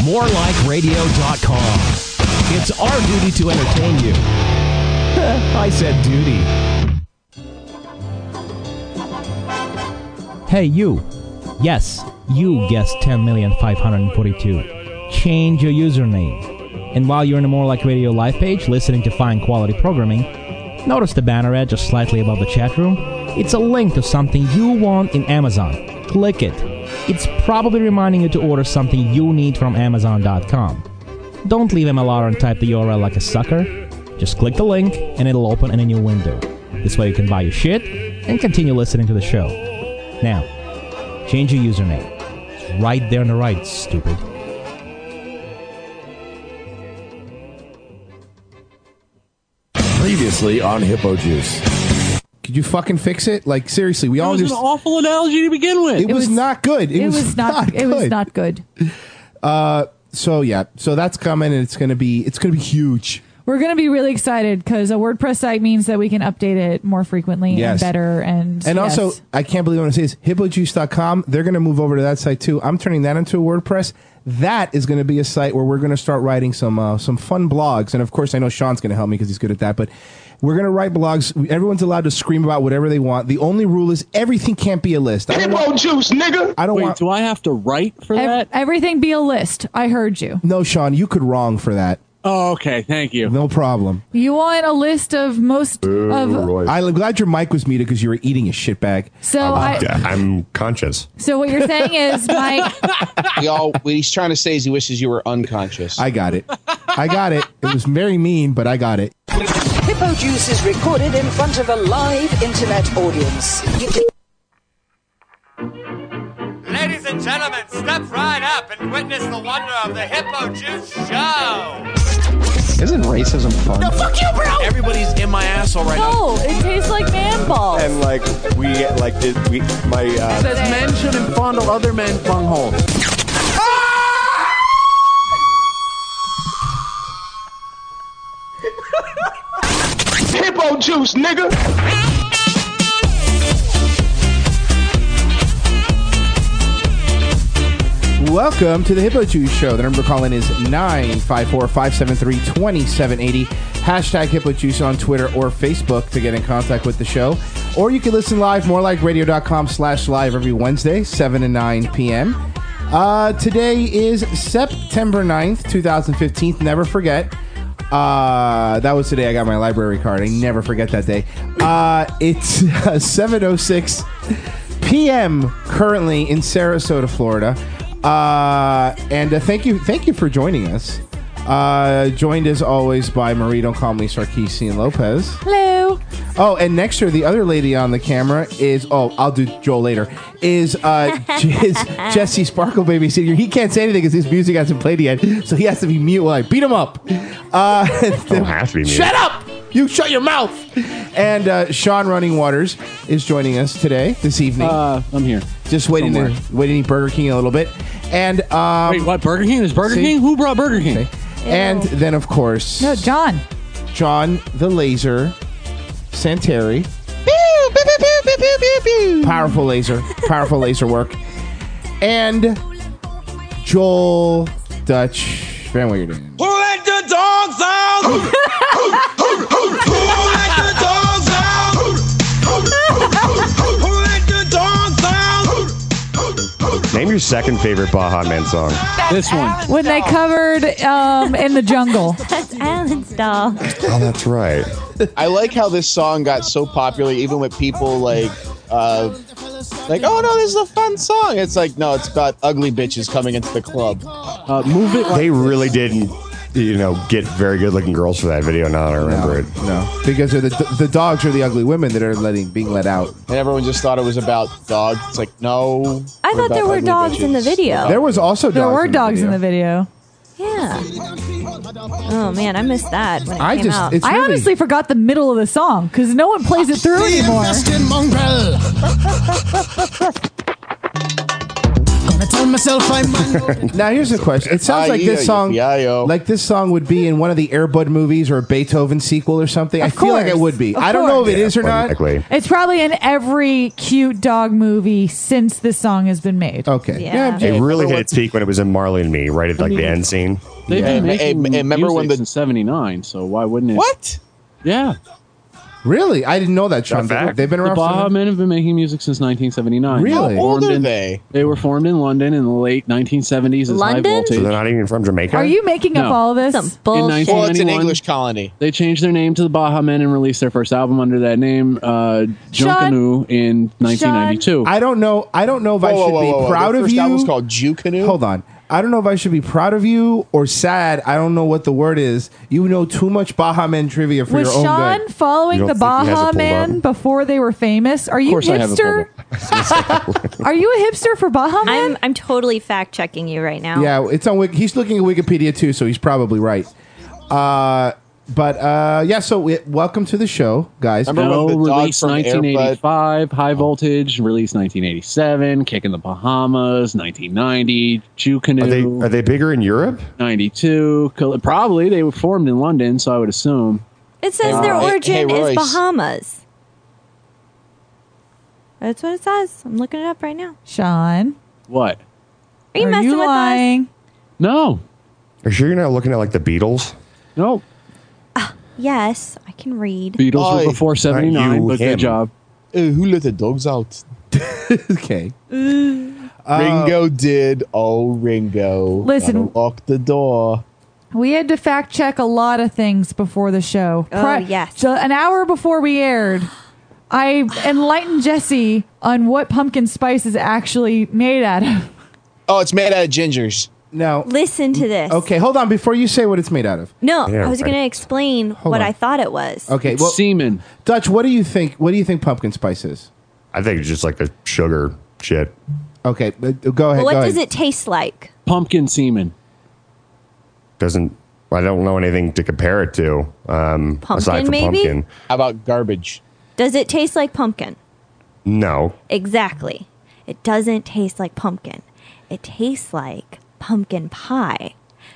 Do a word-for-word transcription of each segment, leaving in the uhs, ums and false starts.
more like radio dot com. It's our duty to entertain you. I said duty. Hey, you. Yes, you guessed ten million five hundred forty-two. Change your username. And while you're in the More Like Radio live page, listening to fine quality programming, notice the banner ad just slightly above the chat room? It's a link to something you want in Amazon. Click it. It's probably reminding you to order something you need from amazon dot com. Don't leave M L R and type the U R L like a sucker. Just click the link and it'll open in a new window. This way you can buy your shit and continue listening to the show. Now, change your username. It's right there on the right, stupid. Previously on Hippo Juice. Could you fucking fix it? Like, seriously, we It all was just... an awful analogy to begin with. It, it was, was not good. It, It was, was not. not It was good. not good. Uh, so yeah, so that's coming, and it's gonna be it's gonna be huge. We're going to be really excited because a WordPress site means that we can update it more frequently Yes. and better. And And yes. also, I can't believe what I say is hippo juice dot com. They're going to move over to that site too. I'm turning that into a WordPress. That is going to be a site where we're going to start writing some uh, some fun blogs. And of course, I know Sean's going to help me because he's good at that. But we're going to write blogs. Everyone's allowed to scream about whatever they want. The only rule is everything can't be a list. I don't Hippo want, juice, nigga. I don't Wait, want. do I have to write for Ev- that? everything be a list. I heard you. No, Sean, you could wrong for that. Oh, okay. Thank you. No problem. You want a list of most Ooh, of. Roy. I'm glad your mic was muted because you were eating a shitbag. So I. I'm conscious. So what you're saying is, Mike. We all, what he's trying to say is he wishes you were unconscious. I got it. I got it. It was very mean, but I got it. Hippo Juice is recorded in front of a live internet audience. You can- Ladies and gentlemen, step right up and witness the wonder of the Hippo Juice Show. Isn't racism fun? No, fuck you, bro! Everybody's in my asshole right now. No, it tastes like man balls. And like we like did we my uh It says men shouldn't fondle other men's bungholes. Hippo juice, nigga. Welcome to the Hippo Juice Show. The number to call in is nine five four, five seven three, two seven eight zero. Hashtag Hippo Juice on Twitter or Facebook to get in contact with the show. Or you can listen live, morelikeраdio.com slash live every Wednesday, seven to nine p.m. Uh, today is September ninth, twenty fifteen. Never forget. Uh, that was today I got my library card. I never forget that day. Uh, it's uh, seven oh six p.m. currently in Sarasota, Florida. Uh, and uh, thank you, thank you for joining us. Uh, joined as always by Marie, don't call me Sarkeesian Lopez. Hello. Oh, and next to her, the other lady on the camera is, oh, I'll do Joel later, is, uh, is Jesse Sparkle Baby sitting here. He can't say anything because his music hasn't played yet, so he has to be mute while I beat him up. Uh, Don't have to be mute. Shut up! You shut your mouth! And uh, Sean Running Waters is joining us today, this evening. Uh, I'm here. Just waiting to, waiting to eat Burger King a little bit. And, um... Wait, what? Burger King? Is Burger see? King? Who brought Burger King? See? And then, of course... No, John. John the Laser Santeri. Powerful laser. Powerful laser work. And Joel Dutch Van Weerden. Who let the dogs out? Who let the dogs out? Who let the dogs out? Name your second favorite Baja Men song. This one. When they covered um, In the Jungle. That's Alan's dog. Oh, that's right. I like how this song got so popular, even with people like, uh, like, oh no, this is a fun song. It's like, no, it's about ugly bitches coming into the club. Uh, move it. They really didn't, you know, get very good-looking girls for that video. Now that I remember no, it. No, because they're the the dogs are the ugly women that are letting being let out. And everyone just thought it was about dogs. It's like, no. I thought there were dogs in the video. There was also dogs There were in dogs the in the video. Yeah. Oh man, I missed that when it I came just- out. it's I really- honestly forgot the middle of the song because no one plays it through anymore. Gonna turn myself, I'm man. Now here's a question. It sounds like this song, like this song would be in one of the Air Bud movies or a Beethoven sequel or something. I feel like it would be. Of I don't know if course. it is or not. It's probably in every cute dog movie since this song has been made. Okay. Yeah. It really hit its peak when it was in Marley and Me, right at like the end scene. They've Yeah, been hey, making hey, remember music when the- since seventy-nine, so why wouldn't it? What? Yeah. Really? I didn't know that, Sean. fact. They've been The around. Baha for- Men have been making music since nineteen seventy-nine. Really? How old Formed are in- they? They were formed in London in the late nineteen seventies as High London? Voltage. So they're not even from Jamaica? Are you making up No. all of this? Some In bullshit. nineteen Well, it's an ninety-one, English colony. They changed their name to the Baha Men and released their first album under that name, uh, Sean? Junkanu, in nineteen ninety-two. I don't know. I don't know if I Whoa, should whoa, be whoa, whoa. proud Their of first you. album's called Jew Canoe. Hold on. I don't know if I should be proud of you or sad. I don't know what the word is. You know too much Baha Men trivia for Was your own Sean good. following You the don't think he has it Baha pulled Man up? before they were famous? Are you course I have it hipster? Are you a hipster for Baha Man? I'm I'm totally fact checking you right now. Yeah, it's on. Wik- He's looking at Wikipedia too, so he's probably right. Uh, but uh, yeah. So we, welcome to the show, guys. Remember No, when the dog released from nineteen Air Bud- eighty-five, High Voltage, released nineteen eighty-seven, Kick in the Bahamas, nineteen ninety, Jew Canoe, Are they are they bigger in Europe? ninety-two. Col- Probably. They were formed in London, so I would assume. It says Hey, their hey, origin hey, is Royce. Bahamas. That's what it says. I'm looking it up right now. Sean, What? Are you are messing you with lying? No. Are you sure you're not looking at like the Beatles? No. us? Yes, I can read. Beatles Aye. were before seventy-nine, you, but him. good job. Uh, who let the dogs out? Okay. Ringo did. Oh, Ringo. Listen. Gotta lock the door. We had to fact check a lot of things before the show. Oh, yes. So an hour before we aired, I enlightened Jesse on what pumpkin spice is actually made out of. Oh, it's made out of gingers. Now, Listen to this. okay. Hold on. Before you say what it's made out of. No, Yeah, I was right. going to explain Hold what on. I thought it was. Okay. It's Well, semen. Dutch, what do you think? What do you think pumpkin spice is? I think it's just like the sugar shit. Okay. uh, Go ahead. But what go does ahead. it taste like? Pumpkin semen. Doesn't I don't know anything to compare it to. Um, Pumpkin, aside from maybe? pumpkin. How about garbage? Does it taste like pumpkin? No. Exactly. It doesn't taste like pumpkin. It tastes like pumpkin pie.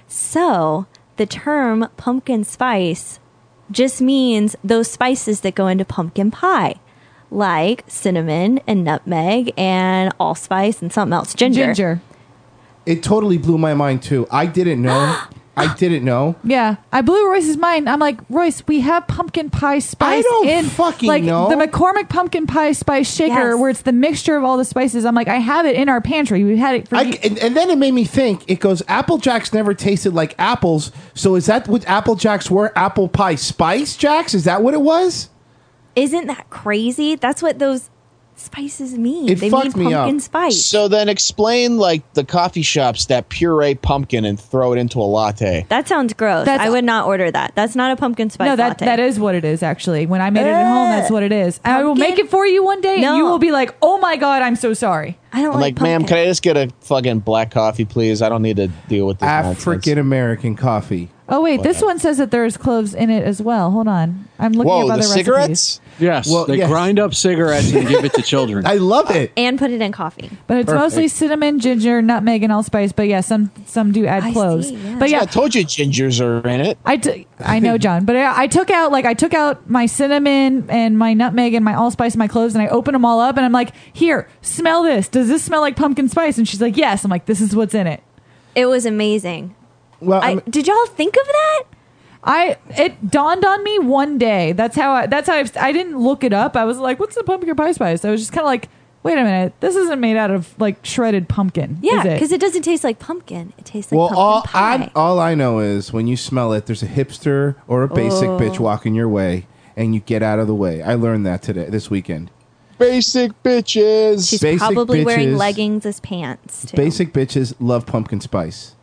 So the term pumpkin spice just means those spices that go into pumpkin pie, like cinnamon and nutmeg and allspice and something else. Ginger. Ginger. It totally blew my mind too. I didn't know. I didn't know. Yeah, I blew Royce's mind. I'm like, Royce, we have pumpkin pie spice. I don't in, fucking like, know. the McCormick pumpkin pie spice shaker, Yes. where it's the mixture of all the spices. I'm like, I have it in our pantry. We've had it for. I, and, and then it made me think. It goes, Apple Jacks never tasted like apples. So is that what Apple Jacks were? Apple pie spice Jacks? Is that what it was? Isn't that crazy? That's what those spices mean. It they fucked mean me pumpkin up. spice. So then explain like the coffee shops that puree pumpkin and throw it into a latte. That sounds gross. That's- I would not order that. That's not a pumpkin spice no, that latte. that is what it is. Actually, when I made it at home, that's what it is. And I will Pumpkin? make it for you one day, and No. you will be like, "Oh my god, I'm so sorry." I don't I'm like, like, ma'am, pumpkin. can I just get a fucking black coffee, please? I don't need to deal with this African nonsense. American coffee. Oh wait, this one says that there's cloves in it as well. Hold on, I'm looking Whoa, up the other cigarettes? recipes. Yes. Well, they yes. grind up cigarettes and give it to children. I love it. And put it in coffee. But it's Perfect. mostly cinnamon, ginger, nutmeg, and allspice. But yeah, some some do add I cloves. see, yeah. But Yeah, yeah, I told you gingers are in it. I, t- I know, John, but I, I took out like I took out my cinnamon and my nutmeg and my allspice and my cloves, and I opened them all up, and I'm like, "Here, smell this. Does this smell like pumpkin spice?" And she's like, "Yes." I'm like, "This is what's in it." It was amazing. Well, I, I'm- did y'all think of that? I it dawned on me one day. That's how I. That's how I, I didn't look it up. I was like, "What's the pumpkin pie spice?" I was just kind of like, "Wait a minute, this isn't made out of like shredded pumpkin." Yeah, is it? because it doesn't taste like pumpkin. It tastes like well, all pumpkin I pie. all I know is when you smell it, there's a hipster or a basic Oh. bitch walking your way, and you get out of the way. I learned that today, this weekend. Basic bitches. She's basic probably wearing bitches- leggings as pants, too. Basic bitches love pumpkin spice.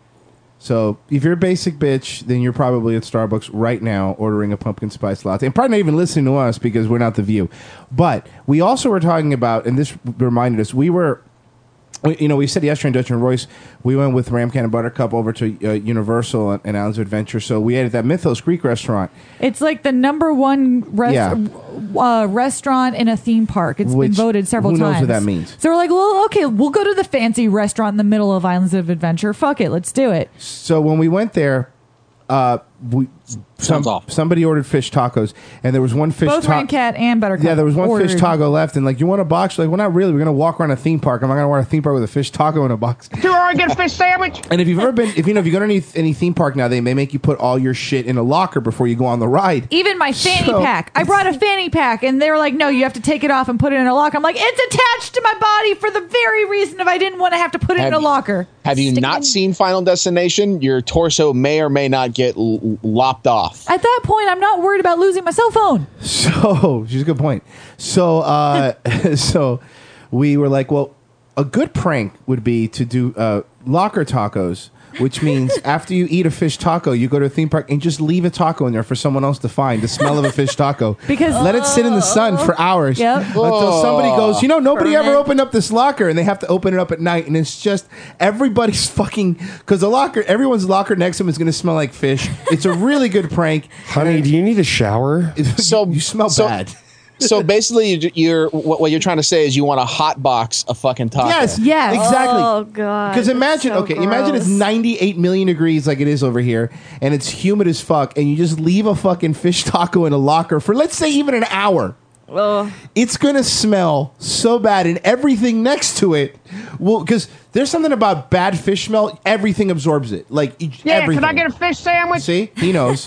So if you're a basic bitch, then you're probably at Starbucks right now ordering a pumpkin spice latte. And probably not even listening to us because we're not The View. But we also were talking about, and this reminded us, we were we, you know, we said yesterday in Dutch and Royce, we went with Ramcan and Buttercup over to uh, Universal and, and Islands of Adventure. So we ate at that Mythos Greek restaurant. It's like the number one res- Yeah. uh, restaurant in a theme park. It's Which- been voted several who knows times. what that means? So we're like, well, okay, we'll go to the fancy restaurant in the middle of Islands of Adventure. Fuck it, let's do it. So when we went there, uh, we some, somebody ordered fish tacos, and there was one fish Both taco. Ramcat and Buttercup. Yeah, there was one ordered. fish taco left, and like, you want a box? Like, well, not really. We're gonna walk around a theme park. I'm not gonna want a theme park with a fish taco in a box. Do I get a fish sandwich? And if you've ever been, if you know, if you go to any, any theme park now, they may make you put all your shit in a locker before you go on the ride. Even my fanny So- pack. I brought a fanny pack, and they were like, no, you have to take it off and put it in a locker. I'm like, it's attached to my body for the very reason if I didn't want to have to put it in a Have- locker. Have you not seen Final Destination? Your torso may or may not get l- lopped off. At that point, I'm not worried about losing my cell phone. So, she's a good point. So, uh, so we were like, well, a good prank would be to do uh, locker tacos, which means after you eat a fish taco, you go to a theme park and just leave a taco in there for someone else to find. The smell of a fish taco, Because- let it sit in the sun for hours Yep. until somebody goes, you know, nobody Burn ever it. opened up this locker, and they have to open it up at night, and it's just everybody's fucking because the locker, everyone's locker next to them is going to smell like fish. It's a really good prank. Honey, do you need a shower? So you smell so- bad. So basically, you- you're what what you're trying to say is you want to hot box a fucking taco. Yes, Yes. exactly. Oh god. Because that's imagine, so okay, imagine it's gross. ninety-eight million degrees like it is over here, and it's humid as fuck, and you just leave a fucking fish taco in a locker for, let's say, even an hour. Ugh. It's gonna smell so bad, and everything next to it will. Because there's something about bad fish smell; everything absorbs it. Like Yeah, everything. can I get a fish sandwich? See, he knows.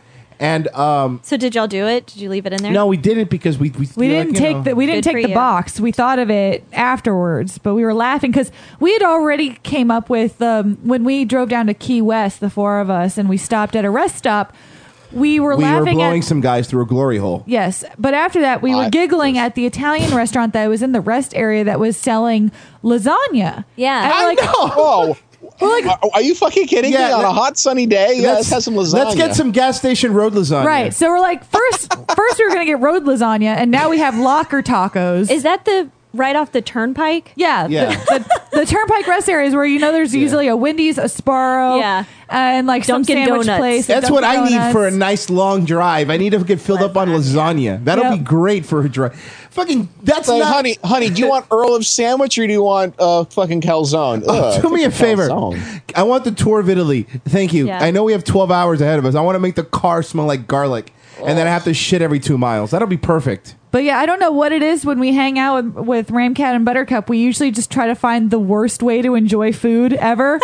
And um, So did y'all do it? Did you leave it in there? no, we didn't because we we, We like, didn't you take know- the we didn't Good take for the you. box. We thought of it afterwards, but we were laughing because we had already came up with um, when we drove down to Key West, the four of us, and we stopped at a rest stop. We were we were laughing blowing at some guys through a glory hole. yes, but after that we were I- giggling at the Italian restaurant that was in the rest area that was selling lasagna. Yeah. And we're I like, know. Oh, we're like, are, are you fucking kidding Yeah, me? On let- a hot sunny day, yeah, let's have some lasagna. Let's get some gas station road lasagna. right. So we're like, first, first we were gonna get road lasagna, and now we have locker tacos. Is that the right off the turnpike? Yeah, Yeah. The, the, the turnpike rest areas where you know there's usually a Wendy's, a Sparrow, Yeah. and like some Dunkin' sandwich Donuts. place. a That's what Dunkin' I need Donuts. for a nice long drive. I need to get filled up on lasagna. That'll Yep. be great for a drive. Fucking, that's Like, not. honey, honey, do you want Earl of Sandwich or do you want uh, fucking calzone? Oh, Ugh, do me a take the favor. calzone. I want the tour of Italy. Thank you. Yeah. I know we have twelve hours ahead of us. I want to make the car smell like garlic, and then I have to shit every two miles. That'll be perfect. But yeah, I don't know what it is when we hang out with, with Ramcat and Buttercup. We usually just try to find the worst way to enjoy food ever.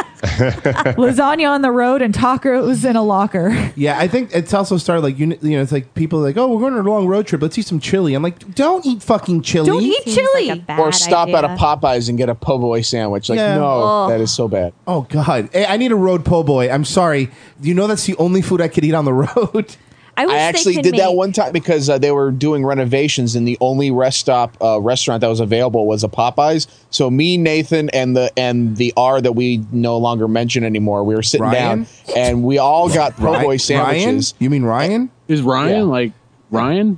Lasagna on the road and tacos in a locker. Yeah, I think it's also started like you, you know, it's like people are like, oh, we're going on a long road trip. Let's eat some chili. I'm like, don't eat fucking chili. Don't eat Seems chili. like a bad Or stop at a idea. Popeyes and get a po' boy sandwich. Like, Yeah. no, Ugh. that is so bad. Oh God, hey, I need a road po' boy. I'm sorry. You know that's the only food I could eat on the road. I, wish I they actually could did that make- one time because uh, they were doing renovations, and the only rest stop uh, restaurant that was available was a Popeyes. So me, Nathan, and the and the R that we no longer mention anymore, we were sitting Ryan? down, and we all got po' boy Ryan? sandwiches. You mean Ryan? Is Ryan Yeah. like Ryan?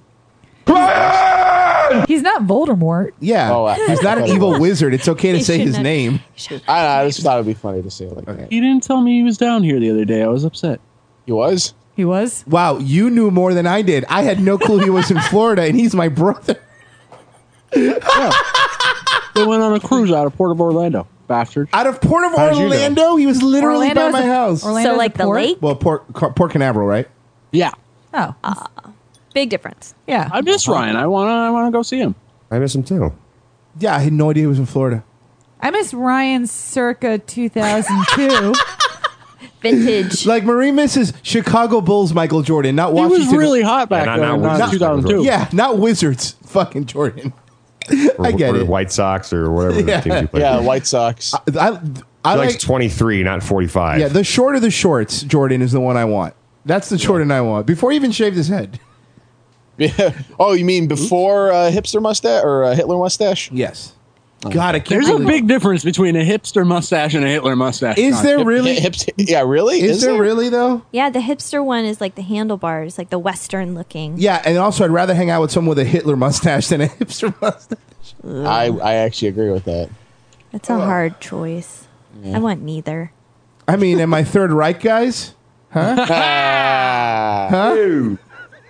He's not Voldemort. Yeah, Oh, uh, he's not an evil wizard. It's okay to He say his shouldn't have- name. I, I just thought it'd be funny to say it like that. He didn't tell me he was down here the other day. I was upset. He was. He was. Wow, you knew more than I did. I had no clue he was in Florida, and he's my brother. They went on a cruise out of Port of Orlando. Bastard. Out of Port of How'd you know? Orlando, he was literally Orlando's by my a- house. Orlando's So like a the port? lake? Well, Port Car- Port Canaveral, right? Yeah. Oh, Big difference. yeah. I miss Ryan. I wanna I wanna go see him. I miss him too. Yeah, I had no idea he was in Florida. I miss Ryan circa two thousand two. Vintage. Like Marie misses Chicago Bulls Michael Jordan, not He Washington. was really hot back Yeah, not- then in not uh, two thousand two. Yeah, not Wizards. Fucking Jordan. Or, I get or it. White Sox or whatever Yeah. the teams he played. Yeah, for. White Sox. I, I, I He likes like. twenty-three, not forty-five. Yeah, the shorter the shorts, Jordan is the one I want. That's the Jordan I want. Before he even shaved his head. Yeah. Oh, you mean before uh, hipster mustache or uh, Hitler mustache? Yes. God, I can't There's a believe- big difference between a hipster mustache and a Hitler mustache. Is John. there Hip- really? Hip, yeah, really? Is, there, really though? Yeah, the hipster one is like the handlebars, like the Western looking. Yeah, and also I'd rather hang out with someone with a Hitler mustache than a hipster mustache. I, I actually agree with that. That's a hard choice. I want neither. I mean, am I Third Reich, guys? Huh? huh? Ew.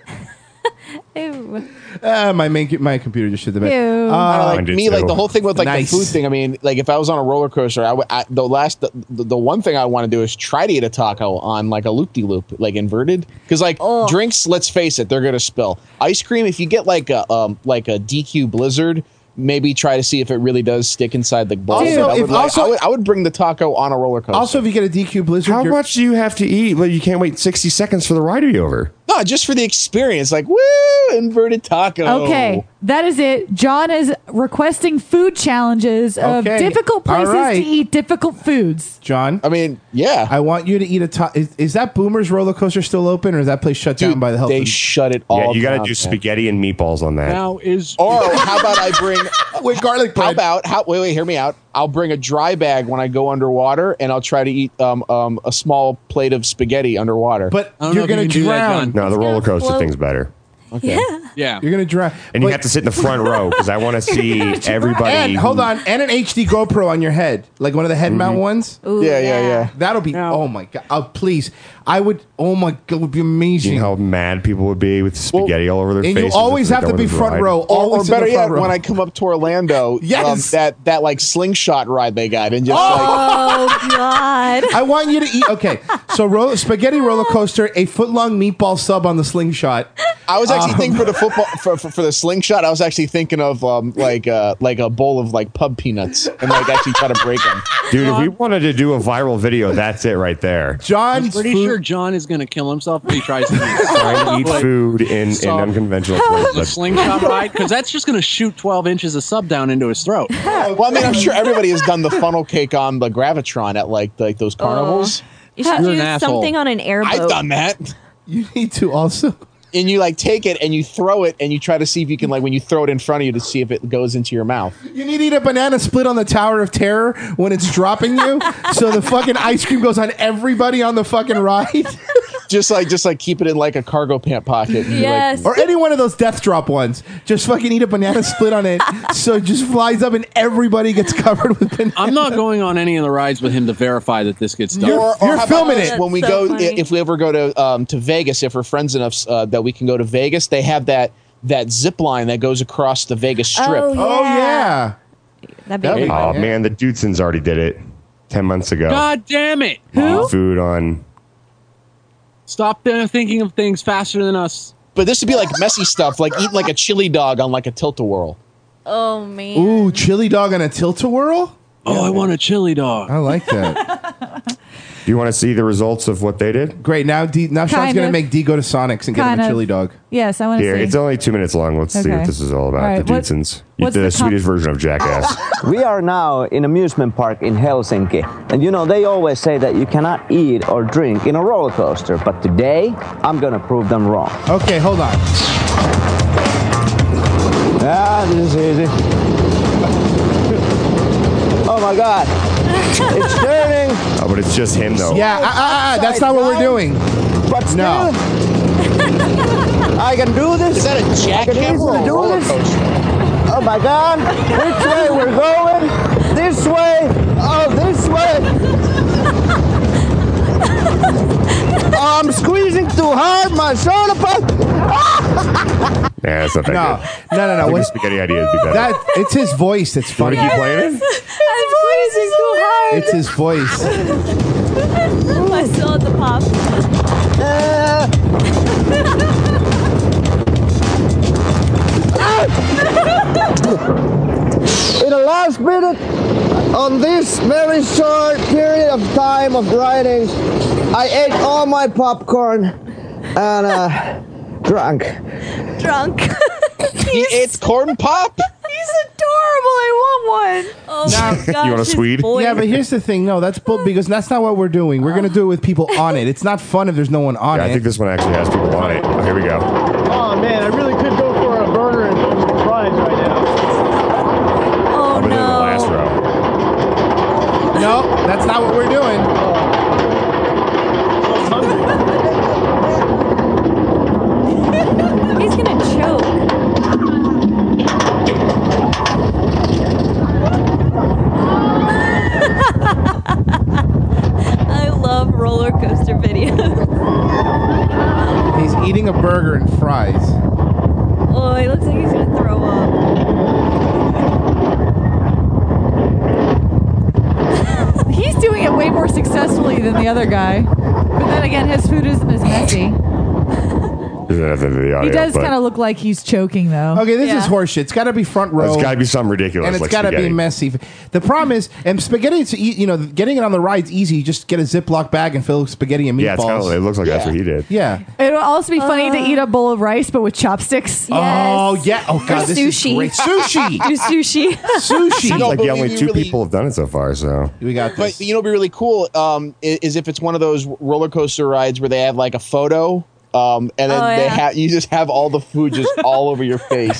Ew. Uh, my main, my computer just shit the bed. Ew. Uh, I like me, like the whole thing with like Nice. the food thing. I mean, like if I was on a roller coaster, I would I, the last the, the one thing I want to do is try to eat a taco on like a loop de loop, like inverted. Because like drinks, let's face it, they're gonna spill. Ice cream, if you get like a um like a D Q Blizzard, maybe try to see if it really does stick inside the bowl. Also, I, if would like- also- I, would, I would bring the taco on a roller coaster. Also, if you get a D Q Blizzard, How you're- much do you have to eat? Well, you can't wait sixty seconds for the ride to be over. no, just for the experience. Like woo, inverted taco. Okay, that is it. John is requesting food challenges of Okay, difficult all places right. to eat difficult foods. John. I mean, yeah. I want you to eat a. Ta- is, is that Boomer's roller coaster still open, or is that place shut down by the health? They and- shut it all. Yeah, you got to down, do man. spaghetti and meatballs on that. Now is Or how about I bring with garlic bread? How about how? Wait, wait, hear me out. I'll bring a dry bag when I go underwater, and I'll try to eat um, um, a small plate of spaghetti underwater. But I don't know you're if you gonna can do that, drown. John. No, the roller coaster float. thing's better. Okay. yeah. You're gonna drown. And you But- have to sit in the front row because I want to see everybody. And who- hold on, and an H D GoPro on your head, like one of the head mount ones. Ooh, Yeah, yeah, yeah. That'll be. Oh my god! Oh please, I would. Oh my god, it would be You amazing. know how mad people would be with spaghetti all over their and faces. you always if they're have to going be the front ride. row. Or, or Always in better the front yet, row. when I come up to Orlando, Yes. um, that that like slingshot ride they got, and just like Oh God. I want you to eat. Okay, so ro- spaghetti roller coaster, a foot long meatball sub on the slingshot. I was actually Um, thinking for the football for, for, for the slingshot. I was actually thinking of um, like uh, like a bowl of like pub peanuts and like actually try to break them. Dude, if we wanted to do a viral video, that's it right there. John's I'm pretty food- sure John is going to kill himself if he tries to Trying to eat Like, food in, in so- unconventional the places. slingshot ride, because that's just going to shoot twelve inches of sub down into his throat. Well, I mean, I'm sure everybody has done the funnel cake on the Gravitron at like like those carnivals. You should You're an do asshole. something on an airboat. I've done that. You need to also. And you like take it and you throw it and you try to see if you can like when you throw it in front of you to see if it goes into your mouth. You need to eat a banana split on the Tower of Terror when it's dropping you, so the fucking ice cream goes on everybody on the fucking ride. Just like just like keep it in like a cargo pant pocket. And be Yes. Or any one of those death drop ones. Just fucking eat a banana split on it, so it just flies up and everybody gets covered with banana. I'm not going on any of the rides with him to verify that this gets done. You're- Or, or You're how about filming this? it. When we That's so go, funny. if we ever go to um, to Vegas, if we're friends enough uh, that we can go to Vegas, they have that that zip line that goes across the Vegas Strip. Oh, Oh yeah. That'd be That'd be great. Oh, man, the Dudesons already did it ten months ago. God damn it! Eat food on. Stop uh, thinking of things faster than us. But this would be like messy stuff, like eating like a chili dog on like a tilt-a-whirl. Oh man. Ooh, chili dog on a tilt-a-whirl? Oh, I want a chili dog. I like that. Do you want to see the results of what they did? Great. Now, D, now Sean's Kind gonna of. make D go to Sonic's and get him Kind a of. chili dog. Yes, I want to Here, see. it's only two minutes long. Let's see Okay. what this is all about. All right, the what- Dudesons. what's the, the com- Swedish version of Jackass. We are now in amusement park in Helsinki. And you know, they always say that you cannot eat or drink in a roller coaster. But today, I'm gonna prove them wrong. Okay, hold on. Ah, this is easy. Oh my God. It's turning. Oh, but it's just him, though. Yeah, ah, ah, ah, that's not what we're doing. But still, No. I can do this. Is that a I can jackhammer or easily a do roller this. coaster? Oh my God. Which way we're going? This way. Oh, this way. Oh, I'm squeezing too hard. My shoulder pad. Yeah, it's not that No, good. no, no, I no. think the What, spaghetti idea would be better. that it's his voice that's you want funny. to keep playing it? I'm squeezing too hard. It's his voice. I still at the pop. In the last minute, on this very short period of time of riding, I ate all my popcorn and uh, drank. Drunk. He ate corn pop. He's adorable. I want one. Oh my gosh. You want a his Swede? voice. Yeah, but here's the thing. No, that's bull because that's not what we're doing. We're gonna do it with people on it. It's not fun if there's no one on Yeah, I it. think this one actually has people on it. Oh, here we go. Oh man, I really could go for a burger and some fries right now. Oh I'm in the last no. row. No, that's not what we're doing. He's gonna choke. eating a burger and fries. Oh, he looks like he's gonna throw up. He's doing it way more successfully than the other guy. But then again, his food isn't as messy. The audio, He does but kind of look like he's choking, though. Okay, this Yeah. is horseshit. It's got to be front row. It's got to be something ridiculous. and it's like got to be spaghetti. messy. The problem is, and spaghetti, it's, e- you know, getting it on the ride's easy. You just get a Ziploc bag and fill spaghetti and meatballs. Yeah, it's kind of. It looks like that's what he did. Yeah. It would also be funny to eat a bowl of rice, but with chopsticks. Oh, yeah. Oh, God, Or this sushi. is great. Sushi. Do sushi. Sushi. Seems No, like but the only we two really- people have done it so far. So We got this. But you know, what'd be really cool um, is, is if it's one of those roller coaster rides where they have like a photo, um, and then Oh, they yeah. have you just have all the food just all over your face.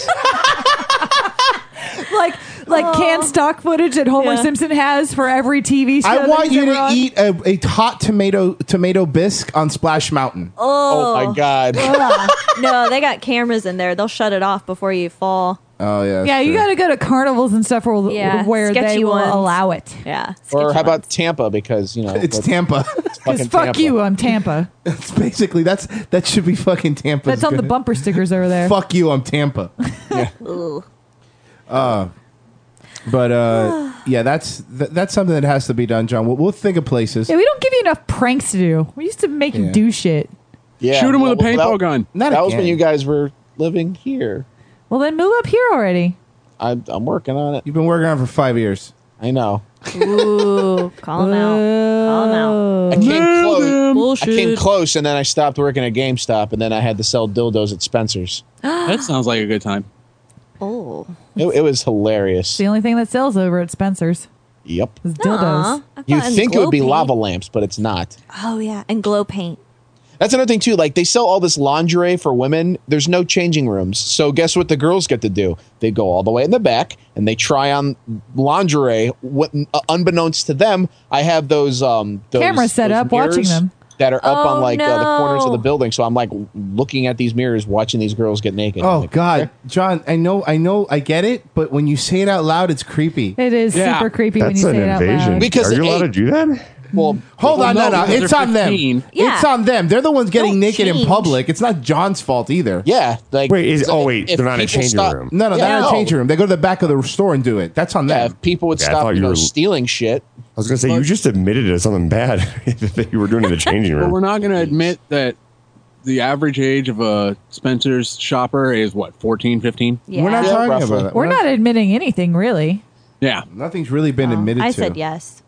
like like canned stock footage that Homer Yeah. Simpson has for every T V show. I that want he's you ever to on. eat a, a hot tomato tomato bisque on Splash Mountain. Oh my God! Ugh. No, they got cameras in there. They'll shut it off before you fall. Oh yeah. Yeah, you got to go to carnivals and stuff where, Yeah, where they sketchy will ones. allow it. Yeah. Or how about Tampa? Because you know It's that's Tampa. Because fucking fuck Tampa. you, I'm Tampa. It's basically that's that should be fucking Tampa. That's on the bumper stickers over there. Fuck you, I'm Tampa. Ooh. Uh, but uh, yeah, that's th- that's something that has to be done, John. We'll, we'll think of places. Yeah, we don't give you enough pranks to do. We used to make you Yeah. do shit. Yeah, Shoot him with a well, paintball that, gun. Not That was when again. you guys were living here. Well, then move up here already. I, I'm working on it. You've been working on it for five years. I know. Ooh. Call him out. Call him out. I came close. I Bullshit. came close, and then I stopped working at GameStop, and then I had to sell dildos at Spencer's. That sounds like a good time. Oh. It, it was hilarious. It's the only thing that sells over at Spencer's Yep. is dildos. Aw, I've You gotten think it glow would be paint. lava lamps, but it's not. Oh, yeah. And glow paint. That's another thing too. Like they sell all this lingerie for women. There's no changing rooms. So guess what the girls get to do? They go all the way in the back and they try on lingerie. What, uh, unbeknownst to them, I have those um those, Cameras set those up watching mirrors them. that are up Oh, on like uh, the corners of the no. building. So I'm like looking at these mirrors, watching these girls get naked. I'm Oh like, God, John, I know, I know, I get it, but when you say it out loud, it's creepy. It is Yeah. super creepy when that's you an say it out invasion. loud. Because Are you allowed it- to do that? Well, Hold Well, on, no, no, no, because it's they're on them. fifteen. Yeah. It's on them. They're the ones getting Don't naked in change. public. It's not John's fault either. yeah. Like Wait, is, so oh wait, if they're not in a people changing stop- room. No, no, they're Yeah, not in a no. changing room. They go to the back of the store and do it. That's on Yeah, them. if people would Yeah, I stop thought you you know, were- stealing shit. I was gonna say you just admitted to something bad that you were doing in the changing But room. we're not going to admit that the average age of a Spencer's shopper is what, fourteen, fifteen? Yeah. We're not Yeah, talking roughly. about it. We're not admitting anything, really. Yeah. Nothing's really been admitted I to. said yes.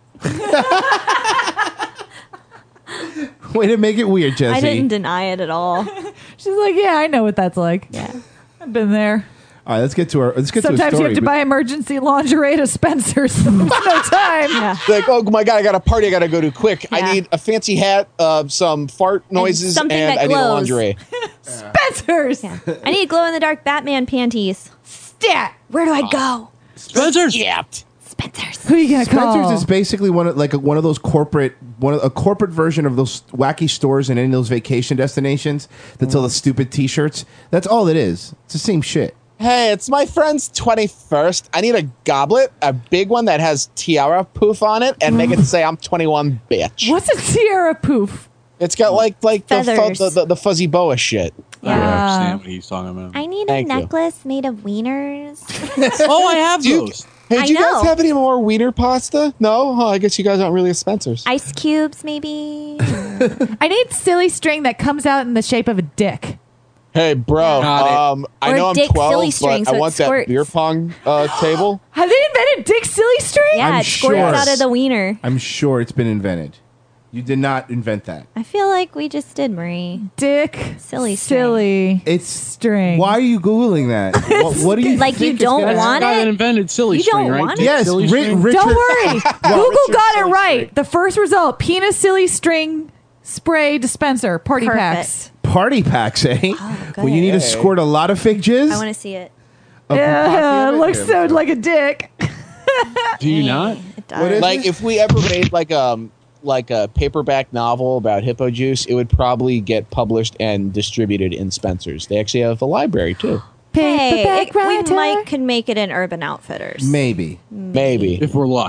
Way to make it weird, Jesse. I didn't deny it at all. She's like, yeah, I know what that's like. Yeah. I've been there. All right, let's get to our. Let's get to a Sometimes story. you have to but- buy emergency lingerie to Spencer's. There's no time. Yeah. Like, oh my god, I got a party I got to go to quick. I Yeah. need a fancy hat, uh, some fart noises, and, something that I need a glows. lingerie. Spencer's. Yeah. I need glow in the dark Batman panties. Stat. Where do I go? Spencer's. Yeah. Spencer's. Who are you gonna call? Spencer's is basically one of like a, one of those corporate one of, a corporate version of those wacky stores in any of those vacation destinations that sell the stupid T-shirts. That's all it is. It's the same shit. Hey, it's my friend's twenty-first. I need a goblet, a big one that has tiara poof on it, and make it say I'm twenty-one, bitch. What's a tiara poof? It's got like like the, fu- Feathers. the, the the fuzzy boa shit. I don't Yeah. understand what he's talking about. I need Thank a you. necklace made of wieners. Oh, I have Do you- those. Hey, I do you know. guys have any more wiener pasta? No? Oh, I guess you guys aren't really at Spencer's. Ice cubes, maybe. I need silly string that comes out in the shape of a dick. Hey, bro. Got it. Um, I Or know I'm dick silly twelve, string, but so I it want that squirts. beer pong uh, table. Have they invented dick silly string? Yeah, I'm it squirts sure. out of the wiener. I'm sure it's been invented. You did not invent that. I feel like we just did, Marie. Dick Silly string. silly It's string. Why are you googling that? what, what do you Like you think is don't gonna want happen? Not an it? invented silly You string, don't right? want Dick it? Yes, silly Ri- string? Richard. Don't worry. Google Richard got it silly right. string. The first result: penis silly string spray dispenser party Perfect. packs. Party packs, eh? Oh, Well, you need to Hey. squirt a lot of fig jizz. I want to see it. a Yeah, pocket it of looks so Here. like a dick. Do you not? It does. What is Like it? if we ever made like um like a paperback novel about hippo juice, it would probably get published and distributed in Spencer's. They actually have a library too. Hey, Paperback it- we writer. might could make it in Urban Outfitters. Maybe. Maybe. If we're lucky.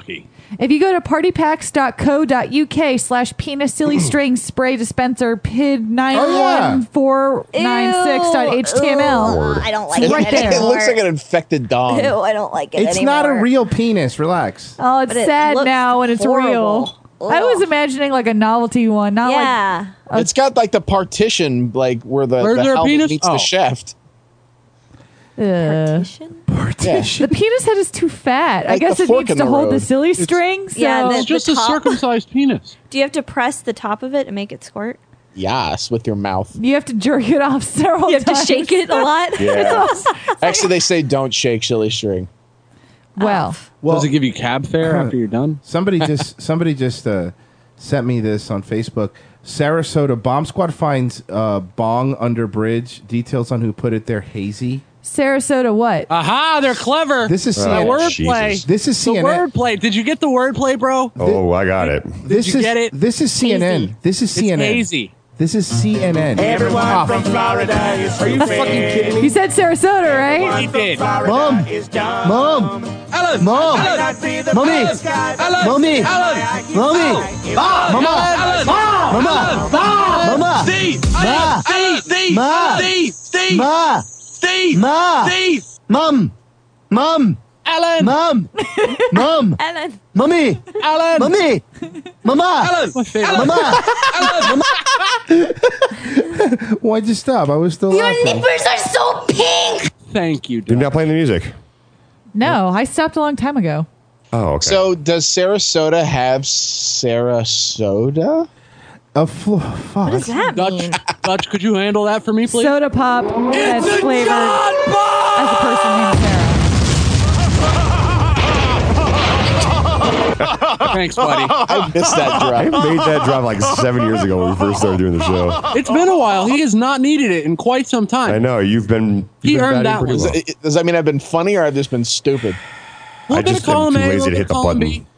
If you go to partypacks.co.uk slash penis silly string spray dispenser pid nine one four nine six dot H T M L. I don't like it's it right there. It looks like an infected dong. Ew, I don't like it It's anymore. not a real penis. Relax. Oh, it's But it sad looks now when it's horrible. real. I was imagining like a novelty one, not Yeah. It's got like the partition, like where the, Where's the there a helmet penis? meets Oh. the shaft. like uh, Partition. the penis head is too fat. I Like guess the it fork needs in to the hold road. the silly string. So Yeah, the- It's just a top. circumcised penis. Do you have to press the top of it and make it squirt? Yes, with your mouth. you have to jerk it off several You have to times. shake it a lot? Yeah. Actually, they say don't shake silly string. Well, Well, Does it give you cab fare after you're done? somebody just somebody just uh, sent me this on Facebook. Sarasota bomb squad finds uh, bong under bridge. Details on who put it there hazy. Sarasota, what? Aha, they're clever. This is Oh, C N N. wordplay. Jesus. This is The C N N. wordplay. Did you get the wordplay, bro? Oh, I got it. This you is get it? this is C N N. Hazy. This is C N N. It's hazy. This is C N N. Everyone from Florida is Are you fucking kidding me? You said Sarasota, right? He did. Mom, mom, Alan, mom, Alan, mommy, Alan, mommy, Alan, mommy, mama, Alan, mama, mama, Steve, Ma. Steve, Steve, Ma. Steve, Steve, ma, Steve, ma, Steve, mom, mom, Alan, mom, mom, Ellen. mommy, Alan, mommy, mama, Alan, my favorite. mama. Alan, Why'd you stop? I was still Your laughing. nippers are so pink! Thank you, You're Doc. not playing the music. No, I stopped a long time ago. Oh, okay. So, does Sarasota have Sarasota? A fl- fuck. What does that mean? Dutch, Dutch, could you handle that for me, please? Soda pop that's flavored as a person named Sarah. Thanks, buddy. I missed that I drop. made that drop like seven years ago when we first started doing the show. It's been a while. He has not needed it in quite some time. I know you've been. You've He been earned batting that pretty one. well. Does, does that mean I've been funny or I've just been stupid? A I little bit just of column am A, too a lazy little to bit hit of the column button. B.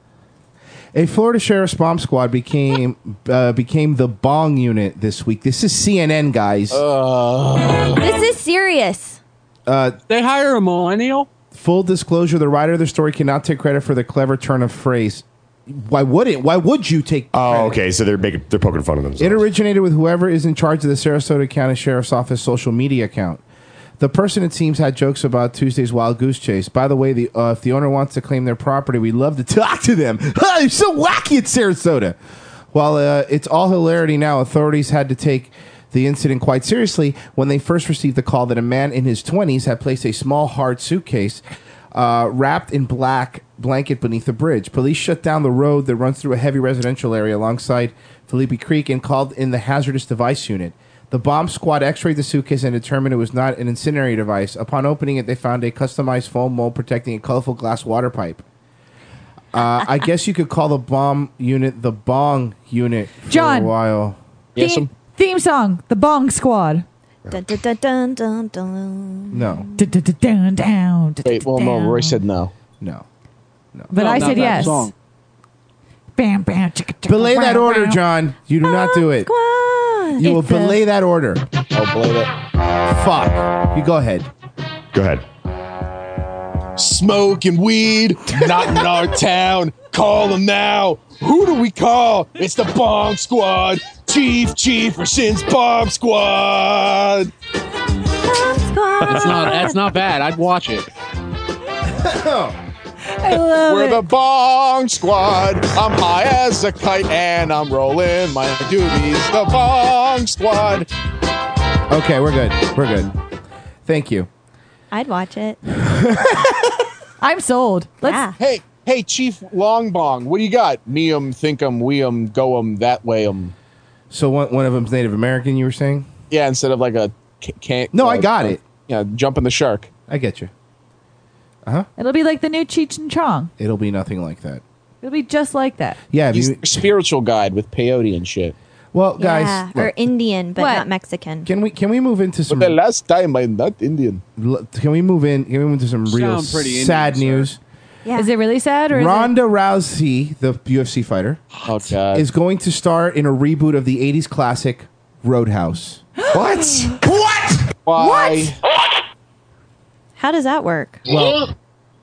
A Florida Sheriff's Bomb Squad became uh, became the Bong Unit this week. This is C N N, guys. This is serious. Uh, They hire a millennial. full disclosure: the writer of the story cannot take credit for the clever turn of phrase. Why wouldn't? Why would you take? Oh, credit? okay. So they're making they're poking fun of themselves. It originated with whoever is in charge of the Sarasota County Sheriff's Office social media account. The person, it seems, had jokes about Tuesday's wild goose chase. By the way, the uh, if the owner wants to claim their property, we'd love to talk to them. They're so wacky at Sarasota. While uh, it's all hilarity now, authorities had to take the incident quite seriously when they first received the call that a man in his twenties had placed a small hard suitcase uh, wrapped in black blanket beneath the bridge. Police shut down the road that runs through a heavy residential area alongside Felipe Creek and called in the hazardous device unit. The bomb squad x-rayed the suitcase and determined it was not an incendiary device. Upon opening it, they found a customized foam mold protecting a colorful glass water pipe. Uh, I guess you could call the bomb unit the Bong unit for John. a while. Yes, Theme, theme song, The Bong Squad. Dun, dun, dun, dun, dun, dun. No, Dun, dun, dun, dun, down, dun, Wait, well, dun, no, down. Roy said no. no. But No, I not said that yes. song. Bam, bam, chicka, chicka, Belay that wow, order, wow. John. You do not do it. Squad. You will It's a- belay that order. I'll blame it. Fuck. You go ahead. Go ahead. Smoking weed, not in our town. Call them now. Who do we call? It's the Bomb Squad. Chief, Chief, Rashin's Bomb Squad. Squad. That's not. That's not bad. I'd watch it. I love We're it. the Bong Squad. I'm high as a kite and I'm rolling my doobies. The Bong Squad. Okay, we're good. We're good. Thank you. I'd watch it. I'm sold. Let's. Yeah. Hey, hey, Chief Long Bong, what do you got? Me 'em, think 'em, we 'em, go 'em, that way 'em. So one, one of them's Native American, you were saying? Yeah, instead of like a ca- can't. No, I got it. Yeah, jumping the shark. I get you. It'll be like the new Cheech and Chong. It'll be nothing like that. It'll be just like that. Yeah, have He's you, a spiritual guide with peyote and shit. well, guys, Yeah. look, Or Indian, but What? not Mexican. can we can we move into For some? the last time, I'm not Indian. l- Can we move in? Can we move into some real Sound pretty sad Indian, sir. news? Yeah. Is it really sad or is Ronda Rousey, the U F C fighter, Oh, God. is going to star in a reboot of the eighties classic Roadhouse. What? Why? How does that work? Well,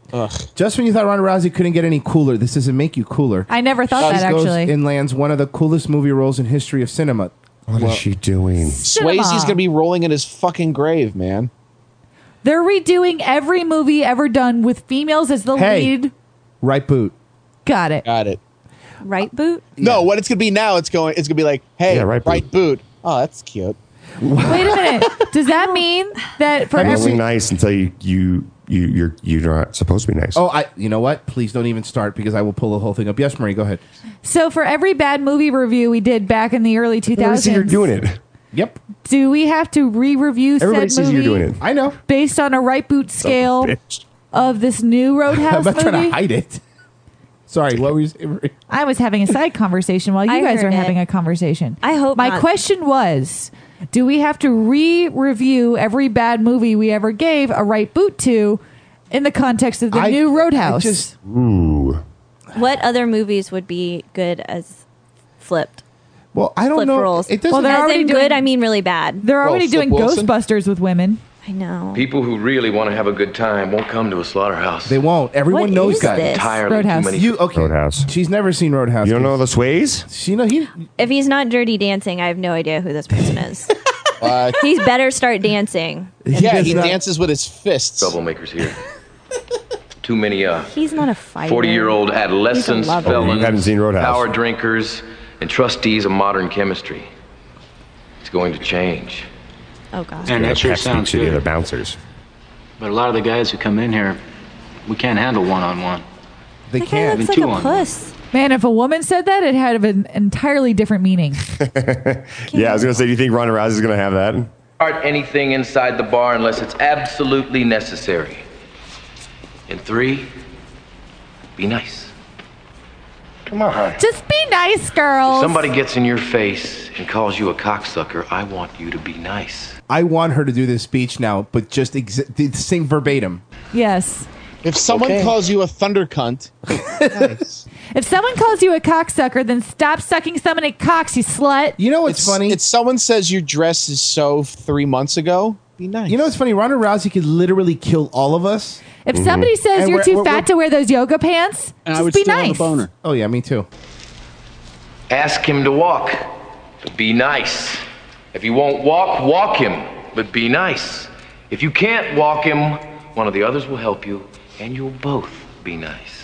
Ugh. Just when you thought Ronda Rousey couldn't get any cooler, this doesn't make you cooler. I never thought She that, goes actually. and lands one of the coolest movie roles in history of cinema. What is she doing? Swayze's gonna be rolling in his fucking grave, man. They're redoing every movie ever done with females as the Hey. lead. Right boot. Got it. Got it. Right boot? No, what it's gonna be now? It's going. It's gonna be like, hey, Yeah, right right, boot. boot. Oh, that's cute. Wait a minute. Does that mean that for I'm every only nice until you you you you're you're not supposed to be nice. Oh, I. You know what? Please don't even start because I will pull the whole thing up. Yes, Marie, go ahead. so for every bad movie review we did back in the early two Everybody see thousands, you're doing it. Yep. do we have to re-review Everybody said sees movie you're doing it. I know. based on a right boot scale Bitch. of this new I'm Roadhouse not trying movie? to hide it. Sorry, what were you saying, Marie? I was having a side conversation while you I guys heard are having it. a conversation. I hope My not. question was, do we have to re-review every bad movie we ever gave a right boot to in the context of the I- new I Roadhouse? just- Ooh. What other movies would be good as flipped? Well, I don't Flip know. roles. It doesn't. Well, they're As already in doing- good, I mean really bad. They're Well, already Flip doing Wilson? Ghostbusters with women. I know. People who really want to have a good time won't come to a slaughterhouse. They won't. Everyone What knows is that. this? Entirely Roadhouse. too many. You okay? Roadhouse. She's never seen Roadhouse. You don't know the Sways? She know he. If he's not Dirty Dancing, I have no idea who this person is. Uh, He's better start dancing. yeah, does he not- dances with his fists. Troublemakers here. Too many uh, He's not a fighter. forty-year-old adolescents, He's a lover. Oh, you felons, haven't seen Roadhouse. power drinkers, and trustees of modern chemistry. It's going to change. Oh god. And that sure Pest sounds to the other good. bouncers. But a lot of the guys who come in here, we can't handle one-on-one. They That guy can't. looks like Two a on puss. Man, if a woman said that, it had an entirely different meaning. Yeah, I was gonna say, do you think Ronda Rousey's gonna have that? Start anything inside the bar unless it's absolutely necessary. In three, be nice. Come on. Just be nice, girls. If somebody gets in your face and calls you a cocksucker, I want you to be nice. I want her to do this speech now, but just exa- sing verbatim. Yes. If someone Okay. calls you a thunder cunt, nice. If someone calls you a cocksucker, then stop sucking so many cocks, you slut. You know what's It's funny? If someone says your dress is so three months ago, be nice. You know what's funny? Ronda Rousey could literally kill all of us. If somebody says And you're we're- too we're- fat we're- to wear those yoga pants, And just I would be still nice. have a boner. Oh yeah, me too. Ask him to walk, but be nice. If he won't walk, walk him, but be nice. If you can't walk him, one of the others will help you, and you'll both be nice.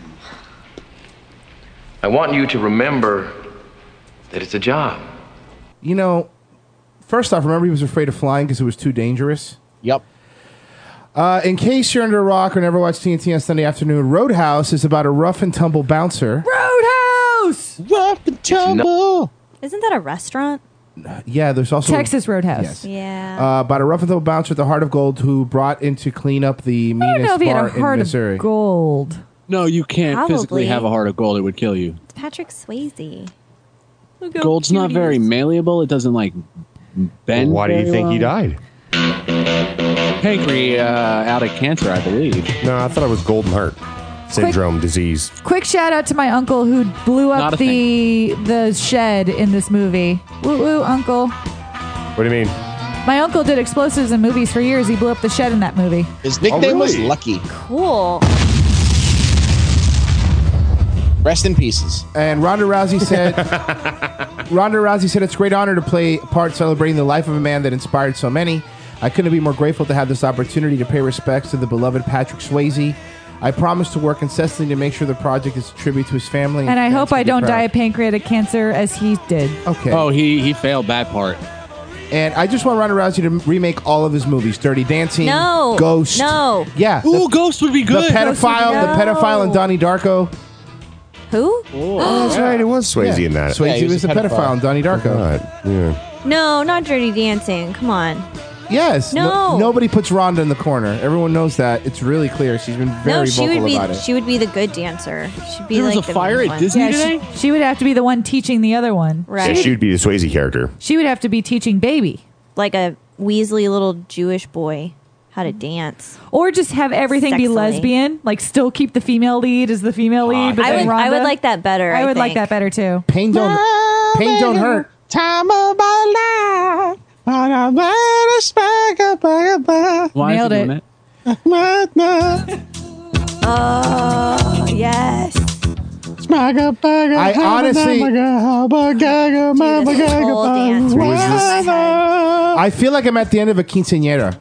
I want you to remember that it's a job. You know, first off, remember he was afraid of flying because it was too dangerous. Yep. Uh, in case you're under a rock or never watched T N T on Sunday afternoon, Roadhouse is about a rough and tumble bouncer. Roadhouse! Rough and tumble. Isn't that a restaurant? Yeah, there's also Texas Roadhouse. Yes. Yeah. Uh, about a rough and tumble bouncer with the heart of gold who brought in to clean up the I don't know meanest if he had bar a heart in of Missouri. gold. No, you can't Probably. physically have a heart of gold. It would kill you. It's Patrick Swayze. Gold's not very malleable. It doesn't like bend. Why do you very think he well. died? Pancreas uh, out of cancer, I believe. No, I thought it was golden heart syndrome disease. Quick shout out to my uncle who blew Not up a the the shed in this movie. Woo woo, uncle. What do you mean? My uncle did explosives in movies for years. He blew up the shed in that movie. His nickname was really? Lucky. Cool. Rest in pieces. And Ronda Rousey said, Ronda Rousey said, it's a great honor to play a part celebrating the life of a man that inspired so many. I couldn't be more grateful to have this opportunity to pay respects to the beloved Patrick Swayze. I promise to work incessantly to make sure the project is a tribute to his family. And I fans hope can I be don't proud. die of pancreatic cancer as he did. Okay. Oh, he he failed that part. And I just want Ronda Rousey to remake all of his movies: Dirty Dancing, No. Ghost. No. Yeah. Ooh, the, Ghost would be the good. pedophile, No. the pedophile, and Donnie Darko. Who? Oh, that's right. It was Swayze Yeah. in that. Swayze Yeah, he was, was the a pedophile, pedophile. and Donnie Darko. God, yeah. No, not Dirty Dancing. Come on. Yes. No. Nobody puts Rhonda in the corner. Everyone knows that. It's really clear. She's been very no, she vocal would be. about it. She would be the good dancer. She'd be There was like a the fire mean at one. Disney Yeah, today. she, she would have to be the one teaching the other one. Yeah, right? she would be the Swayze character. She would have to be teaching Baby. Like a Weasley little Jewish boy how to dance. Or just have everything be Sexily. lesbian. Like still keep the female lead as the female lead. But I then would. I Rhonda- would like that better. I, I would like think. that better too. Pain don't. Pain don't hurt. Time of my life. On a better spec, a better, better. Why Nailed is he it. doing Madness. Oh, yes. I honestly, I feel like I'm at the end of a quinceañera.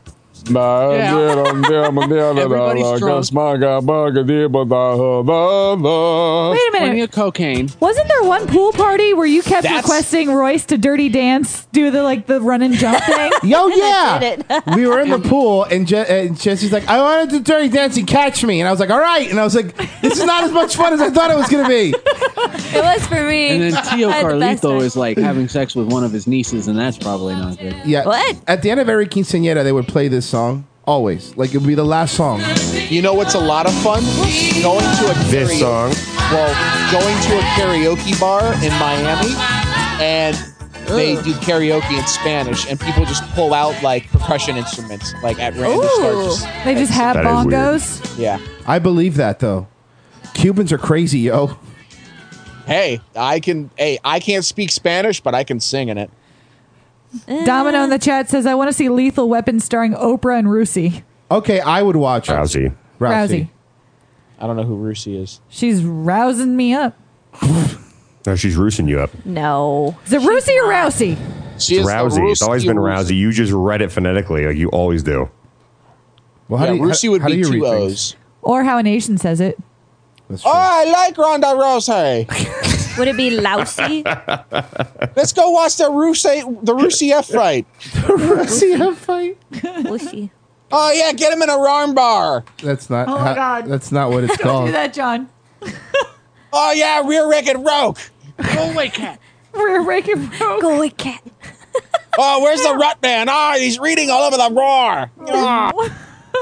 Wait a minute. Plenty of cocaine. Wasn't there one pool party where you kept That's- requesting Royce to dirty dance, do the like the run and jump thing? Yo, And I did yeah. it. We were in the pool, and, Je- and Jesse's like, I wanted to dirty dance and catch me. And I was like, all right. And I was like, this is not as much fun as I thought it was going to be. It was for me. And then Tio I had the best Carlito time. is like having sex with one of his nieces, and that's probably not good. Yeah. What? At the end of every quinceañera, they would play this song. Always. Like, it would be the last song. You know what's a lot of fun? Going to a This karaoke- song. Well, going to a karaoke bar in Miami, and they do karaoke in Spanish, and people just pull out like percussion instruments, like at random. Start Ooh. just, They just have That is weird. bongos. yeah. I believe that, though. Cubans are crazy, yo. Hey, I can. Hey, I can't speak Spanish, but I can sing in it. Domino in the chat says, I want to see Lethal Weapon starring Oprah and Rusi. Okay, I would watch it. Rousey. Rousey. I don't know who Rusi is. She's rousing me up. No, she's roosing you up. No. Is it Rusi or Rousey? She It's is the Rousey. It's always Rusi been Rusi. Rousey. You just read it phonetically, like you always do. Well, how Yeah, do you, Rusi how, would how be do you two read things? O's. Or how a nation says it. That's Oh, true. I like Ronda Rousey. Would it be lousy? Let's go watch the Rusi the Rusi F fight. Russia fight? Lousy. Oh yeah, get him in a arm bar. That's not. Oh, my how- God. That's not what it's Do called. that, John. Oh yeah, rear naked roke. Go away, cat. We're raking broke. Go away, cat. Oh, where's the rut man? Oh, he's reading all over the roar. Oh.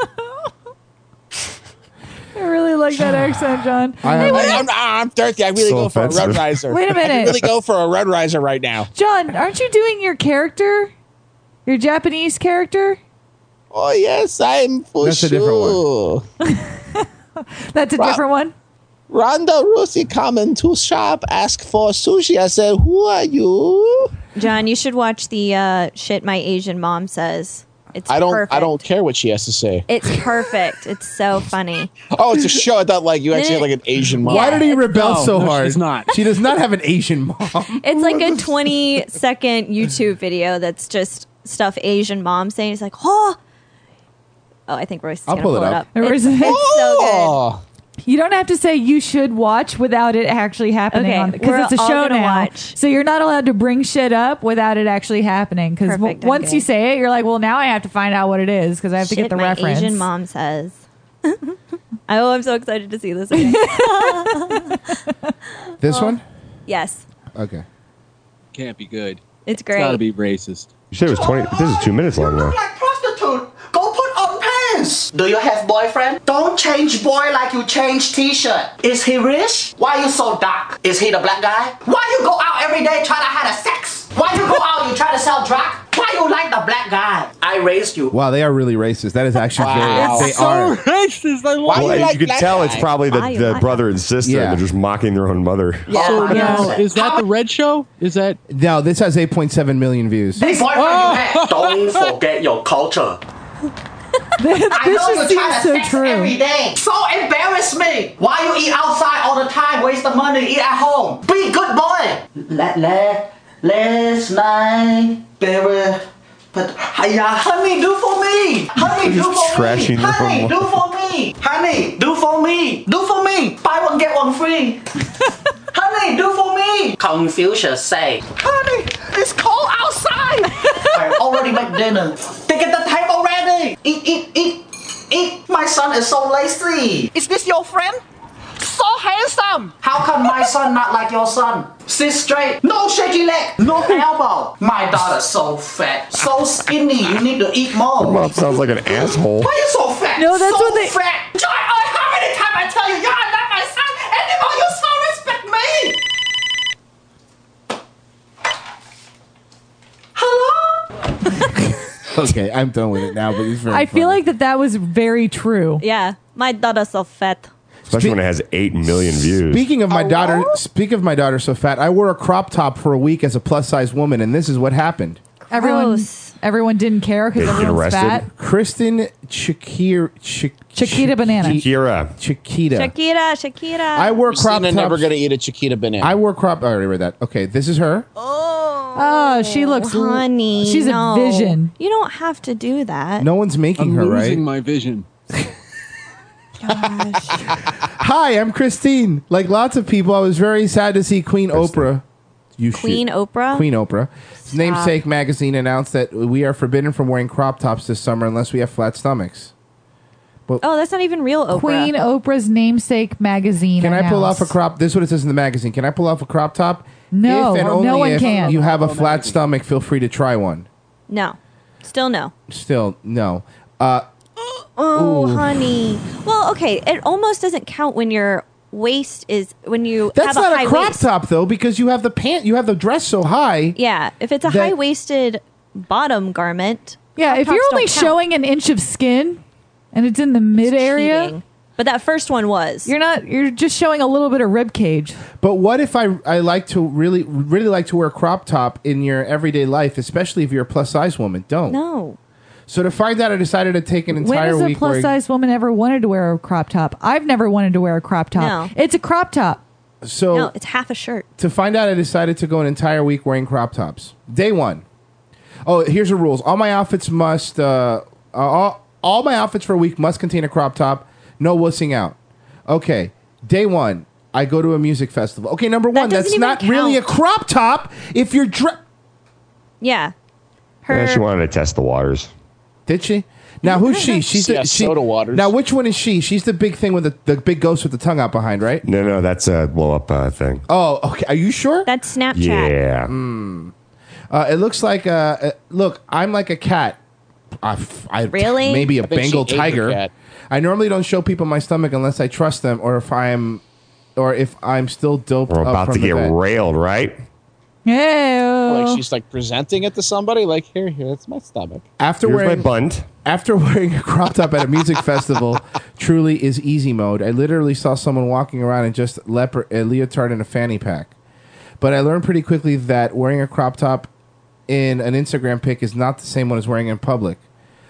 I really like that accent, John. I- Hey, wait, I, I'm, I'm thirsty. I really So go for a offensive. red riser. Wait a I minute. really go for a red riser right now. John, aren't you doing your character? Your Japanese character? Oh yes, I'm for That's a sure. different That's a Wow. different one? Ronda Rousey coming to shop, ask for sushi. I said, who are you? John, you should watch the uh, shit my Asian mom says. It's I don't. perfect. I don't care what she has to say. It's perfect. It's so funny. Oh, it's a show. I thought like you actually had like an Asian mom. Why did he rebel No, so no, hard? she's not. She does not have an Asian mom. It's like a twenty second YouTube video that's just stuff Asian mom saying. It's like, oh, oh, I think Royce is I'll gonna pull pull, it it up. up. It's, Royce- it's so good. Oh, You don't have to say you should watch without it actually happening Okay, on because we're it's a all show gonna now. watch. So you're not allowed to bring shit up without it actually happening. Because Perfect, I'm once you good. say it, you're like, well, now I have to find out what it is because I have to Shit get the my reference. Asian mom says. Oh, I'm so excited to see this again. This one? Yes, Okay. Can't be good. it's It's got to great. be racist. You said it was twenty. This is two minutes long now. Like prostitute. Go put on pants. Do you have boyfriend? Don't change boy like you change t-shirt. Is he rich? Why you so dark? Is he the black guy? Why you go out every day try to have a sex? Why you go out you try to sell drug? Why you like the black guy? I raised you. Wow, they are really racist. That is actually Wow. very. They are. racist. I why Well, you you like could black tell guy? it's probably the, Why you the like brother and sister. Yeah. They're just mocking their own mother. Yeah. Oh, So now, yeah. is that the red show? Is that No, this has eight point seven million views. Hey, boyfriend Oh. you have. Don't forget your culture. I this know just you try seems to so sex true. every day. So embarrass me. Why you eat outside all the time? Waste the money. Eat at home. Be a good boy. Let let last night, baby. But yeah, honey, do for me. Honey, do Just for me. trashing your Honey, mom. do for me. Honey, do for me. Do for me. Buy one get one free. Honey, do for me. Confucius say, honey, it's cold outside. I already made dinner. They get the table ready. Eat, eat, eat, eat. My son is so lazy. Is this your friend? So handsome. How come my son not like your son? Sit straight. No shaky leg. No elbow. My daughter's so fat. So skinny. You need to eat more. Mom sounds like an asshole. Why you so fat? No, that's so what they- fat. Joy, oh, how many times I tell you you're not my son anymore? You so respect me. Hello? Okay, I'm done with it now. But it's very. I feel funny. like that that was very true. Yeah, my daughter's so fat. Especially when it has eight million views. Speaking of my daughter, speak of my daughter so fat, I wore a crop top for a week as a plus size woman, and this is what happened. Everyone, Gross. everyone didn't care because They get everyone's arrested. fat. Kristen Shakir, Ch- Chiquita banana. Shakira. Chiquita. Shakira, Shakira. I wore crop Christina tops. never gonna eat a Chiquita banana. I wore crop. I already read that. Okay, this is her. Oh, she looks. honey. She's no. a vision. You don't have to do that. No one's making I'm her, losing right? my vision. Hi, I'm Christine. Like lots of people, I was very sad to see Queen Oprah. You Queen shoot. Oprah? Queen Oprah. Namesake magazine announced that we are forbidden from wearing crop tops this summer unless we have flat stomachs. Oh, that's not even real Oprah. Queen Oprah's namesake magazine. Can I pull off announced. a crop? This is what it says in the magazine. Can I pull off a crop top? No, if and no only one if can. you have a flat stomach, feel free to try one. No. Still no. Still, no. Uh, Oh, Ooh. honey. Well, okay. It almost doesn't count when your waist is when you that's have not a a, high crop waist. top though, because you have the pant, you have the dress so high. Yeah, if it's a that- high waisted bottom garment. Yeah, crop if you're tops only don't count. showing an inch of skin and it's in the mid area, cheating. But that first one was. you're not. You're just showing a little bit of rib cage. But what if I I like to really really like to wear a crop top in your everyday life, especially if you're a plus size woman? Don't. No. So to find out, I decided to take an When entire has a week plus wearing. size woman ever wanted to wear a crop top? I've never wanted to wear a crop top. No. It's a crop top. So No, it's half a shirt. to find out, I decided to go an entire week wearing crop tops. Day one. Oh, here's the rules. All my outfits must. Uh, uh, all, all my outfits for a week must contain a crop top. No wussing out. Okay. Day one. I go to a music festival. Okay, number one. doesn't That's even not really a count. crop top if you're. Dre- Yeah. Her. Yeah, she wanted to test the waters. Did she? Now who's she? She's Yeah, the, she, soda waters. Now which one is she? She's the big thing with the, the big ghost with the tongue out behind, right? No, no, that's a blow up uh, thing. Oh, okay. Are you sure? That's Snapchat. Yeah. Mm. Uh, it looks like uh, uh, look. I'm like a cat. I, I, Really? Maybe a I think she Bengal ate the tiger. cat. I normally don't show people my stomach unless I trust them, or if I'm, or if I'm still doped. We're up about from to the get vet. railed, right? Yeah. Like she's like presenting it to somebody. Like here, here, that's my stomach. After Here's wearing my bund. After wearing a crop top at a music festival, truly is easy mode. I literally saw someone walking around in just leopard, a leotard and a fanny pack. But I learned pretty quickly that wearing a crop top in an Instagram pic is not the same one as wearing it in public,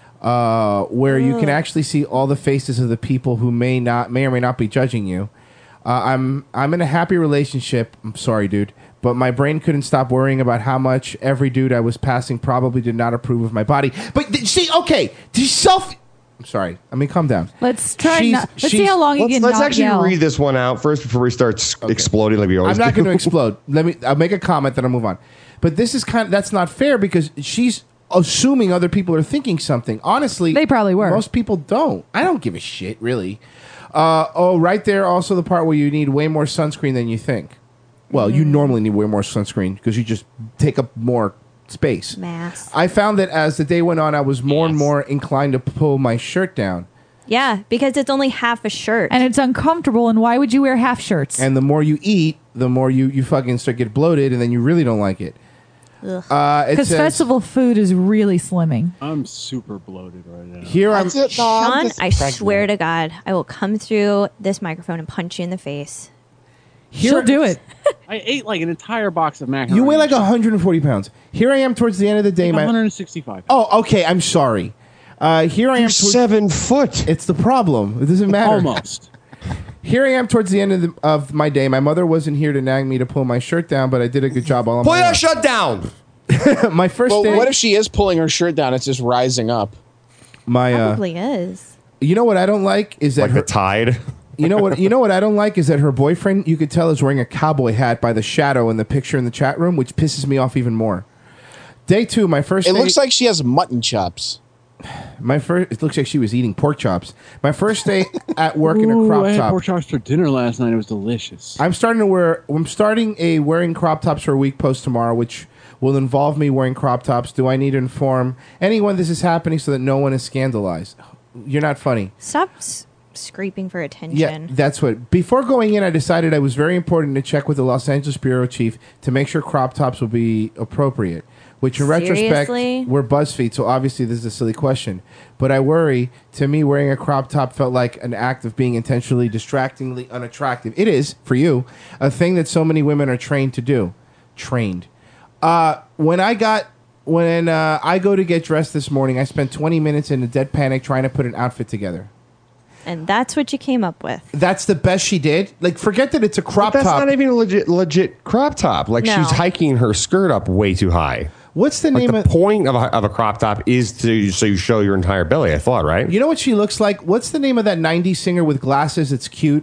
uh, where you can actually see all the faces of the people who may not, may or may not be judging you. Uh, I'm I'm in a happy relationship. I'm sorry, dude, but my brain couldn't stop worrying about how much every dude I was passing probably did not approve of my body. But th- see, okay, the self. I'm sorry. I mean, calm down. Let's try. She's- Not, let's see she's- how long you Let's, can let's not actually yell. read this one out first before we start s- exploding like we always I'm not do. going to explode. Let me. I'll make a comment, then I'll move on. But this is kind of that's not fair because she's assuming other people are thinking something. Honestly, They probably were. Most people don't. I don't give a shit, really. Uh, oh, right there. Also, the part where you need way more sunscreen than you think. Well, you normally need way more sunscreen because you just take up more space. Mass. I found that as the day went on, I was more and more inclined to pull my shirt down. Yeah, because it's only half a shirt. And it's uncomfortable. And why would you wear half shirts? And the more you eat, the more you, you fucking start get bloated, and then you really don't like it. Uh, it Because says, festival food is really slimming. I'm super bloated right now. Here I'm. Sean, I swear to God, I will come through this microphone and punch you in the face. She'll do it. I ate like an entire box of macaroni. You weigh like one hundred forty pounds. Here I am towards the end of the day. Like my one hundred sixty-five. Oh, okay. I'm sorry. Uh, here I am. Towards, seven foot. It's the problem. It doesn't matter. Almost. Here I am towards the end of, the, of my day. My mother wasn't here to nag me to pull my shirt down, but I did a good job all on Pull my your own. shirt down. My first Well, day. what if she is pulling her shirt down? It's just rising up. my uh, Probably is. you know what I don't like is that Like her, the tide. you know what you know what I don't like is that her boyfriend, you could tell, is wearing a cowboy hat by the shadow in the picture in the chat room, which pisses me off even more. Day two, my first It day, looks like she has mutton chops. my first it looks like she was eating pork chops. My first day at work in a Ooh, crop I had top. pork chops for dinner last night. It was delicious. I'm starting to wear. I'm starting a wearing crop tops for a week post tomorrow, which will involve me wearing crop tops. Do I need to inform anyone this is happening so that no one is scandalized? You're not funny. Stop s- scraping for attention. Yeah, that's what. Before going in, I decided it was very important to check with the Los Angeles bureau chief to make sure crop tops will be appropriate. Which, in retrospect, Seriously? we're BuzzFeed, so obviously this is a silly question. But I worry, to me, wearing a crop top felt like an act of being intentionally, distractingly unattractive. It is, for you, a thing that so many women are trained to do. Trained. Uh, when I got when uh, I go to get dressed this morning, I spent twenty minutes in a dead panic trying to put an outfit together. And that's what you came up with. That's the best she did. Like, forget that it's a crop But that's top. not even a legit legit crop top. Like No. she's hiking her skirt up way too high. What's the Like name the of? point of a, of a crop top is to so you show your entire belly. I thought, right? You know what she looks like? What's the name of that nineties singer with glasses? It's cute.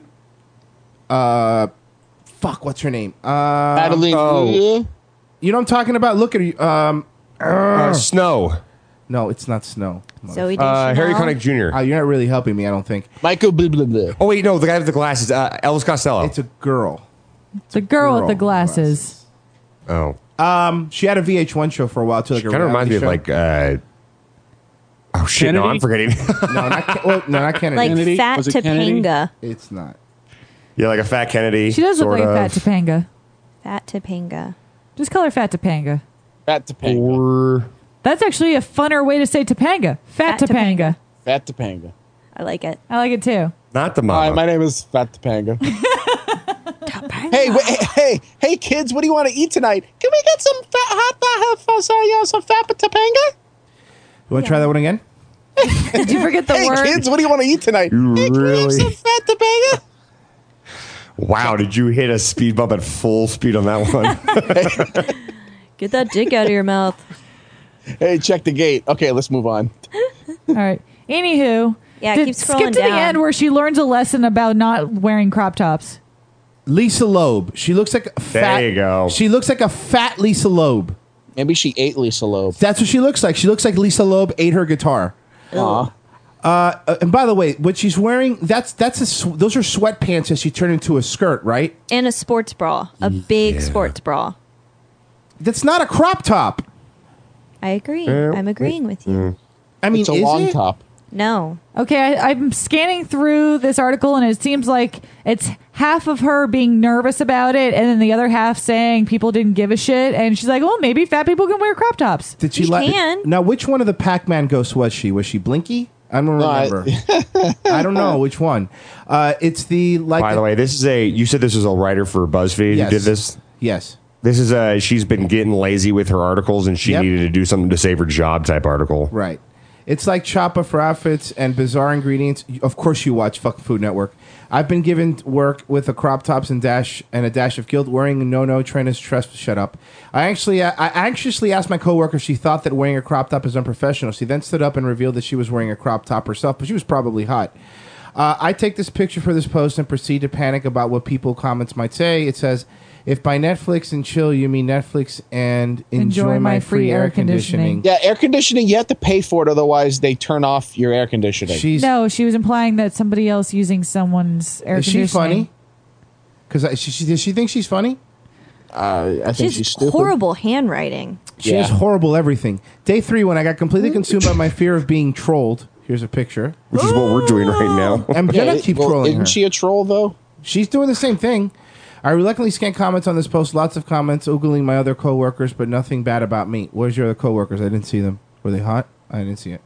Uh, fuck. What's her name? Uh, Adeline. oh. You know what I'm talking about? Look at her. Um, Uh, Snow. No, it's not Snow. Zoe Uh, Harry Deschanel. Connick Junior Oh, you're not really helping me, I don't think. Michael blah, blah, blah. Oh wait, no, the guy with the glasses. Uh, Elvis Costello. It's a girl. The girl with girl the glasses. oh, Um, she had a V H one show for a while too. Like a kind of reminds me of reality like. Uh, oh shit! No, Kennedy? I'm forgetting. show. no, not Ken- well, no, not Kennedy. Like Kennedy? Fat Was it Kennedy? Topanga. It's not. yeah, like a fat Kennedy. She does look sort like a of. Fat Topanga. Fat Topanga. Just call her Fat Topanga. Fat Topanga. Or That's actually a funner way to say Topanga. Fat, Fat Topanga. Fat Topanga. I like it. I like it too. not the Hi, mama. my name is Fat Topanga. Topanga. Hey, wait, hey, hey, hey, kids, what do you want to eat tonight? Can we get some fat, hot, hot, hot, sorry, uh, some Fat Topanga? You want to try that one again? Did you forget the Hey, word? kids, what do you want to eat tonight? You Hey, can we have really- some Fat Topanga? Wow, did you hit a speed bump at full speed on that one? Get that dick out of your mouth. Hey, check the gate. Okay, let's move on. All right. Anywho. Yeah, did- keep skip scrolling to the down. end where she learns a lesson about not wearing crop tops. Lisa Loeb. She looks like a fat. There you go. She looks like a fat Lisa Loeb. Maybe she ate Lisa Loeb. That's what she looks like. She looks like Lisa Loeb ate her guitar. Aw. Uh, and by the way, what she's wearing, that's that's a, sw- those are sweatpants that she turned into a skirt, right? And a sports bra. A big sports bra. That's not a crop top. I agree. Uh, I'm agreeing with you. I mean, It's a is long it? top. No. Okay, I, I'm scanning through this article, and it seems like it's half of her being nervous about it, and then the other half saying people didn't give a shit. And she's like, "Well, maybe fat people can wear crop tops." Did she You let? can. Now, which one of the Pac-Man ghosts was she? Was she Blinky? I don't No, I- remember. I, don't know which one. Uh, it's the like. By the way, this is a. You said this was a writer for BuzzFeed Yes. who did this. Yes. This is a. She's been getting lazy with her articles, and she Yep. needed to do something to save her job type article. Right. It's like Choppa for outfits and bizarre ingredients. Of course, you watch fucking Food Network. I've been given work with a crop tops and dash and a dash of guilt. Wearing no no trainers trust. Shut up. I actually I anxiously asked my coworker if she thought that wearing a crop top is unprofessional. She then stood up and revealed that she was wearing a crop top herself, but she was probably hot. Uh, I take this picture for this post and proceed to panic about what people comments might say. It says, "If by Netflix and chill you mean Netflix and enjoy, my free air conditioning." Yeah, air conditioning, you have to pay for it, otherwise they turn off your air conditioning. She's No, she was implying that somebody else using someone's air Is she conditioning. funny? Because she, she, does she think she's funny? Uh, I She think has she's stupid. horrible handwriting. She Yeah. has horrible everything. Day three, when I got completely consumed by my fear of being trolled. Here's a picture. Which is what we're doing right now. I'm Yeah, gonna it- keep well, trolling Isn't her. she a troll, though? She's doing the same thing. I reluctantly scan comments on this post. Lots of comments oogling my other coworkers, but nothing bad about me. Where's your other coworkers? I didn't see them. Were they hot? I didn't see it.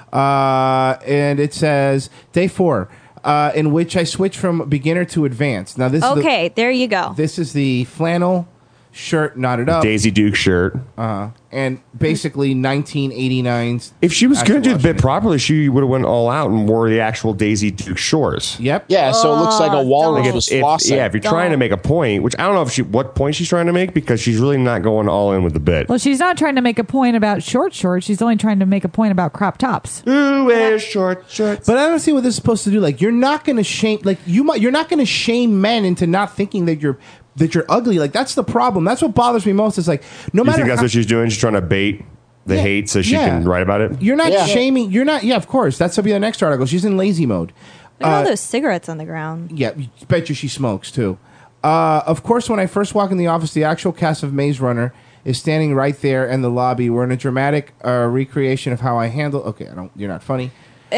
Uh, and it says day four, uh, in which I switch from beginner to advanced. Now this is the, Okay, there you go. this is the flannel shirt knotted up, Daisy Duke shirt. uh, and basically nineteen eighty-nine's. If she was going to do the Washington. bit properly, she would have went all out and wore the actual Daisy Duke shorts. Yep. Yeah, so it looks like a Oh, walrus don't. was If, flossing. yeah, if you're trying to make a point, which I don't know if she what point she's trying to make because she's really not going all in with the bit. Well, she's not trying to make a point about short shorts. She's only trying to make a point about crop tops. Who wears short shorts? But I don't see what this is supposed to do. Like, you're not going to shame. Like, you might. You're not going to shame men into not thinking that you're that you're ugly. Like, that's the problem. That's what bothers me most. Is like, no You matter. think that's how, what she's doing? She's trying to bait the Yeah, hate so she yeah. can write about it? You're not Yeah. shaming. You're not. Yeah, of course. That's will be the next article. She's in lazy mode. Look at all Uh, those cigarettes on the ground. Yeah, you bet you she smokes too. Uh, of course, when I first walk in the office, the actual cast of Maze Runner is standing right there in the lobby. We're in a dramatic uh, recreation of how I handle. Okay, I don't. You're not funny.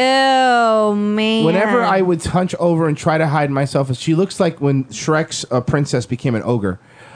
Oh man! Whenever I would hunch over and try to hide myself, she looks like when Shrek's uh, princess became an ogre.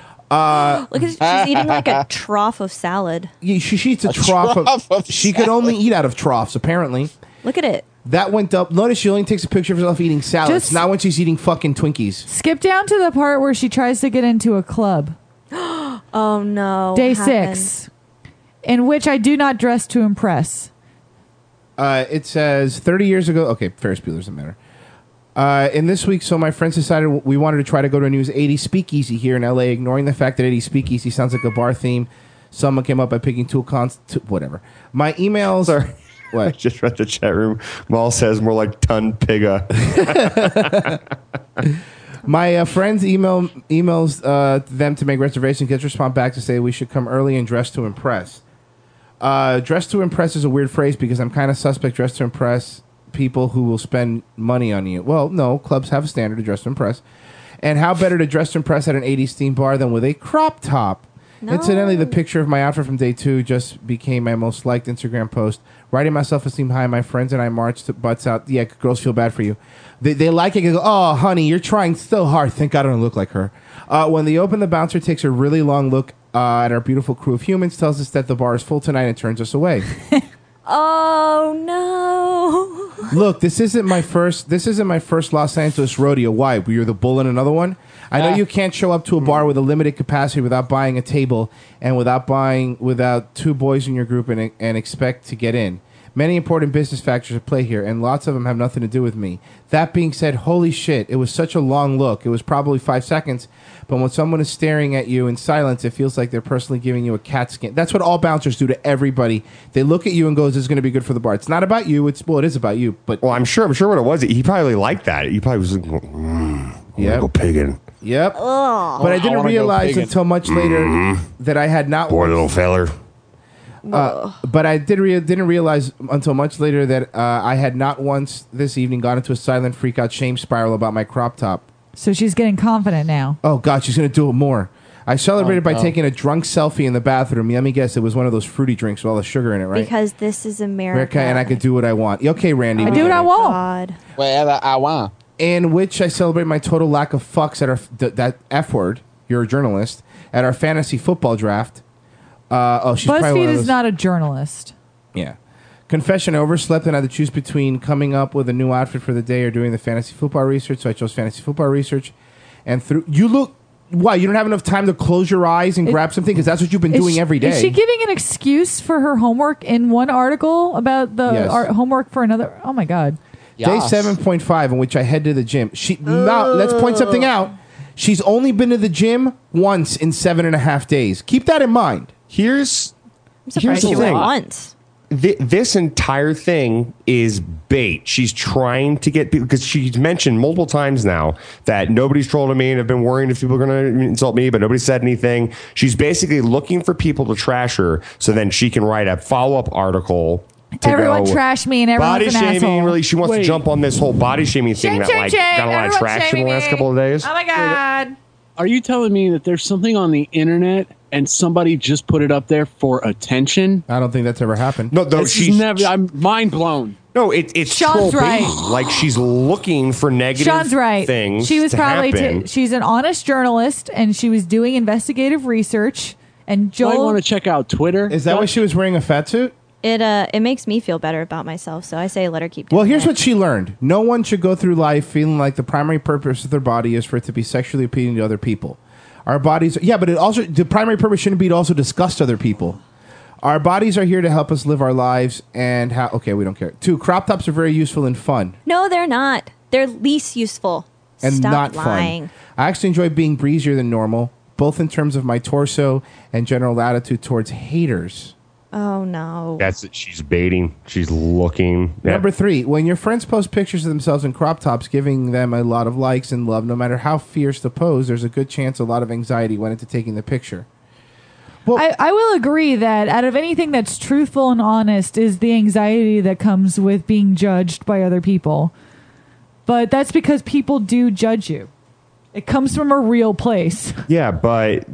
Uh, look at she's eating like a trough of salad. yeah, she, she eats a, A trough, trough of. of she could only eat out of troughs, apparently. Look at it. That went up. Notice she only takes a picture of herself eating salads, Just- not when she's eating fucking Twinkies. Skip down to the part where she tries to get into a club. Oh no! Day what happened? six. in which I do not dress to impress. Uh, it says thirty years ago. Okay, Ferris Bueller doesn't matter. Uh, in this week, so my friends decided we wanted to try to go to a new eighties speakeasy here in L A, ignoring the fact that eighties speakeasy sounds like a bar theme. Someone came up by picking two cons. Two, whatever. My emails are. What? I just read the chat room. Maul says more like ton pigga. My uh, friends email emails uh, them to make reservations. Gets respond back to say we should come early and dress to impress. Uh, dress to impress is a weird phrase because I'm kind of suspect dress to impress people who will spend money on you. Well, no, clubs have a standard to dress to impress. And how better to dress to impress at an eighties themed bar than with a crop top? No. Incidentally, the picture of my outfit from day two just became my most liked Instagram post. Writing my self-esteem high, my friends and I marched to butts out. Yeah, girls feel bad for you. They, they like it. They go, oh, honey, you're trying so hard. Thank God I don't look like her. Uh, when they open, the bouncer takes a really long look uh, at our beautiful crew of humans, tells us that the bar is full tonight, and turns us away. Oh no! Look, this isn't my first. This isn't my first Los Angeles rodeo. Why? Were you the bull in another one? I know Ah. you can't show up to a bar with a limited capacity without buying a table and without buying without two boys in your group and and expect to get in. Many important business factors at play here, and lots of them have nothing to do with me. That being said, holy shit, it was such a long look. It was probably five seconds, but when someone is staring at you in silence, it feels like they're personally giving you a cat scan. That's what all bouncers do to everybody. They look at you and goes, "This is going to be good for the bar." It's not about you. It's well, it is about you. But well, I'm sure. I'm sure what it was. He probably liked that. He probably was like, mm, Yep. go pigging. Yep. Ugh. But I I didn't wanna go realize pigging. until much later that I had not. Poor little feller. Uh, but I did rea- didn't realize until much later that uh, I had not once this evening gone into a silent freak out shame spiral about my crop top. So she's getting confident now. Oh God, she's gonna do it more. I celebrated Oh, by no. taking a drunk selfie in the bathroom. Let me guess, it was one of those fruity drinks with all the sugar in it, right? Because this is America. America, and I could do what I want. Okay, Randy. I we do what get I it. want. God. Whatever I want. In which I celebrate my total lack of fucks at our th- that F word. You're a journalist at our fantasy football draft. Uh, oh, she's probably one BuzzFeed of is those- not a journalist. Yeah. Confession: overslept and had to choose between coming up with a new outfit for the day or doing the fantasy football research. So I chose fantasy football research. And through you look, why you don't have enough time to close your eyes and It- grab something because that's what you've been Is doing she- every day. Is she giving an excuse for her homework in one article about the Yes. ar- homework for another? Oh my God. Day Yes. seven point five, in which I head to the gym. She now let's point something out. She's only been to the gym once in seven and a half days. Keep that in mind. Here's I'm surprised Here's she the went thing. once. Th- this entire thing is bait. She's trying to get people because she's mentioned multiple times now that nobody's trolling me and have been worrying if people are going to insult me, but nobody said anything. She's basically looking for people to trash her so then she can write a follow up article. To Everyone go, trashed me and everyone's body an shaming. asshole. Really, she wants Wait. to jump on this whole body shaming thing Shame, that shame, like shame. got a lot of Everyone's traction in the shaming last me. couple of days. Oh my God. Are you telling me that there's something on the internet and somebody just put it up there for attention? I don't think that's ever happened. No, though This is she's never. I'm mind blown. no, it, it's Sean's troll right. baiting. Like she's looking for negative Sean's right. things. She was to probably happen. t- she's an honest journalist and she was doing investigative research. And Do I Joel, want to check out Twitter? Is that why she was wearing a fat suit? It uh it makes me feel better about myself, so I say let her keep doing Well, here's it. what she learned. No one should go through life feeling like the primary purpose of their body is for it to be sexually appealing to other people. Our bodies, yeah, but it also, the primary purpose shouldn't be to also disgust other people. Our bodies are here to help us live our lives and how, okay, we don't care. Two, crop tops are very useful and fun. No, they're not. They're least useful. And Stop not lying. fun. I actually enjoy being breezier than normal, both in terms of my torso and general attitude towards haters. Oh no. That's it. She's baiting. She's looking. Yeah. Number three, when your friends post pictures of themselves in crop tops, giving them a lot of likes and love, no matter how fierce the pose, there's a good chance a lot of anxiety went into taking the picture. I, I will agree that out of anything that's truthful and honest is the anxiety that comes with being judged by other people. But that's because people do judge you. It comes from a real place. Yeah, but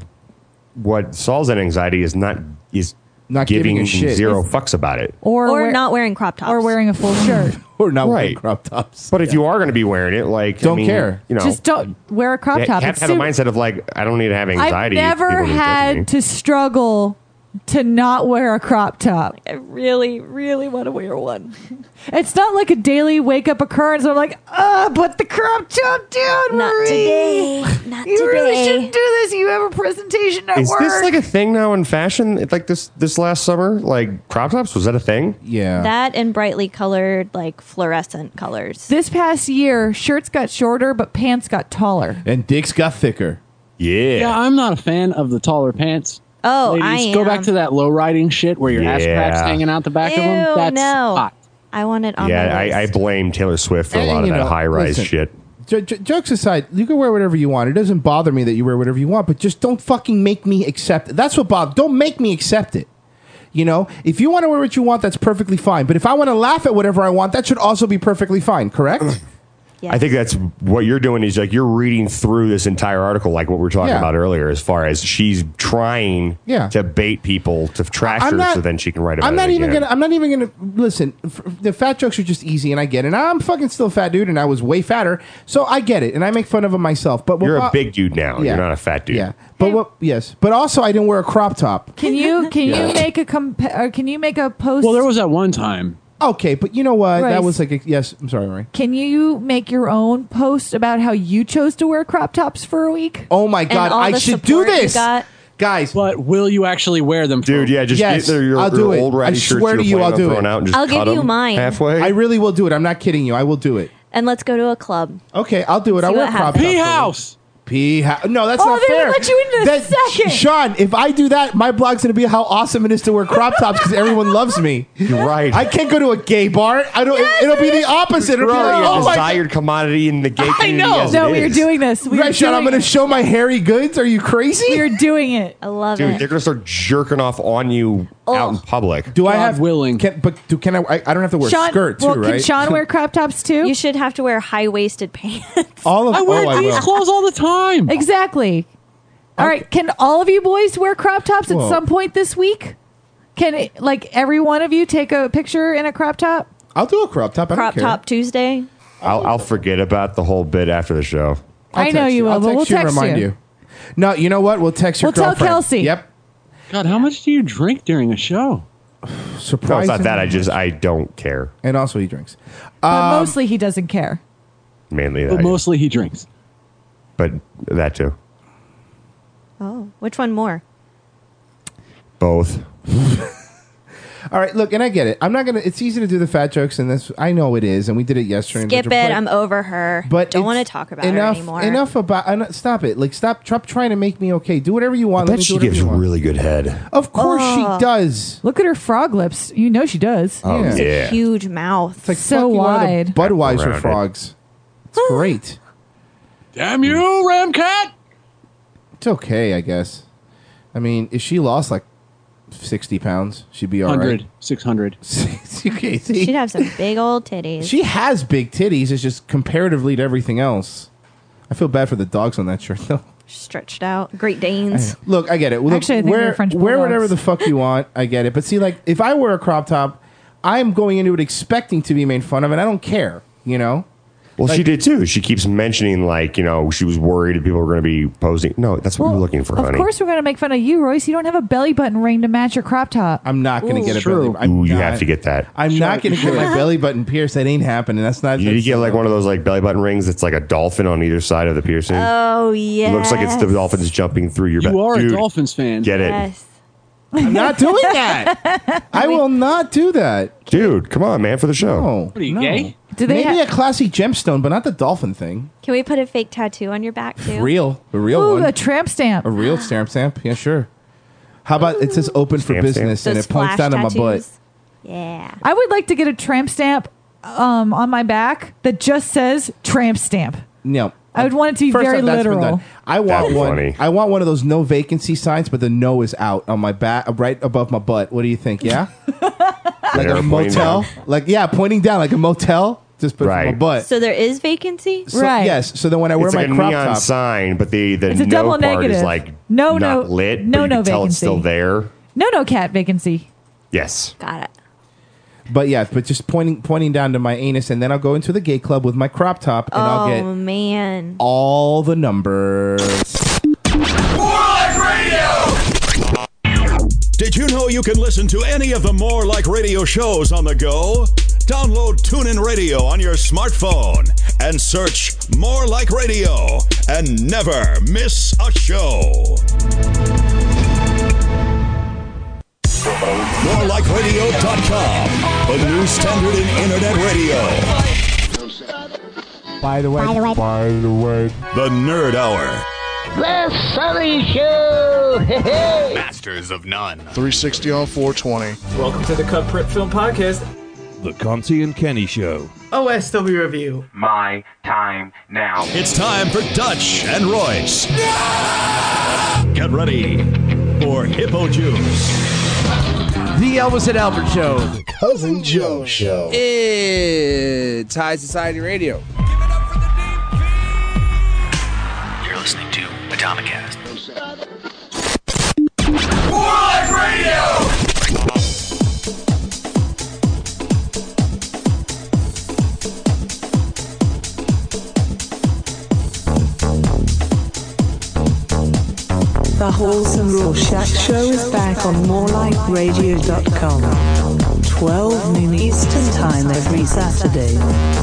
what solves that anxiety is not is Not giving, giving a shit. zero It's- fucks about it. Or, Or wear- not wearing crop tops. or wearing a full shirt. Or not wearing Right. crop tops. But if you are going to be wearing it, like I Don't mean, care. You know, Just don't wear a crop you top. have It's to have a super- mindset of like I don't need to have I've anxiety. if never people are judging me. had to struggle to not wear a crop top. I really, really want to wear one. It's not like a daily wake up occurrence. I'm like, ah, put the crop top down, Not Marie. today. Not you today. really shouldn't do this. You have a presentation at Is work. this like a thing now in fashion? It's like this this last summer, like crop tops, was that a thing? Yeah. That and brightly colored, like fluorescent colors. This past year, shirts got shorter, but pants got taller. And dicks got thicker. Yeah. Yeah, I'm not a fan of the taller pants. Oh, Ladies, I go am. back to that low riding shit where your ass Yeah. cracks hanging out the back Ew, of them. That's no. hot. I want it on Yeah, my list. I, I blame Taylor Swift for a And, lot of you that know, high rise listen, shit. J- j- jokes aside, you can wear whatever you want. It doesn't bother me that you wear whatever you want, but just don't fucking make me accept it. That's what bothers. Don't make me accept it. You know, if you want to wear what you want, that's perfectly fine. But if I want to laugh at whatever I want, that should also be perfectly fine. Correct? I think that's what you're doing is like you're reading through this entire article, like what we were talking Yeah. about earlier, as far as she's trying Yeah. to bait people to trash I'm her not- so then she can write about I'm it not even again. gonna. I'm not even gonna listen. F- the fat jokes are just easy, and I get it. And I'm fucking still a fat dude, and I was way fatter, so I get it, and I make fun of him myself. But what You're a bo- big dude now. Yeah. You're not a fat dude. Yeah, but what? Yes, but also I didn't wear a crop top. Can you can Yeah. you make a compa- or can you make a post? Well, there was that one time. Okay, but you know what? Right. That was like a, yes. I'm sorry, Marie. Can you make your own post about how you chose to wear crop tops for a week? Oh my god, all I the should do support you this, got. guys. But will you actually wear them? Dude, yeah, just Yes, get there, your, I'll do your it. old I ratty shirts swear you're to you, planning I'll on do throwing it. out and just I'll give cut you 'em mine. halfway. I really will do it. I'm not kidding you. I will do it. And let's go to a club. Okay, I'll do it. See I'll wear what crop happens. top. Pea for you. house. Pea house. No, that's Oh, not they fair. let you in in a That- second. Sean, if I do that, my blog's going to be how awesome it is to wear crop tops because everyone loves me. You're right. I can't go to a gay bar. I don't. Yes, it'll be it the is. opposite. It'll be Really like, a oh my god. desired commodity in the gay I community. know. as No, it we are is. doing this. We are Right, Sean, I'm doing going to it. show my hairy goods. Are you crazy? We are doing it. I love Dude, it. they're gonna start jerking off on you out in public. do I God have willing. Can, but do can I, I? I don't have to wear Sean, a skirt too, well, right? can Sean wear crop tops too? You should have to wear high waisted pants. all of I wear oh, I these will. clothes all the time. Exactly. All right. Can all of you boys wear crop tops at Whoa. some point this week? Can it, like every one of you take a picture in a crop top? I'll do a crop top. I Crop don't care. top Tuesday. I'll, I'll forget about the whole bit after the show. I'll I know text you will, I'll but text we'll you and text remind you. you. No, you know what? We'll text your We'll tell girlfriend. Kelsey. Yep. God, how much do you drink during a show? No, Surprise. it's not that. I just I don't care. And also he drinks. But Um, mostly he doesn't care. Mainly But that. mostly he drinks. but that too. Oh, which one more? Both. All right, look, and I get it. I'm not gonna. It's easy to do the fat jokes, and this I know it is, and we did it yesterday. Skip and it. but- I'm over her. But don't it's want to talk about enough, her anymore. Enough about. Uh, stop it. Like stop. Stop trying to make me okay. Do whatever you want. I Let bet me she do whatever gives you want. really good head. Of course Oh. she does. Look at her frog lips. You know she does. Oh, Yeah. It's yeah. a huge mouth. It's like So fucking one of the wide. Budweiser Around it. frogs. It's great. Damn you, Ramcat! It's okay, I guess. I mean, if she lost like sixty pounds, she'd be all one right. hundred, six hundred. Okay, see? She'd have some big old titties. She has big titties. It's just comparatively to everything else. I feel bad for the dogs on that shirt, though. Stretched out. Great Danes. Look, I get it. Look, Actually, I think wear, they're French wear bulldogs. whatever the fuck you want. I get it. But see, like, if I wear a crop top, I'm going into it expecting to be made fun of, and I don't care, you know? Well, Like- she did too. She keeps mentioning like you know she was worried that people were going to be posing. No, that's what Well, we were looking for, of honey. course we're going to make fun of you, Royce. You don't have a belly button ring to match your crop top. I'm not going to Ooh, get a true. belly. I'm Ooh, you not- have to get that. I'm Sure, not going to you get my should. belly button pierced. That ain't happening. That's not. You need to that's- get like one of those like belly button rings that's like a dolphin on either side of the piercing. Oh, yeah. It looks like it's the dolphins jumping through your. You be- are Dude, a Dolphins fan. Get it, Yes. I'm not doing that. I will not do that. dude. Come on, man, for the show. No. What are you, no. gay? Do they Maybe ha- a classy gemstone, but not the dolphin thing. Can we put a fake tattoo on your back, too? Real, a real Ooh, one, a tramp stamp. a real stamp stamp. Yeah, sure. How about it says open for Stamp business stamp. and Those it points splash down to my butt. tattoos. Yeah. I would like to get a tramp stamp um, on my back that just says tramp stamp. No. I would want it to be First very off, that's been literal. done. I want That'd be one. funny. I want one of those no vacancy signs, but the no is out on my back, right above my butt. What do you think? Yeah, like Arrow a pointing motel. down. Like yeah, pointing down like a motel. Just put Right. my butt. So there is vacancy? So- Right. Yes. So then when I wear It's my like a crop neon top, sign, but the the It's a no double part negative. is like No, not no- lit. no, but you no can tell it's vacancy. still there. No, no cat vacancy. Yes. Got it. but yeah, but just pointing pointing down to my anus, and then I'll go into the gay club with my crop top, and oh, I'll get man. all the numbers. Did you know you can listen to any of the More Like Radio shows on the go? Download TuneIn Radio on your smartphone and search More Like Radio and never miss a show. more like radio dot com, the new standard in internet radio. By the way, By the way. by the way, The Nerd Hour. The Sully Show! Hey, Masters of None. three sixty on four twenty. Welcome to the Cut Print Film Podcast. The Conti and Kenny Show. O S W Review. My time now. It's time for Dutch and Royce. Get ready for Hippo Juice. The Elvis and Albert Show. The Cousin Joe Show. It's High Society Radio. You're listening to Atomicast. More Like Radio! The Wholesome Rorschach Show is back on more like radio dot com. twelve noon Eastern Time every Saturday.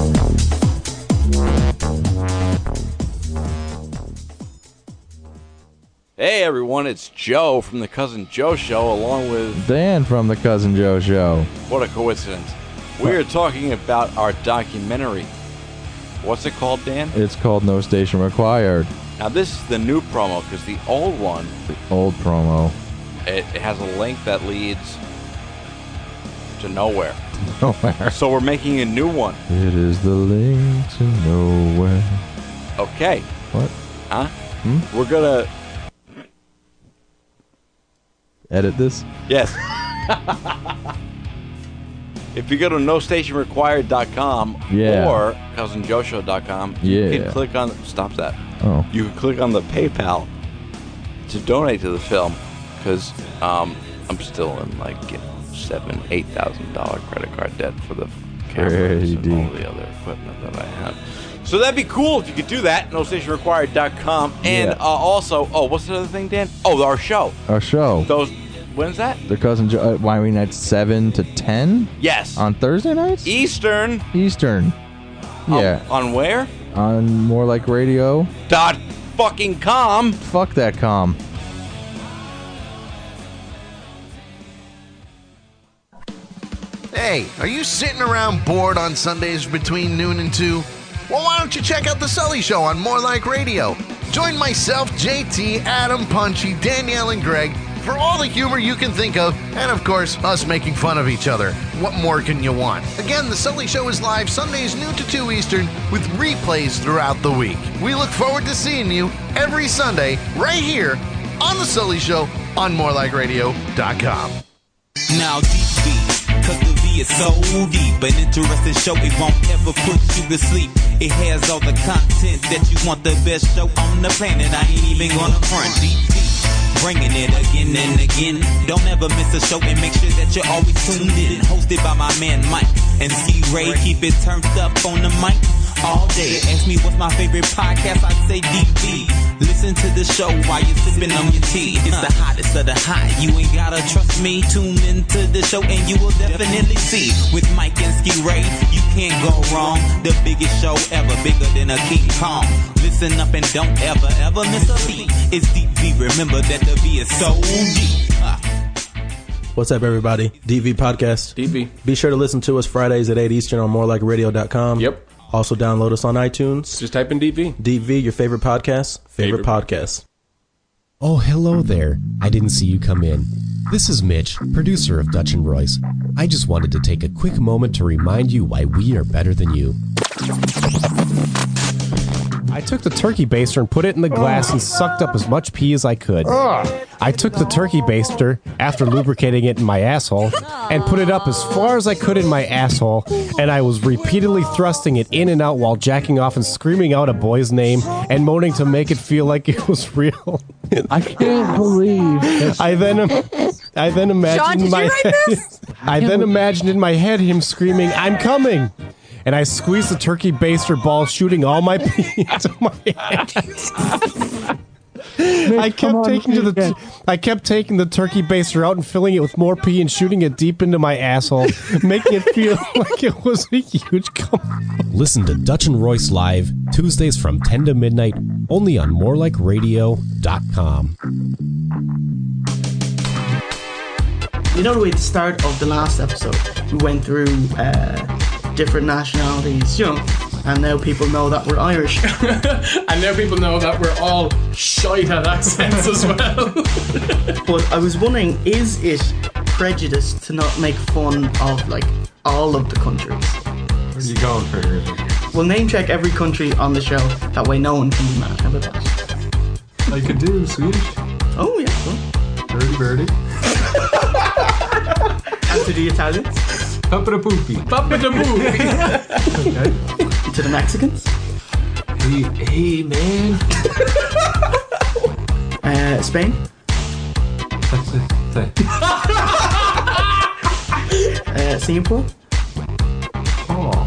Hey everyone, it's Joe from the Cousin Joe Show, along with Dan from the Cousin Joe Show. what a coincidence. We are talking about our documentary. What's it called, Dan? It's called No Station Required. Now this is the new promo because the old one, The old promo. it, it has a link that leads to nowhere. Nowhere. So we're making a new one. It is the link to nowhere. Okay. What? Huh? Hmm? We're gonna Edit this? Yes. If you go to no station required dot com Yeah. or cousin joe show dot com, Yeah. you can click on stop that. Oh. You can click on the PayPal to donate to the film because um, I'm still in like you know, seven, eight thousand dollar credit card debt for the cameras Crazy. and all the other equipment that I have. So that'd be cool if you could do that. no station required dot com and Yeah. uh, also, oh, what's the other thing, Dan? Oh, our show. Our show. Those. When's that? The Cousin Joe. Uh, Wyoming nights seven to ten? Yes. On Thursday nights? Eastern. Eastern. Yeah. On, on where? On More Like Radio. Dot fucking com. Fuck that com. Hey, are you sitting around bored on Sundays between noon and two? Well, why don't you check out The Sully Show on More Like Radio? Join myself, J T, Adam, Punchy, Danielle, and Greg for all the humor you can think of, and of course, us making fun of each other. What more can you want? Again, The Sully Show is live Sundays noon to two Eastern with replays throughout the week. We look forward to seeing you every Sunday right here on The Sully Show on more like radio dot com. Now deep deep, cause the V is so deep. An interesting show, it won't ever put you to sleep. It has all the content that you want, the best show on the planet. I ain't even gonna front. Deep deep, bringing it again and again. Don't ever miss a show and make sure that you're always tuned in. Hosted by my man Mike and Ski Ray. Keep it turned up on the mic all day. Ask me what's my favorite podcast, I'd say D V. Listen to the show while you're sipping on your tea. It's the hottest of the hot. You ain't gotta trust me. Tune into the show and you will definitely see. With Mike and Ski Ray, you can't go wrong. The biggest show ever, bigger than a King Kong. Listen up and don't ever, ever miss a beat. It's D V. Remember that the V is so deep. Ah. What's up, everybody? D V Podcast. D V. Be sure to listen to us Fridays at eight Eastern on more like radio dot com. Yep. Also download us on iTunes. Just type in D V. D V, your favorite podcast. Favorite, favorite podcast. Oh, hello there. I didn't see you come in. This is Mitch, producer of Dutch and Royce. I just wanted to take a quick moment to remind you why we are better than you. I took the turkey baster and put it in the glass and sucked up as much pee as I could. I took the turkey baster, after lubricating it in my asshole, and put it up as far as I could in my asshole, and I was repeatedly thrusting it in and out while jacking off and screaming out a boy's name and moaning to make it feel like it was real. I can't believe this. I then, I then imagined Sean, did in my you write head, this? I then imagined in my head him screaming, "I'm coming!" And I squeezed the turkey baster ball, shooting all my pee into my hands. I kept taking to the I kept taking the turkey baster out and filling it with more pee and shooting it deep into my asshole, making it feel like it was a huge cum. Listen to Dutch and Royce live Tuesdays from ten to midnight, only on more like radio dot com. You know the way at the start of the last episode, we went through uh, different nationalities, you know, and now people know that we're Irish. And now people know that we're all shite at accents as well. But I was wondering, is it prejudice to not make fun of, like, all of the countries? Where's he going for here? We'll name check every country on the show, that way no one can be mad. How about that? I could do Swedish. Oh, yeah. Well. Birdie birdie. And to the Italians? Papa da poopy. Papa da poopy. Okay. To the Mexicans? Hey, hey man. uh, Spain? uh, Singapore? Oh.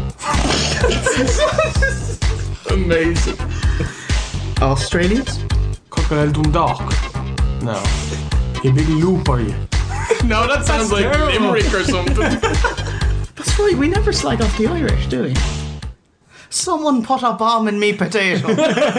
Amazing. Australians? Crocodile Dundalk. No. A big loop are you? No, that sounds like terrible. Limerick or something. That's right, we never slag off the Irish, do we? Someone put a bomb in me potato.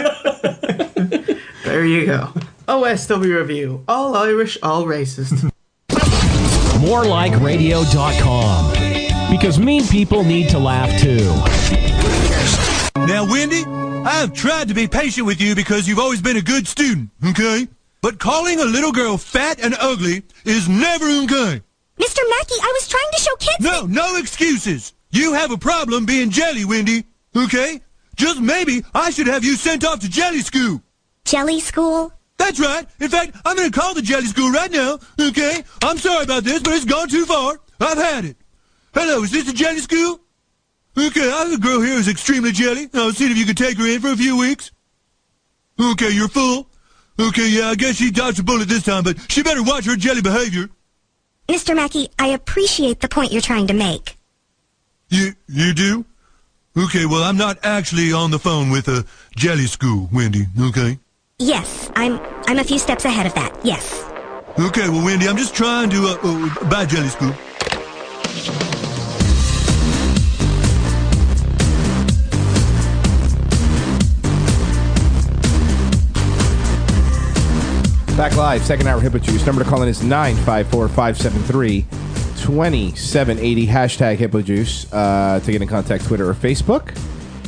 There you go. O S W Review. All Irish, all racist. more like radio dot com. Because mean people need to laugh too. Now, Wendy, I have tried to be patient with you because you've always been a good student, okay? But calling a little girl fat and ugly is never okay. Mister Mackey, I was trying to show kids. No, no excuses. You have a problem being jelly, Wendy, okay? Just maybe I should have you sent off to jelly school. Jelly school? That's right. In fact, I'm going to call the jelly school right now, okay? I'm sorry about this, but it's gone too far. I've had it. Hello, is this the jelly school? Okay, I have a girl here who's extremely jelly. I was seeing if you could take her in for a few weeks. Okay, you're full. Okay, yeah, I guess she dodged a bullet this time, but she better watch her jelly behavior. Mister Mackey, I appreciate the point you're trying to make. You you do? Okay, well, I'm not actually on the phone with a jelly school, Wendy, okay? Yes, I'm I'm a few steps ahead of that, yes. Okay, well, Wendy, I'm just trying to, uh, uh buy jelly school. Back live, second hour Hippo Juice. Number to call in is nine five four, five seven three, two seven eight zero. Hashtag Hippo Juice uh, to get in contact, Twitter or Facebook.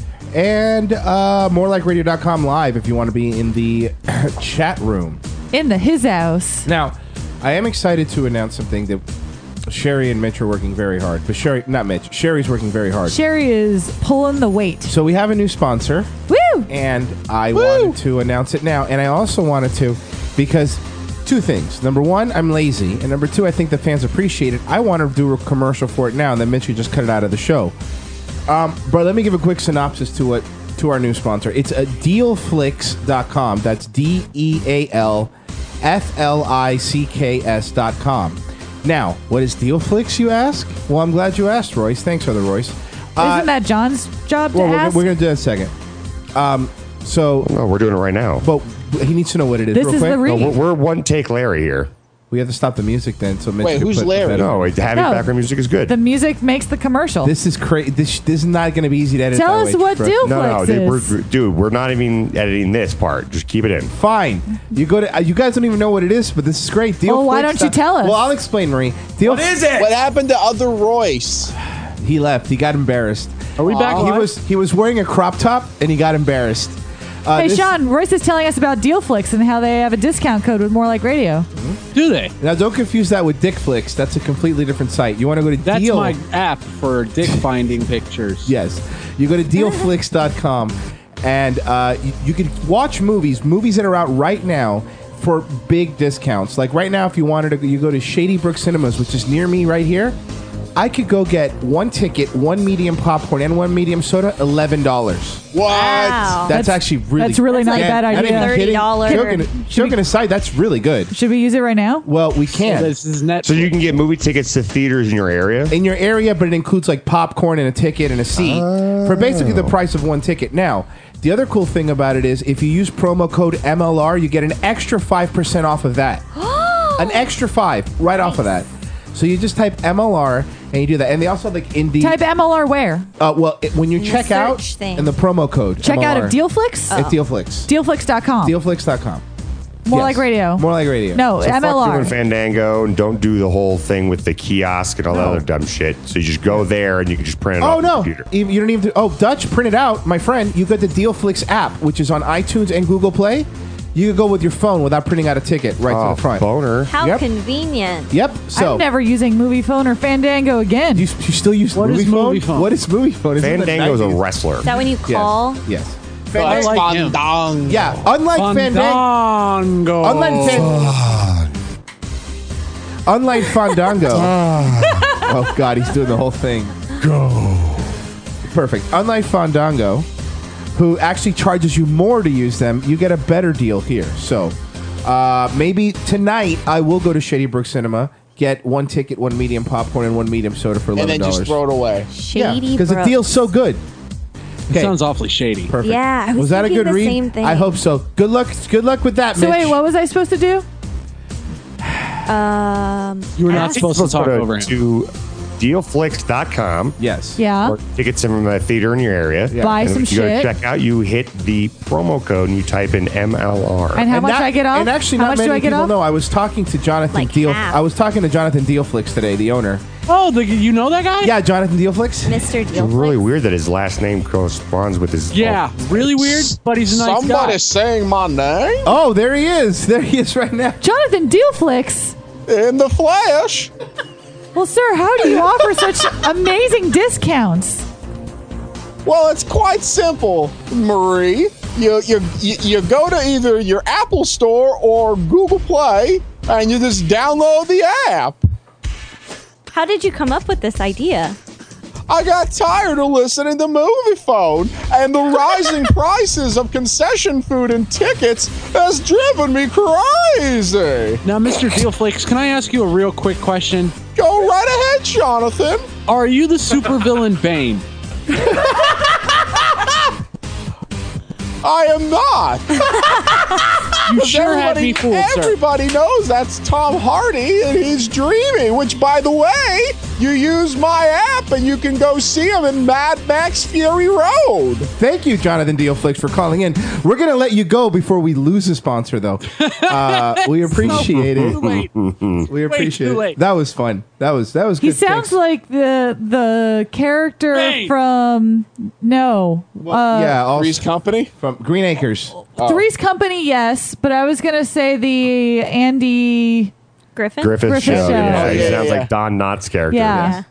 And uh, more like radio dot com live if you want to be in the chat room. In the his house. Now, I am excited to announce something that Sherry and Mitch are working very hard. But Sherry, not Mitch, Sherry's working very hard. Sherry is pulling the weight. So we have a new sponsor. Woo! And I Woo! wanted to announce it now. And I also wanted to, because two things. Number one, I'm lazy. And number two, I think the fans appreciate it. I want to do a commercial for it now, and then Mitch could just cut it out of the show. Um, but let me give a quick synopsis to it, to our new sponsor. It's a deal flix dot com. That's D E A L F L I C K S dot com. Now, what is DealFlix, you ask? Well, I'm glad you asked, Royce. Thanks, other Royce. Uh, Isn't that John's job to well, ask? We're, we're going to do that in a second. Um, so, no, we're doing it right now. But he needs to know what it is. This real is quick. the read. No, we're, we're one take Larry here. We have to stop the music then. So Mitch Wait, can who's put the Larry? better- No, having No. background music is good. The music makes the commercial. This is crazy. This, this is not going to be easy to edit. Tell that us way, what Fred. Deal no, no, Flex dude is. we're, dude, we're not even editing this part. Just keep it in. Fine. You go to. Uh, you guys don't even know what it is, but this is great. Deal Well, why Flex don't you dot- tell us? Well, I'll explain, Marie. Deal What is it? What happened to other Royce? He left. He got embarrassed. Are we back He live? was he was wearing a crop top and he got embarrassed. Uh, hey, this- Sean, Royce is telling us about DealFlix and how they have a discount code with More Like Radio. Do they? Now, don't confuse that with DickFlix. That's a completely different site. You want to go to That's Deal. my app for dick finding pictures. Yes. You go to deal flix dot com and uh, you, you can watch movies, movies that are out right now for big discounts. Like right now, if you wanted to, you go to Shady Brook Cinemas, which is near me right here. I could go get one ticket, one medium popcorn, and one medium soda, eleven dollars. What? Wow. That's, That's- actually really that's really not a Yeah, bad not idea. even kidding. thirty dollars. Joking, joking aside, that's really good. Should we use it right now? Well, we can. This is net. So you can get movie tickets to theaters in your area? In your area, but it includes like popcorn and a ticket and a seat for basically the price of one ticket. Now, The other cool thing about it is if you use promo code M L R, you get an extra five percent off of that. An extra five right off of that. So you just type M L R and you do that. And they also have like indie. Type M L R where? Uh, well, it, when you In the check out search thing. and the promo code. Check M L R, out at Dealflix? At Oh. Dealflix. Dealflix dot com. Dealflix dot com. More Yes. like radio. More like radio. No, So M L fuck R. doing Fandango and don't do the whole thing with the kiosk and all that No. other dumb shit. So you just go there and you can just print it Oh off no! the computer. Even- You don't even. Oh, Dutch, print it out, my friend. You got the Dealflix app, which is on iTunes and Google Play. You can go with your phone without printing out a ticket right Oh, to the front. Boner. How Yep. convenient. Yep. So I'm never using Movie Phone or Fandango again. you, you still use What movie is phone? movie phone? What is movie phone? Isn't it the Fandango's a nineties? wrestler. Is that when you call? Yes. yes. I Fandango- like him. Fandango. Yeah. Unlike Fandango. Fandango. Unlike Fan- Unlike Fandango. Oh God, he's doing the whole thing. Go. Perfect. Unlike Fandango, who actually charges you more to use them, you get a better deal here. So uh, maybe tonight I will go to Shady Brook Cinema, get one ticket, one medium popcorn, and one medium soda for And eleven then dollars. just throw it away. Shady because the Brooks. deal's so good. It sounds awfully shady. Perfect. Yeah, I was that a thinking good the read? same thing. I hope so. Good luck. Good luck with that, So Mitch. wait, what was I supposed to do? Um, You were not ask- supposed to talk Go over him. to dealflix dot com. Yes. Yeah. Or tickets from a theater in your area. Yeah. Buy And some if you go to shit. check out, you hit the promo code and you type in M L R. And how much that- I get off? And actually, how not much many do I get people off? know. I was talking to Jonathan Like Deal. half. I was talking to Jonathan Dealflix today, the owner. Oh, the, you know that guy? Yeah, Jonathan Dealflix. Mister It's Deal. really weird that his last name corresponds with his. Yeah, really weird, but he's a nice Somebody guy. saying my name Oh, there he is. There he is right now. Jonathan Dealflix. in the flesh. Well, sir, how do you offer such amazing discounts? Well, it's quite simple, Marie. You, you you you go to either your Apple Store or Google Play, and you just download the app. How did you come up with this idea? I got tired of listening to Movie Phone, and the rising prices of concession food and tickets has driven me crazy. Now, Mister Dealflix, can I ask you a real quick question? Go right ahead, Jonathan. Are you the supervillain Bane? I am not. You 'Cause sure had everybody, me fooled, sir. everybody knows that's Tom Hardy and he's dreaming, which, by the way, you use my app and you can go see him in Mad Max Fury Road. Thank you, Jonathan Dealflix, for calling in. We're going to let you go before we lose a sponsor, though. Uh, we appreciate Too it. late. We appreciate too it. late. That was fun. That was that was good. He sounds Thanks. like the the character Bane. from no uh, yeah, also Three's Company? from Green Acres. Three's Company. Yes, but I was gonna say the Andy. Griffin? Griffith, Griffith show. show. Yeah, he Yeah, sounds yeah. like Don Knotts' character. Yeah.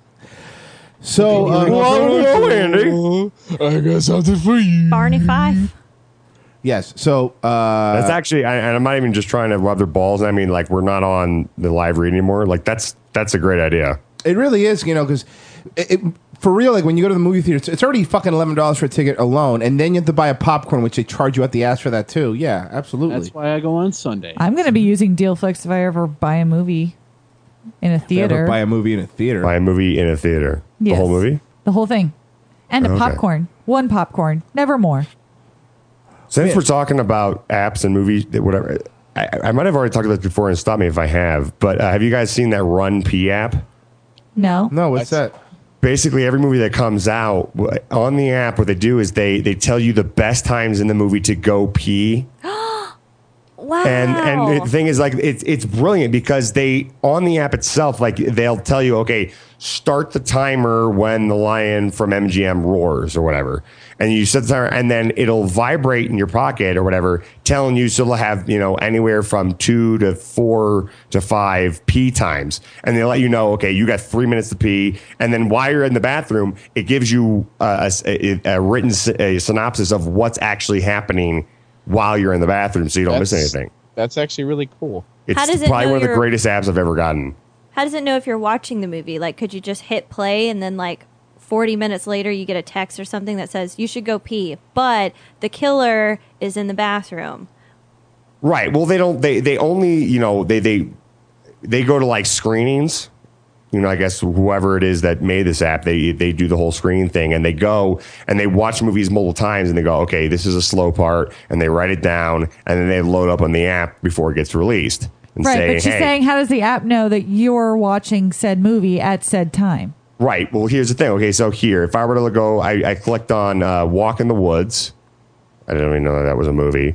So, uh, Hello, Andy. I got something for you. Barney Five. yes. So, uh, That's actually, I, and I'm not even just trying to rub their balls. I mean, like, we're not on the live read anymore. Like, that's that's a great idea. it really is, you know, because it, it, for real, like when you go to the movie theater, it's, it's already fucking eleven dollars for a ticket alone, and then you have to buy a popcorn, which they charge you at the ass for that too. Yeah, absolutely. That's why I go on Sunday. I'm gonna be using Dealflix if I ever buy a movie in a If you ever theater. buy a movie in a theater. Buy a movie in a theater. Yes. The whole movie? The whole thing, and a Okay. popcorn. One popcorn, never more. Since Yeah. we're talking about apps and movies, whatever, I, I might have already talked about this before, and stop me if I have, but uh, have you guys seen that Run P app? No. No, what's that? Basically, every movie that comes out w- on the app, what they do is they they tell you the best times in the movie to go pee. Wow. And and the thing is, like, it's it's brilliant because they on the app itself, like, they'll tell you, okay, start the timer when the lion from M G M roars or whatever, and you set the timer, and then it'll vibrate in your pocket or whatever, telling you, so they'll have, you know, anywhere from two to four to five pee times, and they let you know, okay, you got three minutes to pee, and then while you're in the bathroom, it gives you a, a, a written s- a synopsis of what's actually happening while you're in the bathroom, so you don't miss That's- anything. That's actually really cool. It's How does it probably know one of the you're- greatest apps I've ever gotten. How does it know if you're watching the movie? Like, could you just hit play and then, like, forty minutes later you get a text or something that says, you should go pee, but the killer is in the bathroom? Right. Well, they don't. They they only, you know, they they they go to like screenings, you know, I guess whoever it is that made this app, they they do the whole screen thing, and they go and they watch movies multiple times, and they go, okay, this is a slow part, and they write it down, and then they load up on the app before it gets released. And Right, say, but she's hey, saying, how does the app know that you're watching said movie at said time? Right. Well, here's the thing. Okay, so here, if I were to go, I, I clicked on uh, Walk in the Woods. I didn't even know that was a movie.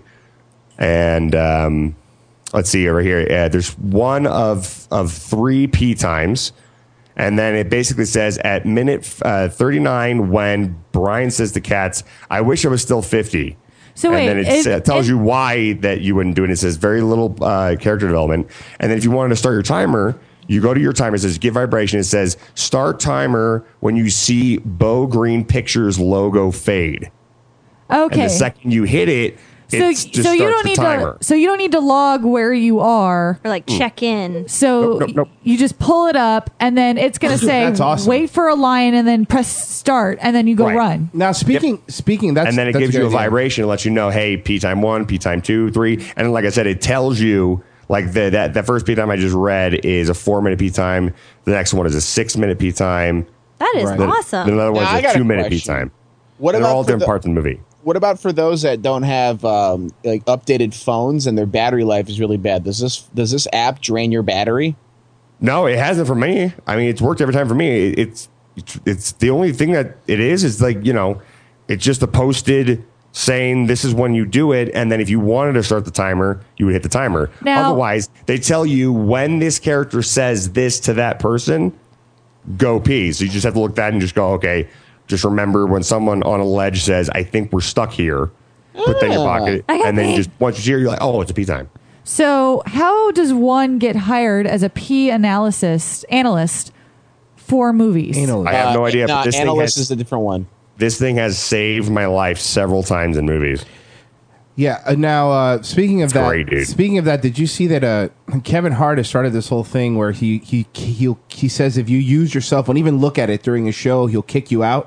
And um, let's see over here. Uh, there's one of of three P times. And then it basically says at minute uh, thirty-nine when Brian says to Cats, I wish I was still fifty. So and wait, then it, is- sa- tells is- you why that you wouldn't do it. It says very little uh, character development. And then if you wanted to start your timer, you go to your timer. It says give vibration. It says start timer when you see Bo Green Pictures logo fade. Okay. And the second you hit it, So, it just so you starts don't the need timer. to. So you don't need to log where you are, or like Mm. check in. So Nope, nope, nope. you just pull it up, and then it's going to say, That's awesome. "Wait for a line," and then press start, and then you go Right. run. Now speaking speaking that's and then it that's gives good you a idea. vibration. It lets you know, hey, P time one, P time two, three, and like I said, it tells you like the, that that first P time I just read is a four minute P time. The next one is a six minute P time. That is The- awesome. The other one Now, I is got a a two minute P question. time. What And they're about all for different the- parts of the movie. What about for those that don't have um, like updated phones and their battery life is really bad? Does this does this app drain your battery? No, it hasn't for me. I mean, it's worked every time for me. It- It's it's, it's the only thing that it is is like, you know, it's just a posted saying this is when you do it, and then if you wanted to start the timer, you would hit the timer. Now- Otherwise, they tell you when this character says this to that person, go pee. So you just have to look at that and just go, okay, just remember when someone on a ledge says, I think we're stuck here, put that in your Ah. pocket, I got and then you pee. just once you hear, you're like, oh, it's a pee time. So how does one get hired as a P analysis analyst for movies? I have no idea. No, but this thing analyst has, is a different one. this thing has saved my life several times in movies. Yeah. Uh, now, uh, speaking of that, great, dude. speaking of that, did you see that uh, Kevin Hart has started this whole thing where he he he he says if you use your cell phone, even look at it during a show, he'll kick you out.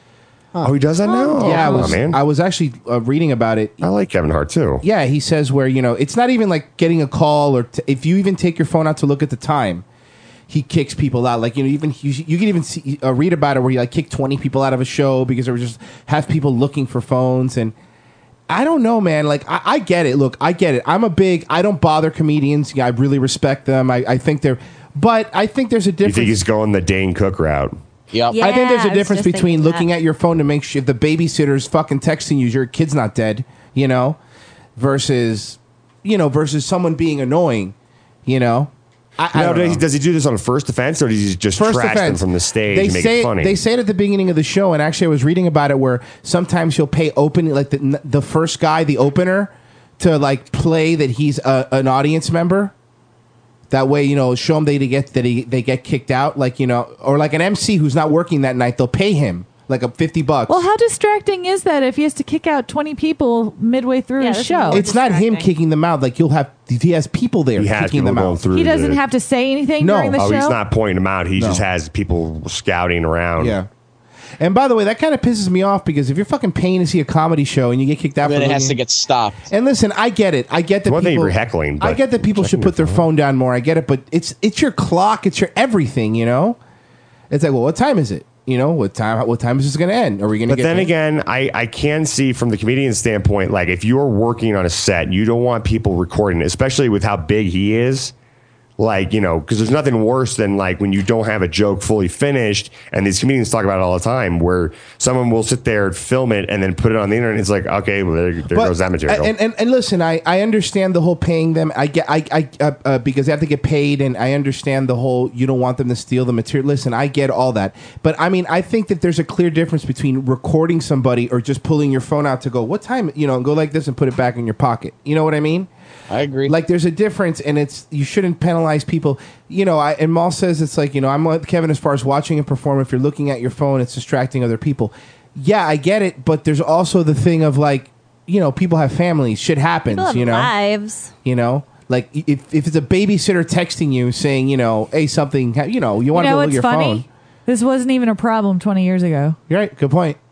Oh, he does that now? Yeah, I Oh, was man. I was actually uh, reading about it. I like Kevin Hart too. Yeah, he says where you know it's not even like getting a call or t- if you even take your phone out to look at the time, he kicks people out. Like you know, even you, you can even see, uh, read about it where he like kicked twenty people out of a show because there was just have people looking for phones and. I don't know, man. Like, I, I get it. Look, I get it. I'm a big. I don't bother comedians. Yeah, I really respect them. I, I think they're, but I think there's a You difference. think he's going the Dane Cook route? Yep. I think there's Yeah, a I was difference just between thinking looking that. at your phone to make sure if the babysitter's fucking texting you, your kid's not dead, you know, versus, you know, versus someone being annoying, you know. I, I Now, don't does he, know. does he do this on first offense, or does he just First trash them offense. from the stage They and make say it funny? they say it at the beginning of the show, and actually, I was reading about it where sometimes he'll pay opening, like the the first guy, the opener, to like play that he's a, an audience member. That way, you know, show him they get that he, they get kicked out, like you know, or like an M C who's not working that night, they'll pay him like a fifty bucks. Well, how distracting is that if he has to kick out twenty people midway through Yeah, his that's show? more It's not him kicking them out. Like you'll have, he has people there He has kicking people them going out. through He doesn't the- have to say anything No. during the Oh, show. he's not pointing them out. He No. just has people scouting around. Yeah. And by the way, that kind of pisses me off because if you're fucking paying to see a comedy show and you get kicked out, Then for it has looking- to get stopped. And listen, I get it. I get that One thing people if you're heckling, I but get that people should checking put their your phone down more. I get it, but it's it's your clock, it's your everything. You know, it's like, well, what time is it? You know, what time? What time is this going to end? Are we going to But get? then paid? again, I, I can see from the comedian standpoint, like if you're working on a set, you don't want people recording it, especially with how big he is. Like, you know, because there's nothing worse than like when you don't have a joke fully finished, and these comedians talk about it all the time, where someone will sit there, film it, and then put it on the internet. It's like, okay, well, there, there But- goes that material. And, and and listen, I, I understand the whole paying them. I get I I uh, uh, because they have to get paid, and I understand the whole you don't want them to steal the material. Listen, I get all that, but I mean, I think that there's a clear difference between recording somebody or just pulling your phone out to go, what time? You know, and go like this and put it back in your pocket. You know what I mean? I agree. Like, there's a difference, and it's you shouldn't penalize people. You know, I and Maul says it's like you know I'm with Kevin as far as watching him perform. If you're looking at your phone, it's distracting other people. Yeah, I get it, but there's also the thing of like, you know, people have families. Shit happens. People have you know, lives. you know, like if if it's a babysitter texting you saying, you know, hey, something, ha- you know, you You want to know go look at what's your funny? phone. This wasn't even a problem twenty years ago. You're right. Good point.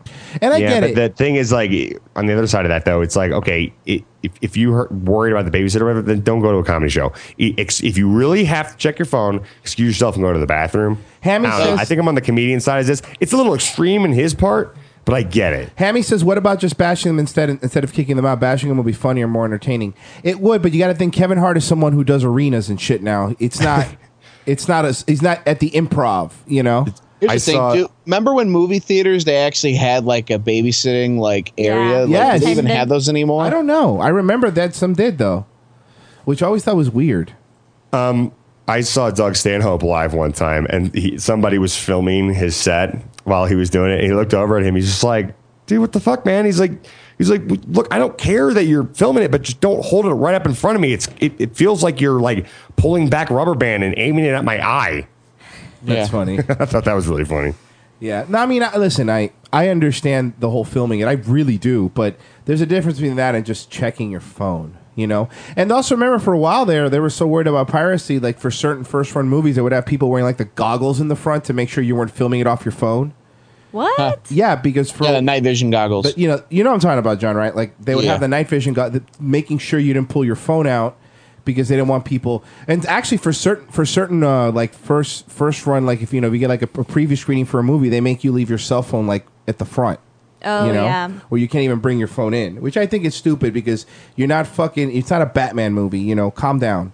And I yeah, get but it. the thing is, like, on the other side of that, though, it's like, okay, it, if, if you're worried about the babysitter, or whatever, then don't go to a comedy show. If you really have to check your phone, excuse yourself and go to the bathroom. Hammy I, don't know. says- I think I'm on the comedian side of this. It's a little extreme in his part, but I get it. Hammy says, "What about just bashing them instead instead of kicking them out? Bashing them will be funnier, more entertaining. It would, but you got to think Kevin Hart is someone who does arenas and shit. Now it's not. It's not a. He's not at the Improv. You know. Here's I the thing, saw- dude. Remember when movie theaters they actually had like a babysitting like area? Like, Yes. do they even have those anymore? I don't know. I remember that some did though, which I always thought was weird. Um, I saw Doug Stanhope live one time, and he, somebody was filming his set while he was doing it. And he looked over at him. He's just like, "Dude, what the fuck, man?" He's like, "He's like, look, I don't care that you're filming it, but just don't hold it right up in front of me. It's it, it feels like you're like pulling back rubber band and aiming it at my eye." That's funny. I thought that was really funny. Yeah. No, I mean, I, listen, I I understand the whole filming, and I really do. But there's a difference between that and just checking your phone. You know, and also remember for a while there, they were so worried about piracy. Like for certain first run movies, they would have people wearing like the goggles in the front to make sure you weren't filming it off your phone. What? Yeah, because for Yeah, the night vision goggles. But you know, you know what I'm talking about, John, right? Like they would Yeah. have the night vision, go- the, making sure you didn't pull your phone out because they didn't want people. And actually, for certain for certain uh, like first first run, like if you know if you get like a, a preview screening for a movie, they make you leave your cell phone like at the front. Oh, you know, yeah. or you can't even bring your phone in, which I think is stupid because you're not fucking. It's not a Batman movie. You know, calm down.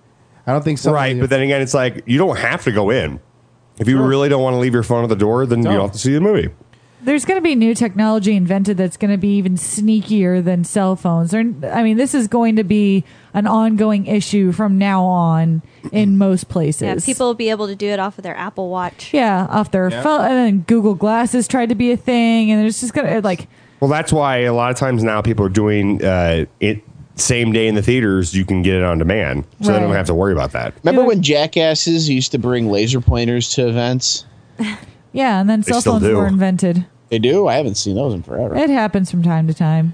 I don't think so. Right, but then again, it's like you don't have to go in. If you really don't want to leave your phone at the door, then you don't have to see the movie. There's going to be new technology invented that's going to be even sneakier than cell phones. They're, I mean, this is going to be an ongoing issue from now on in most places. Yeah, people will be able to do it off of their Apple Watch. Yeah, off their Yeah. phone. And then Google Glasses tried to be a thing, and it's just going to, like, Well, that's why a lot of times now people are doing uh, it same day in the theaters. You can get it on demand, so they don't Right. have to worry about that. Remember when jackasses used to bring laser pointers to events? yeah, and then They cell still phones do. were invented. They do? I haven't seen those in forever. It happens from time to time.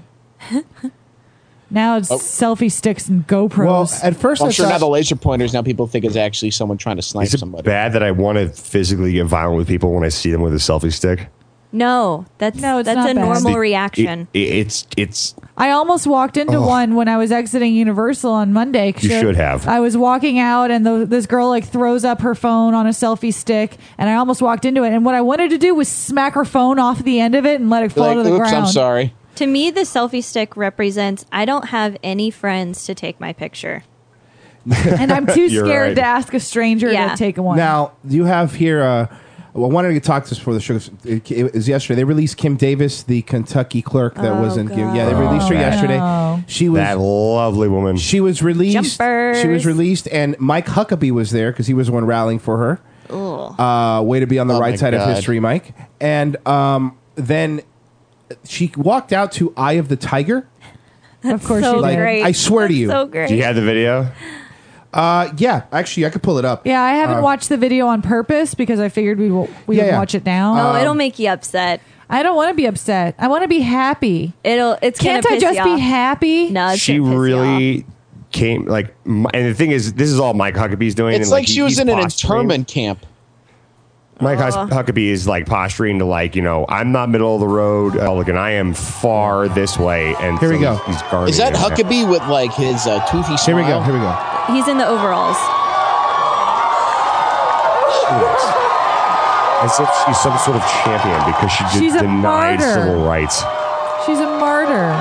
Now it's Oh. selfie sticks and GoPros. at first I'm I sure thought- now the laser pointers, now people think it's actually someone trying to snipe Is it somebody. bad that I want to physically get violent with people when I see them with a selfie stick? No, that's No, it's that's not a bad. normal It- reaction. It, it's it's I almost walked into Oh. one when I was exiting Universal on Monday. 'cause You she- should have. I was walking out, and the, this girl like throws up her phone on a selfie stick, and I almost walked into it. And what I wanted to do was smack her phone off the end of it and let it fall Like, to the oops, ground. I'm sorry. To me, the selfie stick represents I don't have any friends to take my picture. And I'm too You're scared right. to ask a stranger Yeah. to take one. Now you have here. Uh, well, I wanted to talk to this before the show. It, it was yesterday. They released Kim Davis, the Kentucky clerk that Oh, was in. God. Yeah, they released her Oh, yesterday. no. She was that lovely woman. She was released. Jumpers. She was released, and Mike Huckabee was there because he was the one rallying for her. Ugh. Uh, way to be on the Oh, right my side of God. history, Mike. And um, then she walked out to "Eye of the Tiger." Of course so she did. great. I swear to That's you. So great. Do you have the video? Uh, yeah, actually, I could pull it up. Yeah, I haven't Uh, watched the video on purpose because I figured we will, we Yeah, would yeah. watch it now. no, Um, it'll make you upset. I don't want to be upset. I want to be happy. It'll. It's Can't gonna I piss just you be off. happy? No, it's She gonna piss you off. really came like, m- and the thing is, this is all Mike Huckabee's doing. It's and, like he- she was he's in an posturing. internment camp. Mike Hus- Uh. Huckabee is like posturing to like, you know, I'm not middle of the road Republican. I am far this way. And Here we so go. He's, he's guarding Is that it. Huckabee with like his uh, toothy Here smile? we go. Here we go. He's in the overalls. As if she's some sort of champion because she She's de- a denied martyr. civil rights. She's a martyr.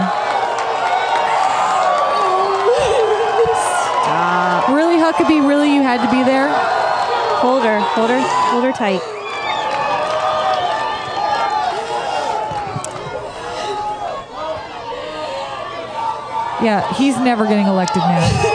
Stop. Really, Huckabee? Really, you had to be there? Hold her. Hold her. Hold her tight. Yeah, he's never getting elected now.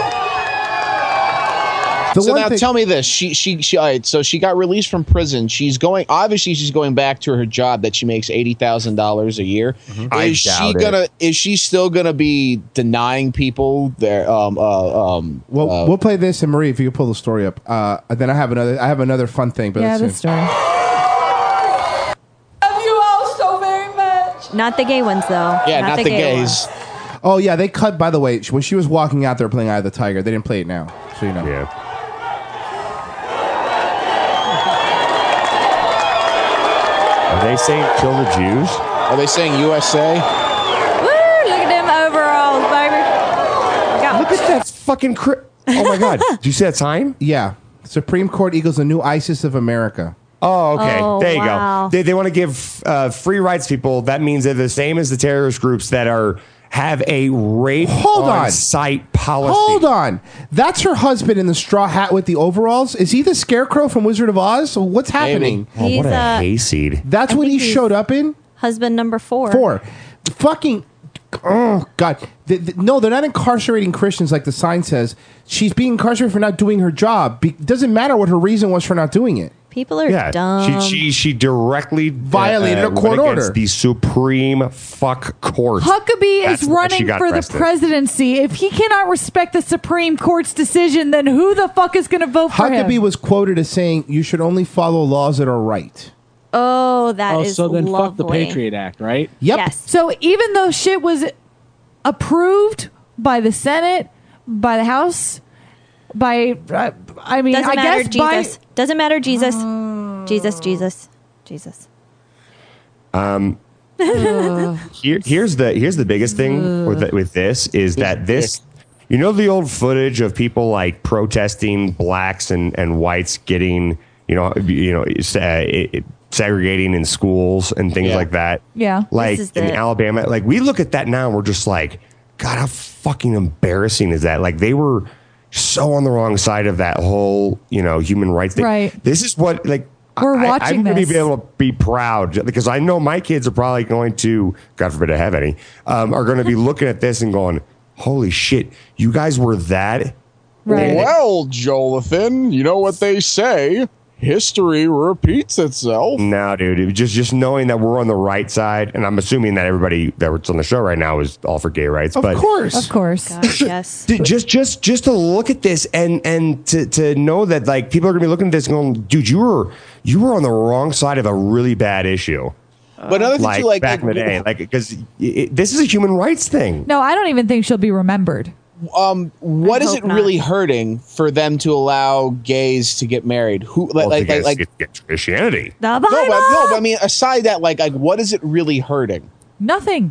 The so one now thing- tell me this: she, she, she. All right, so she got released from prison. She's going. Obviously, she's going back to her job that she makes eighty thousand dollars a year. I Is she doubt it. gonna? Is she still gonna be denying people their? Um. Uh, um. Well, uh, we'll play this, and Marie, if you could pull the story up. Uh, then I have another. I have another fun thing. But Yeah, let's this see. story. Love you all so very much. Not the gay ones, though. yeah, not, the, gay gays. ones. Oh yeah, they cut. By the way, when she was walking out there playing Eye of the Tiger, they didn't play it now, so you know. Yeah. Are they saying kill the Jews? Are they saying U S A? Woo! Look at them overalls, baby. Go. Look at that fucking. Cri- oh my God! Did you see that sign? Yeah. Supreme Court equals the new ISIS of America. Oh, okay. Oh, there you wow. go. They, they want to give uh, free rights to people. That means they're the same as the terrorist groups that are have a rape Hold on. on site policy. Hold on. That's her husband in the straw hat with the overalls. Is he the Scarecrow from Wizard of Oz? What's happening? Oh, He's, what a uh, hayseed. That's I what he think he's- showed up in? Husband number four. Four. Fucking. Oh, God. The- the- no, they're not incarcerating Christians like the sign says. She's being incarcerated for not doing her job. Be- doesn't matter what her reason was for not doing it. People are Yeah, dumb. she, she she directly Violated a went court against order. The Supreme fuck court. Huckabee That's is why she running got for arrested. the presidency. If he cannot respect the Supreme Court's decision, then who the fuck is going to vote for him? Huckabee was quoted as saying, "You should only follow laws that are right." oh, that Oh, is so then fuck the lovely. Patriot Act, right? Yep. Yes. So even though shit was approved by the Senate, by the House, by uh, I mean, Doesn't I matter, guess Jesus. by Doesn't matter, Jesus. Jesus, Jesus, Jesus. Um, here, here's the here's the biggest thing with with this is that this, you know, the old footage of people like protesting blacks and, and whites getting, you know, you know, uh, it, segregating in schools and things Yeah. like that. Yeah. Like This is in the- Alabama, like we look at that now and we're just like, God, how fucking embarrassing is that? Like they were so on the wrong side of that whole, you know, human rights thing. Right. This is what like. We're I, watching I'm going to this. be able to be proud because I know my kids are probably going to, God forbid I have any, um, are going to be looking at this and going, holy shit, you guys were that? Right. Well, Jonathan, you know what they say. History repeats itself. No, dude. It was just just knowing that we're on the right side, and I'm assuming that everybody that's on the show right now is all for gay rights. Of but course. Of course. Gosh, yes. Dude, just just just to look at this and and to, to know that like people are gonna be looking at this and going, dude, you were you were on the wrong side of a really bad issue. But another thing Like, too, like back in the day, like because this is a human rights thing. No, I don't even think she'll be remembered. um, what I is hope it not. really hurting for them to allow gays to get married? Who like Well, like because like, like it's Christianity. The no, Bible. but no, but I mean, aside that, like like what is it really hurting? Nothing.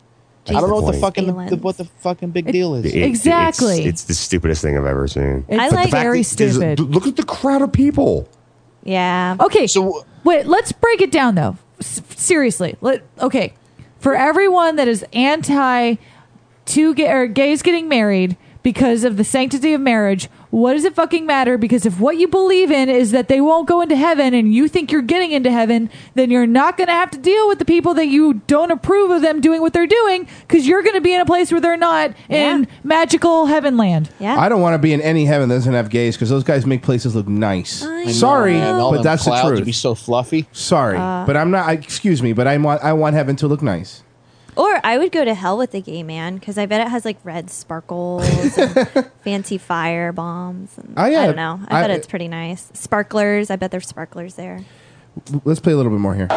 I don't know what the Point. fucking the, Feelings. what the fucking big deal is. It- Exactly. It's, it's the stupidest thing I've ever seen. It's I But like the fact very that there's- stupid. Look at the crowd of people. Yeah. Okay. So Wait, let's break it down though. S- seriously. Let, okay. For everyone that is anti two gay, or gays getting married because of the sanctity of marriage, what does it fucking matter? Because if what you believe in is that they won't go into heaven and you think you're getting into heaven, then you're not going to have to deal with the people that you don't approve of them doing what they're doing because you're going to be in a place where they're not in Yeah. magical heaven land. Yeah. I don't want to be in any heaven that doesn't have gays because those guys make places look nice. I Sorry, and all but them that's the clouds would truth. be so fluffy. Sorry, Uh. but I'm not. I, excuse me, but I want. I want heaven to look nice. Or I would go to hell with a gay man because I bet it has like red sparkles and fancy fire bombs. And Oh, yeah. I don't know. I, bet I- it's pretty nice. Sparklers. I bet there's sparklers there. Let's play a little bit more here.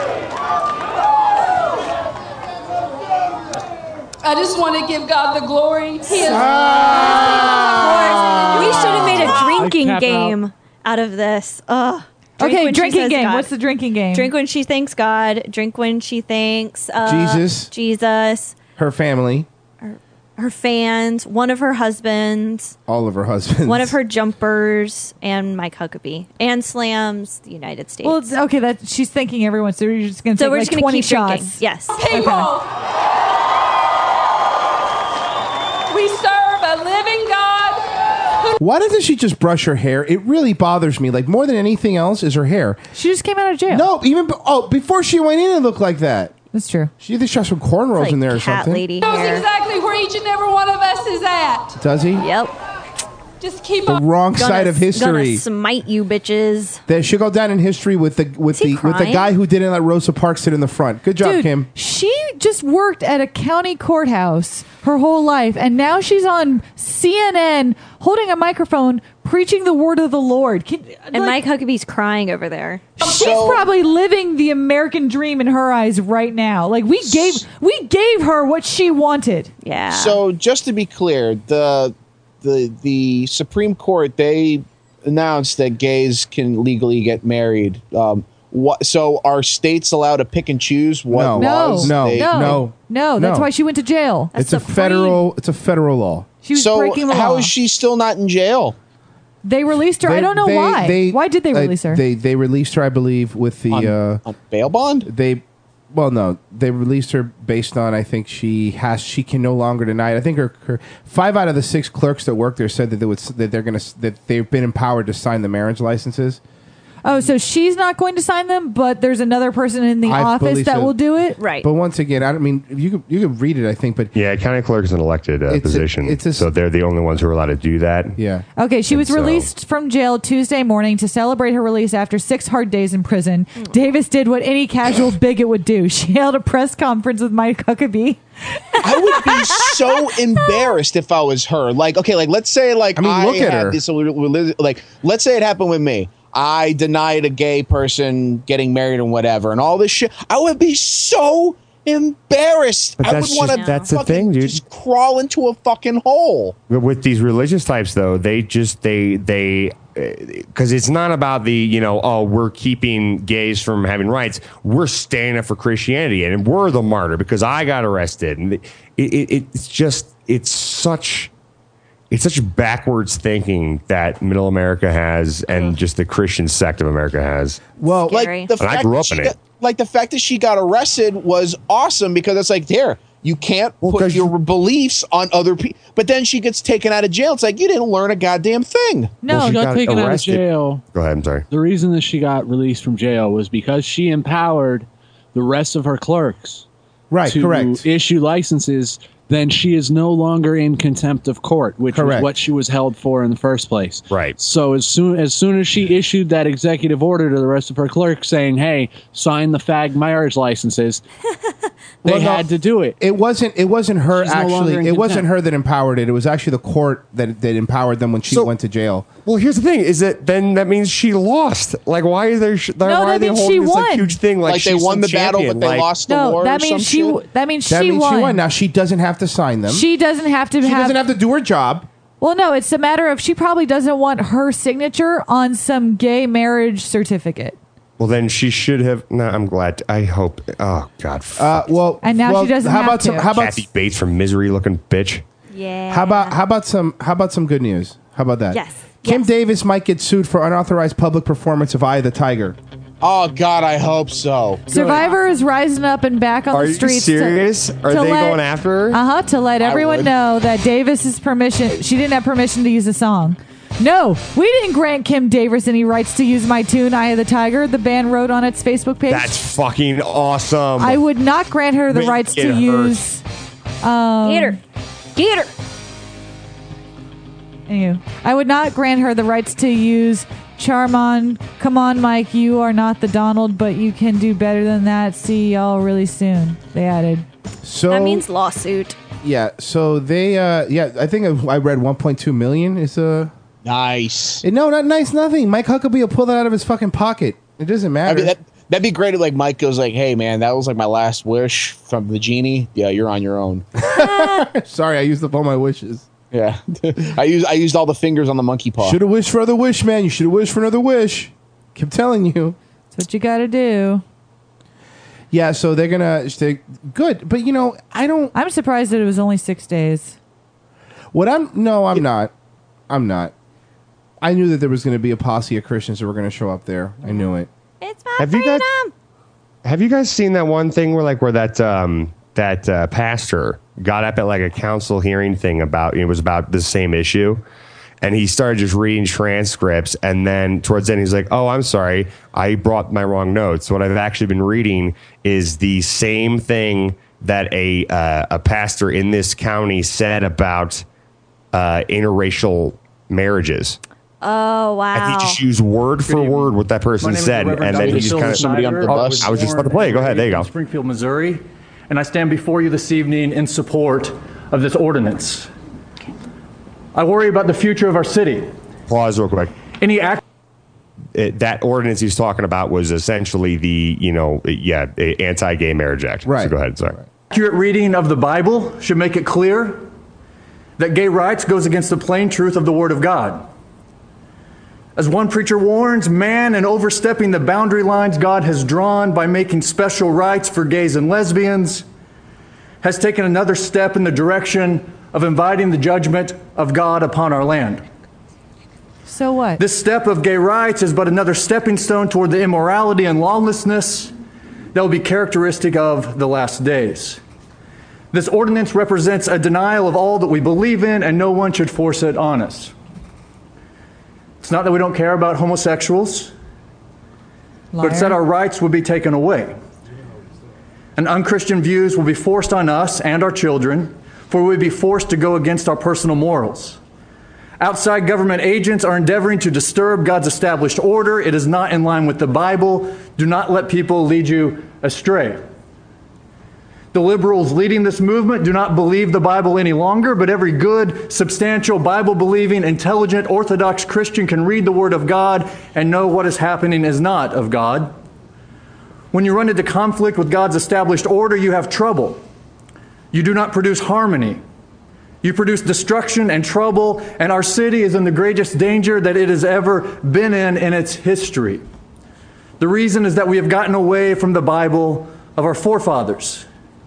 I just want to give God the glory. He is We should have made a drinking Like, tap game out of this. Ugh. Drink Okay, when she drinking says game. God. What's the drinking game? Drink when she thanks God. Drink when she thanks uh, Jesus. Jesus. Her family, Her fans. One of her husbands. all of her husbands. One of her jumpers. And Mike Huckabee. And slams the United States. Well, it's, okay, that she's thanking everyone, so you're just going to so take we're like just going to twenty keep drinking. shots. Yes. people. We serve a living God. Why doesn't she just brush her hair? It really bothers me. Like more than anything else is her hair. She just came out of jail. No, even be- oh, before she went in, it looked like that. That's true. She either shot some cornrows Like in there or cat something. lady Knows hair. exactly where each and every one of us is at. Does he? Yep. Just keep The on. wrong Gonna- side of history. Gonna smite you, bitches. That should go down in history with the with he the with the crying? guy who didn't let Rosa Parks sit in the front. Good job, Dude, Kim. she just worked at a county courthouse her whole life, and now she's on C N N holding a microphone preaching the word of the Lord. Can, And like, Mike Huckabee's crying over there. she's probably living the American dream in her eyes right now. Like we gave we gave her what she wanted. Yeah. So just to be clear, the the the Supreme Court, they announced that gays can legally get married. Um, What? So are states allowed to pick and choose what No. laws? No. they- No. No. No, that's No. why she went to jail. it's a federal. It's a federal law. She was so breaking the how law. is she still not in jail? They released her. I They- don't know they- why. they- why did they uh, release her? They they released her, I believe, with the On- uh, on bail bond. They, well, no, they released her based on I think she has she can no longer deny it. I think her, her five out of the six clerks that work there said that they would that they're gonna that they've been empowered to sign the marriage licenses. Oh, so she's not going to sign them, but there's another person in the I office believe that so. will do it? Right. But once again, I don't mean you could you could read it. I think, but Yeah, county clerk is an elected uh, It's a- position, it's a- so they're the only ones who are allowed to do that. yeah. Okay, she was so- released from jail Tuesday morning to celebrate her release after six hard days in prison. Davis did what any casual bigot would do. She held a press conference with Mike Huckabee. I would be so embarrassed if I was her. Like, okay, like let's say like I mean, look at had her. this like let's say it happened with me. I denied a gay person getting married and whatever, and all this shit. I would be so embarrassed. But I that's would want to just- that's the thing, dude. just crawl into a fucking hole. But with these religious types, though, they just they they because it's not about the you know oh we're keeping gays from having rights. We're standing up for Christianity, and we're the martyr because I got arrested, and it, it, it's just it's such. It's such backwards thinking that Middle America has, and just the Christian sect of America has. Well, like the And I fact grew that up she in it. got, like the fact that she got arrested was awesome because it's like there you can't put your beliefs on other people. But then she gets taken out of jail. It's like you didn't learn a goddamn thing. No, she got, got taken out of arrested. jail. Go ahead. I'm sorry. The reason that she got released from jail was because she empowered the rest of her clerks Right, to correct. issue licenses. Then she is no longer in contempt of court, which Correct. was what she was held for in the first place. Right. So as soon as soon as she issued that executive order to the rest of her clerks saying, "Hey, sign the fag marriage licenses," they Well, no, had to do it. It wasn't. It wasn't her She's no longer actually. in It wasn't contempt. her that empowered it. It was actually the court that that empowered them when she So- went to jail. Well, here's the thing: is that then that means she lost? Like, why is there? Why No, are that they means holding she this like won. huge thing? Like, Like, they she's won some the battle, champion? but they Like- lost the No, war. that or means some she. shit? That means That she means won. she won. Now she doesn't have to sign them. She doesn't have to She have. doesn't have to do her job. Well, no, it's a matter of she probably doesn't want her signature on some gay marriage certificate. Well, then she should have. No, I'm glad. I hope. Oh God. Uh, well, And now well, she doesn't how have about to. some? How about Kathy Bates from Misery, looking bitch. Yeah. how about how about some? How about some good news? How about that? Yes. Kim Yes. Davis might get sued for unauthorized public performance of "Eye of the Tiger." Oh God, I hope so. Survivor is rising up and back on Are the you streets. serious? To, Are to they let- going after her? Uh huh. To let everyone would. know that Davis's permission. She didn't have permission to use the song. No, we didn't grant Kim Davis any rights to use my tune "Eye of the Tiger." The band wrote on its Facebook page. That's fucking awesome. I would not grant her the Make rights it to hurt. use. Um, Get her. Get her. Anywho, I would not grant her the rights to use Charmon. Come on, Mike, you are not the Donald, but you can do better than that. See y'all really soon. They added. So That means lawsuit. yeah. So they uh yeah. I think I read one point two million is a. Nice. Uh, no, not nice. Nothing. Mike Huckabee will pull that out of his fucking pocket. It doesn't matter. I mean, that, that'd be great if like Mike goes like, "Hey man, that was like my last wish from the genie. Yeah, you're on your own." Sorry, I used up all my wishes. Yeah, I used I used all the fingers on the monkey paw. Should have wished for another wish, man. You should have wished for another wish. Keep telling you. That's what you got to do. Yeah, so they're gonna they good, but you know, I don't. I'm surprised that it was only six days. What I'm no, I'm not. I'm not. I knew that there was going to be a posse of Christians that were going to show up there. I knew it. It's my Have you freedom. guys? Have you guys seen that one thing where like where that um that uh, pastor got up at like a council hearing thing about it was about the same issue, and he started just reading transcripts, and then towards the end he's like, "Oh, I'm sorry, I brought my wrong notes. What I've actually been reading is the same thing that a uh, a pastor in this county said about uh, interracial marriages." Oh, wow. And he just used word for word what that person My name is said, Reverend and then he Doctor just Silver kind of Snyder. I was just about to play. Go ahead. There you go. In Springfield, Missouri, and I stand before you this evening in support of this ordinance. I worry about the future of our city. Pause real quick. Any act. It, that ordinance he's talking about was essentially the, you know, yeah, the Anti-Gay Marriage Act. Right. So go ahead. Sorry. Accurate reading of the Bible should make it clear that gay rights goes against the plain truth of the Word of God. As one preacher warns, man, in overstepping the boundary lines God has drawn by making special rights for gays and lesbians, has taken another step in the direction of inviting the judgment of God upon our land. So what? This step of gay rights is but another stepping stone toward the immorality and lawlessness that will be characteristic of the last days. This ordinance represents a denial of all that we believe in, and no one should force it on us. It's not that we don't care about homosexuals, Liar. but it's that our rights would be taken away. And unchristian views will be forced on us and our children, for we would be forced to go against our personal morals. Outside government agents are endeavoring to disturb God's established order. It is not in line with the Bible. Do not let people lead you astray. The liberals leading this movement do not believe the Bible any longer, but every good, substantial, Bible-believing, intelligent, Orthodox Christian can read the Word of God and know what is happening is not of God. When you run into conflict with God's established order, you have trouble. You do not produce harmony. You produce destruction and trouble, and our city is in the greatest danger that it has ever been in in its history. The reason is that we have gotten away from the Bible of our forefathers.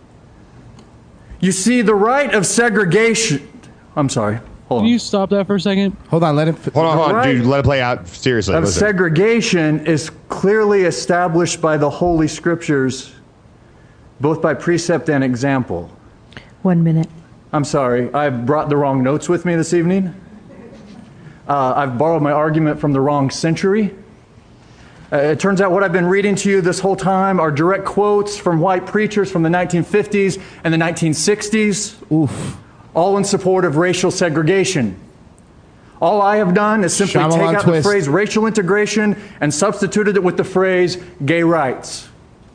You see, the right of segregation... I'm sorry. Hold on. Can you stop that for a second? Hold on, let him... Hold on, hold on, Right. dude. Let it play out. Seriously. Of listen. segregation is clearly established by the Holy Scriptures, both by precept and example. One minute. I'm sorry, I brought the wrong notes with me this evening. Uh, I've borrowed my argument from the wrong century. Uh, it turns out what I've been reading to you this whole time are direct quotes from white preachers from the nineteen fifties and the nineteen sixties. Oof. All in support of racial segregation. All I have done is simply Shyamalan take out twist. the phrase racial integration and substituted it with the phrase gay rights.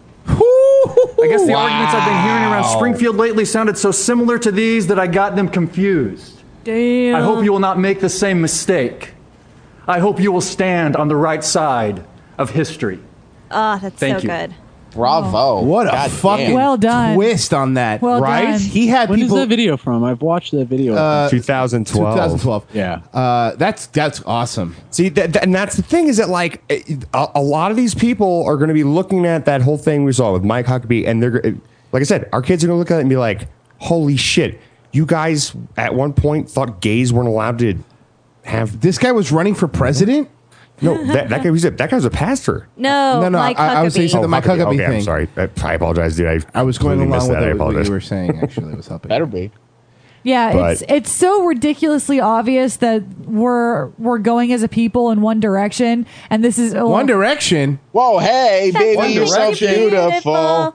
I guess the Wow. arguments I've been hearing around Springfield lately sounded so similar to these that I got them confused. Damn. I hope you will not make the same mistake. I hope you will stand on the right side of history. Oh, that's Thank so you. good. Bravo. What a God fucking damn. Well done. twist on that, Well right? done. He had When is people... that video from? I've watched that video. Uh, twenty twelve. twenty twelve. yeah. Uh, that's that's awesome. See, that, that- and that's the thing is that like a, a lot of these people are going to be looking at that whole thing we saw with Mike Huckabee, and they're go- like I said, our kids are going to look at it and be like, "Holy shit! You guys at one point thought gays weren't allowed to have." This guy was running for president? No, that, that guy was a, that guy was a pastor. No, No, no, Mike I- I was saying Huckabee. something- the Mike Huckabee okay, I'm thing. sorry. I, I apologize, dude. I, I was going completely along missed with that. I it, what apologize. you were saying, actually. It was helping. Better be. Yeah, But- it's it's so ridiculously obvious that we're we're going as a people in one direction, and this is One Direction? Whoa, hey, baby, One you're so Direction. beautiful.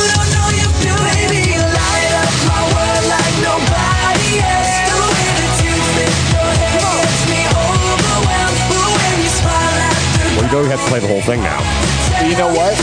Well, you don't have to play the whole thing now. You know what?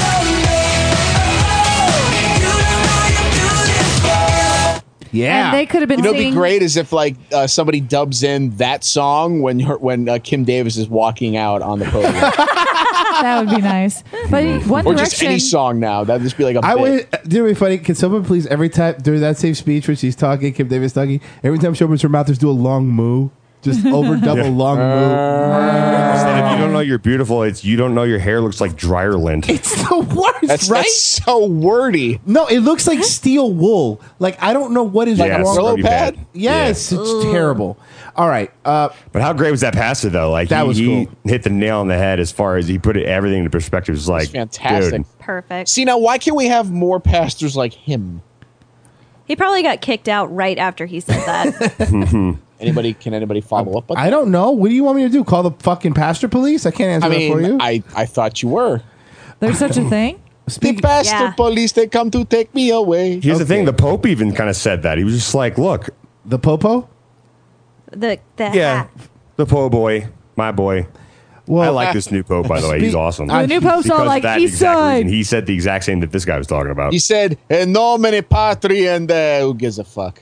Yeah. And they could have been You know, what'd be singing. great is if like uh, somebody dubs in that song when her, when uh, Kim Davis is walking out on the podium, That would be nice. But One or Direction. just any song now. That'd just be like a I bit. would. Dude, it'd be funny. Can someone please every time during that same speech where she's talking, Kim Davis talking, every time she opens her mouth, just do a long moo, just over double Yeah. long moo. Instead of you don't know you're beautiful, it's you don't know your hair looks like dryer lint. It's the worst, That's, right? that's so wordy. No, it looks like steel wool. Like I don't know what is Yeah, it's wrong. pretty bad. Yes, Yeah. it's terrible. All right. Uh, But how great was that pastor though? Like That he, was he cool. hit the nail on the head as far as he put it, everything into perspective. It's like It's fantastic. dude, Perfect. See, now why can't we have more pastors like him? He probably got kicked out right after he said that. Anybody? Can anybody follow up on I don't know. What do you want me to do? Call the fucking pastor police? I can't answer I that for you. mean, I, I thought you were. There's such a thing. The pastor Yeah. police, they come to take me away. here's the Okay. thing: the Pope even kind of said that. He was just like, "Look, the popo? the the yeah, hat. the Po boy, my boy." Well, I like this new Pope, by the way. He's Speak- awesome. The new Pope's all Because like, that "East exact side." reason. He said the exact same that this guy was talking about. He said, "In nomine patri," and uh, who gives a fuck?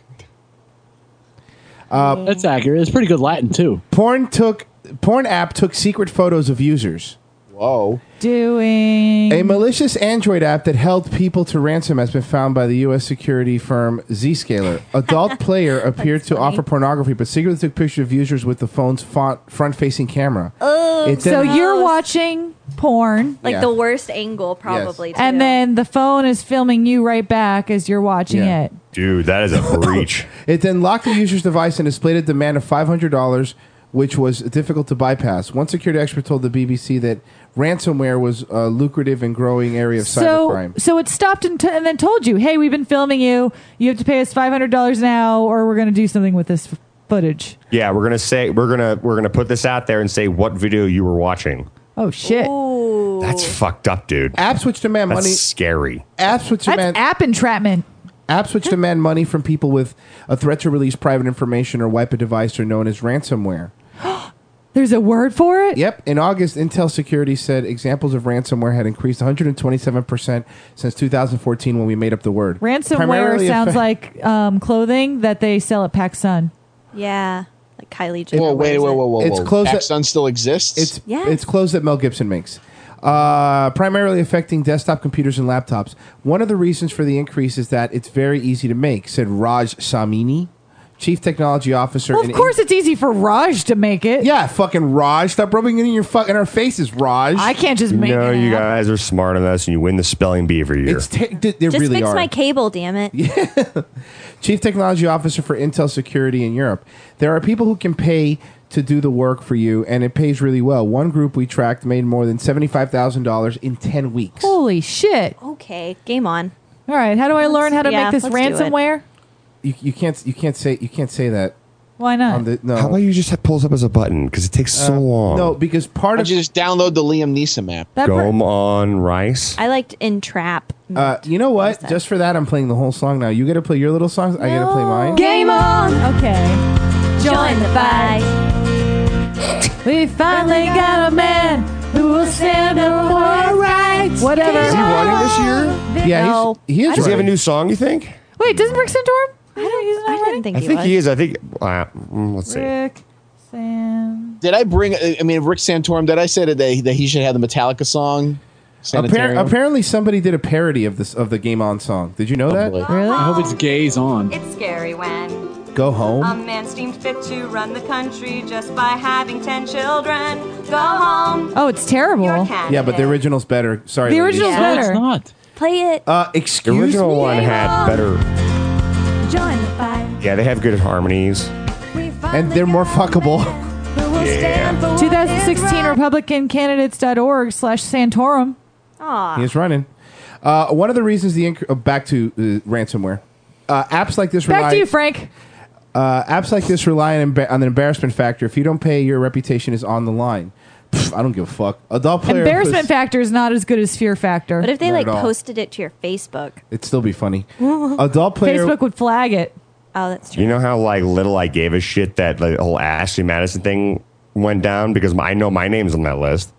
Uh, That's accurate. It's pretty good Latin too. porn took porn app took secret photos of users. Whoa. Doing A malicious Android app that held people to ransom has been found by the U S security firm Zscaler. Adult Player appeared to offer pornography, but secretly took pictures of users with the phone's font, front-facing camera. Oh, It So then- you're watching porn, like Yeah. the worst angle, probably. Too. and then the phone is filming you right back as you're watching Yeah. it. Dude, that is a breach. It then locked the user's device and displayed a demand of five hundred dollars, which was difficult to bypass. One security expert told the B B C that ransomware was a lucrative and growing area of So, cybercrime. so it stopped and, t- and then told you, "Hey, we've been filming you. You have to pay us five hundred dollars now, or we're going to do something with this f- footage." Yeah, we're gonna say we're gonna we're gonna put this out there and say what video you were watching. Oh shit! That's fucked up, dude. Apps which demand That's money. scary. Apps which That's demand app entrapment. apps which demand money from people with a threat to release private information or wipe a device are known as ransomware. There's a word for it? Yep. In August, Intel Security said examples of ransomware had increased one hundred twenty-seven percent since two thousand fourteen when we made up the word. Ransomware Primarily sounds affe- like um, clothing that they sell at PacSun. Yeah, like Kylie Jenner. Whoa, wait, wears whoa, it. whoa, whoa, It's whoa. close that- PacSun still exists? It's Yes. it's clothes that Mel Gibson makes. Uh, primarily affecting desktop computers and laptops. One of the reasons for the increase is that it's very easy to make, said Raj Samini, Chief Technology Officer. Well, in of course, it's easy for Raj to make it. Yeah, fucking Raj. Stop rubbing it in your fucking our faces, Raj. I can't just make No, it. you up. guys are smart on this, and you win the spelling bee every year. It's te- they Just really fix are. my cable, damn it. Chief Technology Officer for Intel Security in Europe. There are people who can pay to do the work for you, and it pays really well. One group we tracked made more than seventy-five thousand dollars in ten weeks. Holy shit! Okay, game on. All right, how do I learn how to yeah, make this let's do it. ransomware? You, you can't you can't say you can't say that. Why not? On the, no. How about you just pull this up as a button? Because it takes so Uh, long. No, because part Why of don't you just download the Liam Neeson map? That per- Go on rice. I liked Entrap. Uh, you know what? Just for that, I'm playing the whole song now. You got to play your little songs. I got to play mine. Game on. Okay. Join the fight. We finally got a man who will stand up for our rights. Whatever. Is he running this year? Yeah, No. he's, he is. Does he have a running. new song, you think? Wait, doesn't Rick Santorum? I don't. He's not I didn't think I he think was. he is. I think. Uh, mm, let's see. Rick San. Did I bring, I mean, Rick Santorum, did I say today that he should have the Metallica song? Appar- Sanitarium? apparently, somebody did a parody of this of the Game On song. Did you know that? Really? I hope it's gays on. It's scary when Go home. a man seemed fit to run the country just by having ten children. Go home. Oh, it's terrible. Your Yeah, but the original's better. Sorry, The ladies. original's No, it's better. not. Play it. Uh, The excuse original me. one had better. Join the fight. Yeah, they have good harmonies. And they're more fuckable. Yeah. twenty sixteen Republican Candidates.org slash Santorum. Aw. He's running. Uh, one of the reasons the inc- uh, back to uh, ransomware uh, apps like this rely Back to you, Frank. uh, apps like this rely on, emba- on an embarrassment factor. If you don't pay, your reputation is on the line. Pff, I don't give a fuck. Adult player Embarrassment was- factor is not as good as fear factor. But if they Not like at all. posted it to your Facebook, it'd still be funny. Adult player. Facebook would flag it. oh, that's true. You know how like little I gave a shit that like, the whole Ashley Madison thing went down because my, I know my name's on that list.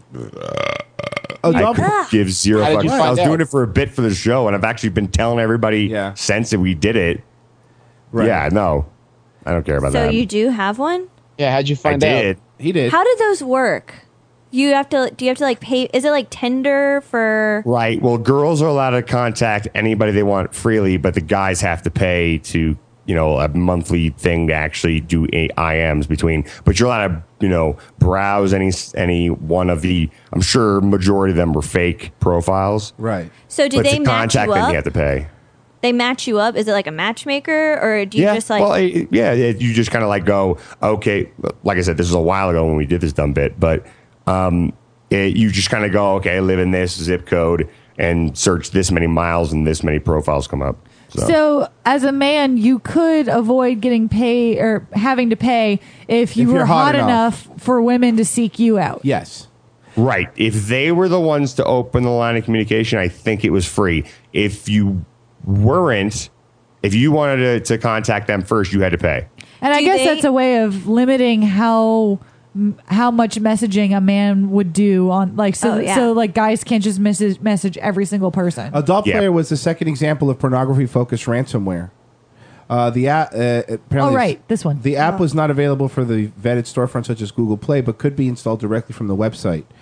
I Adult, could give zero How did fucks. you I find was out? doing it for a bit for the show, and I've actually been telling everybody Yeah. since that we did it. Right. Yeah, no, I don't care about So that. you do have one? Yeah, how'd you I find out? did. he did. How do those work? You have to. Do you have to like pay? Is it like Tinder for? Right. Well, girls are allowed to contact anybody they want freely, but the guys have to pay to, you know, a monthly thing to actually do a I Ms between. But you're allowed to, you know, browse any any one of the. I'm sure majority of them were fake profiles. Right. So do but they to match contact you them, up? you have to pay. They match you up. Is it like a matchmaker, or do you yeah. just like? well, it- yeah. It, you just kind of like go, okay. Like I said, this was a while ago when we did this dumb bit, but um, it, you just kind of go, okay, I live in this zip code and search this many miles and this many profiles come up. So, So, as a man, you could avoid getting paid or having to pay if you If were you're hot hot enough. for women to seek you out. Yes. right. If they were the ones to open the line of communication, I think it was free. If you weren't, if you wanted to, to contact them first, you had to pay. And I Do guess they- that's a way of limiting how m- how much messaging a man would do on like so Oh, yeah. so like guys can't just message message every single person. Adult Yeah. player was the second example of pornography-focused ransomware. Uh, the app. Uh, apparently Oh, right, this one. The app Oh. was not available for the vetted storefront such as Google Play, but could be installed directly from the website.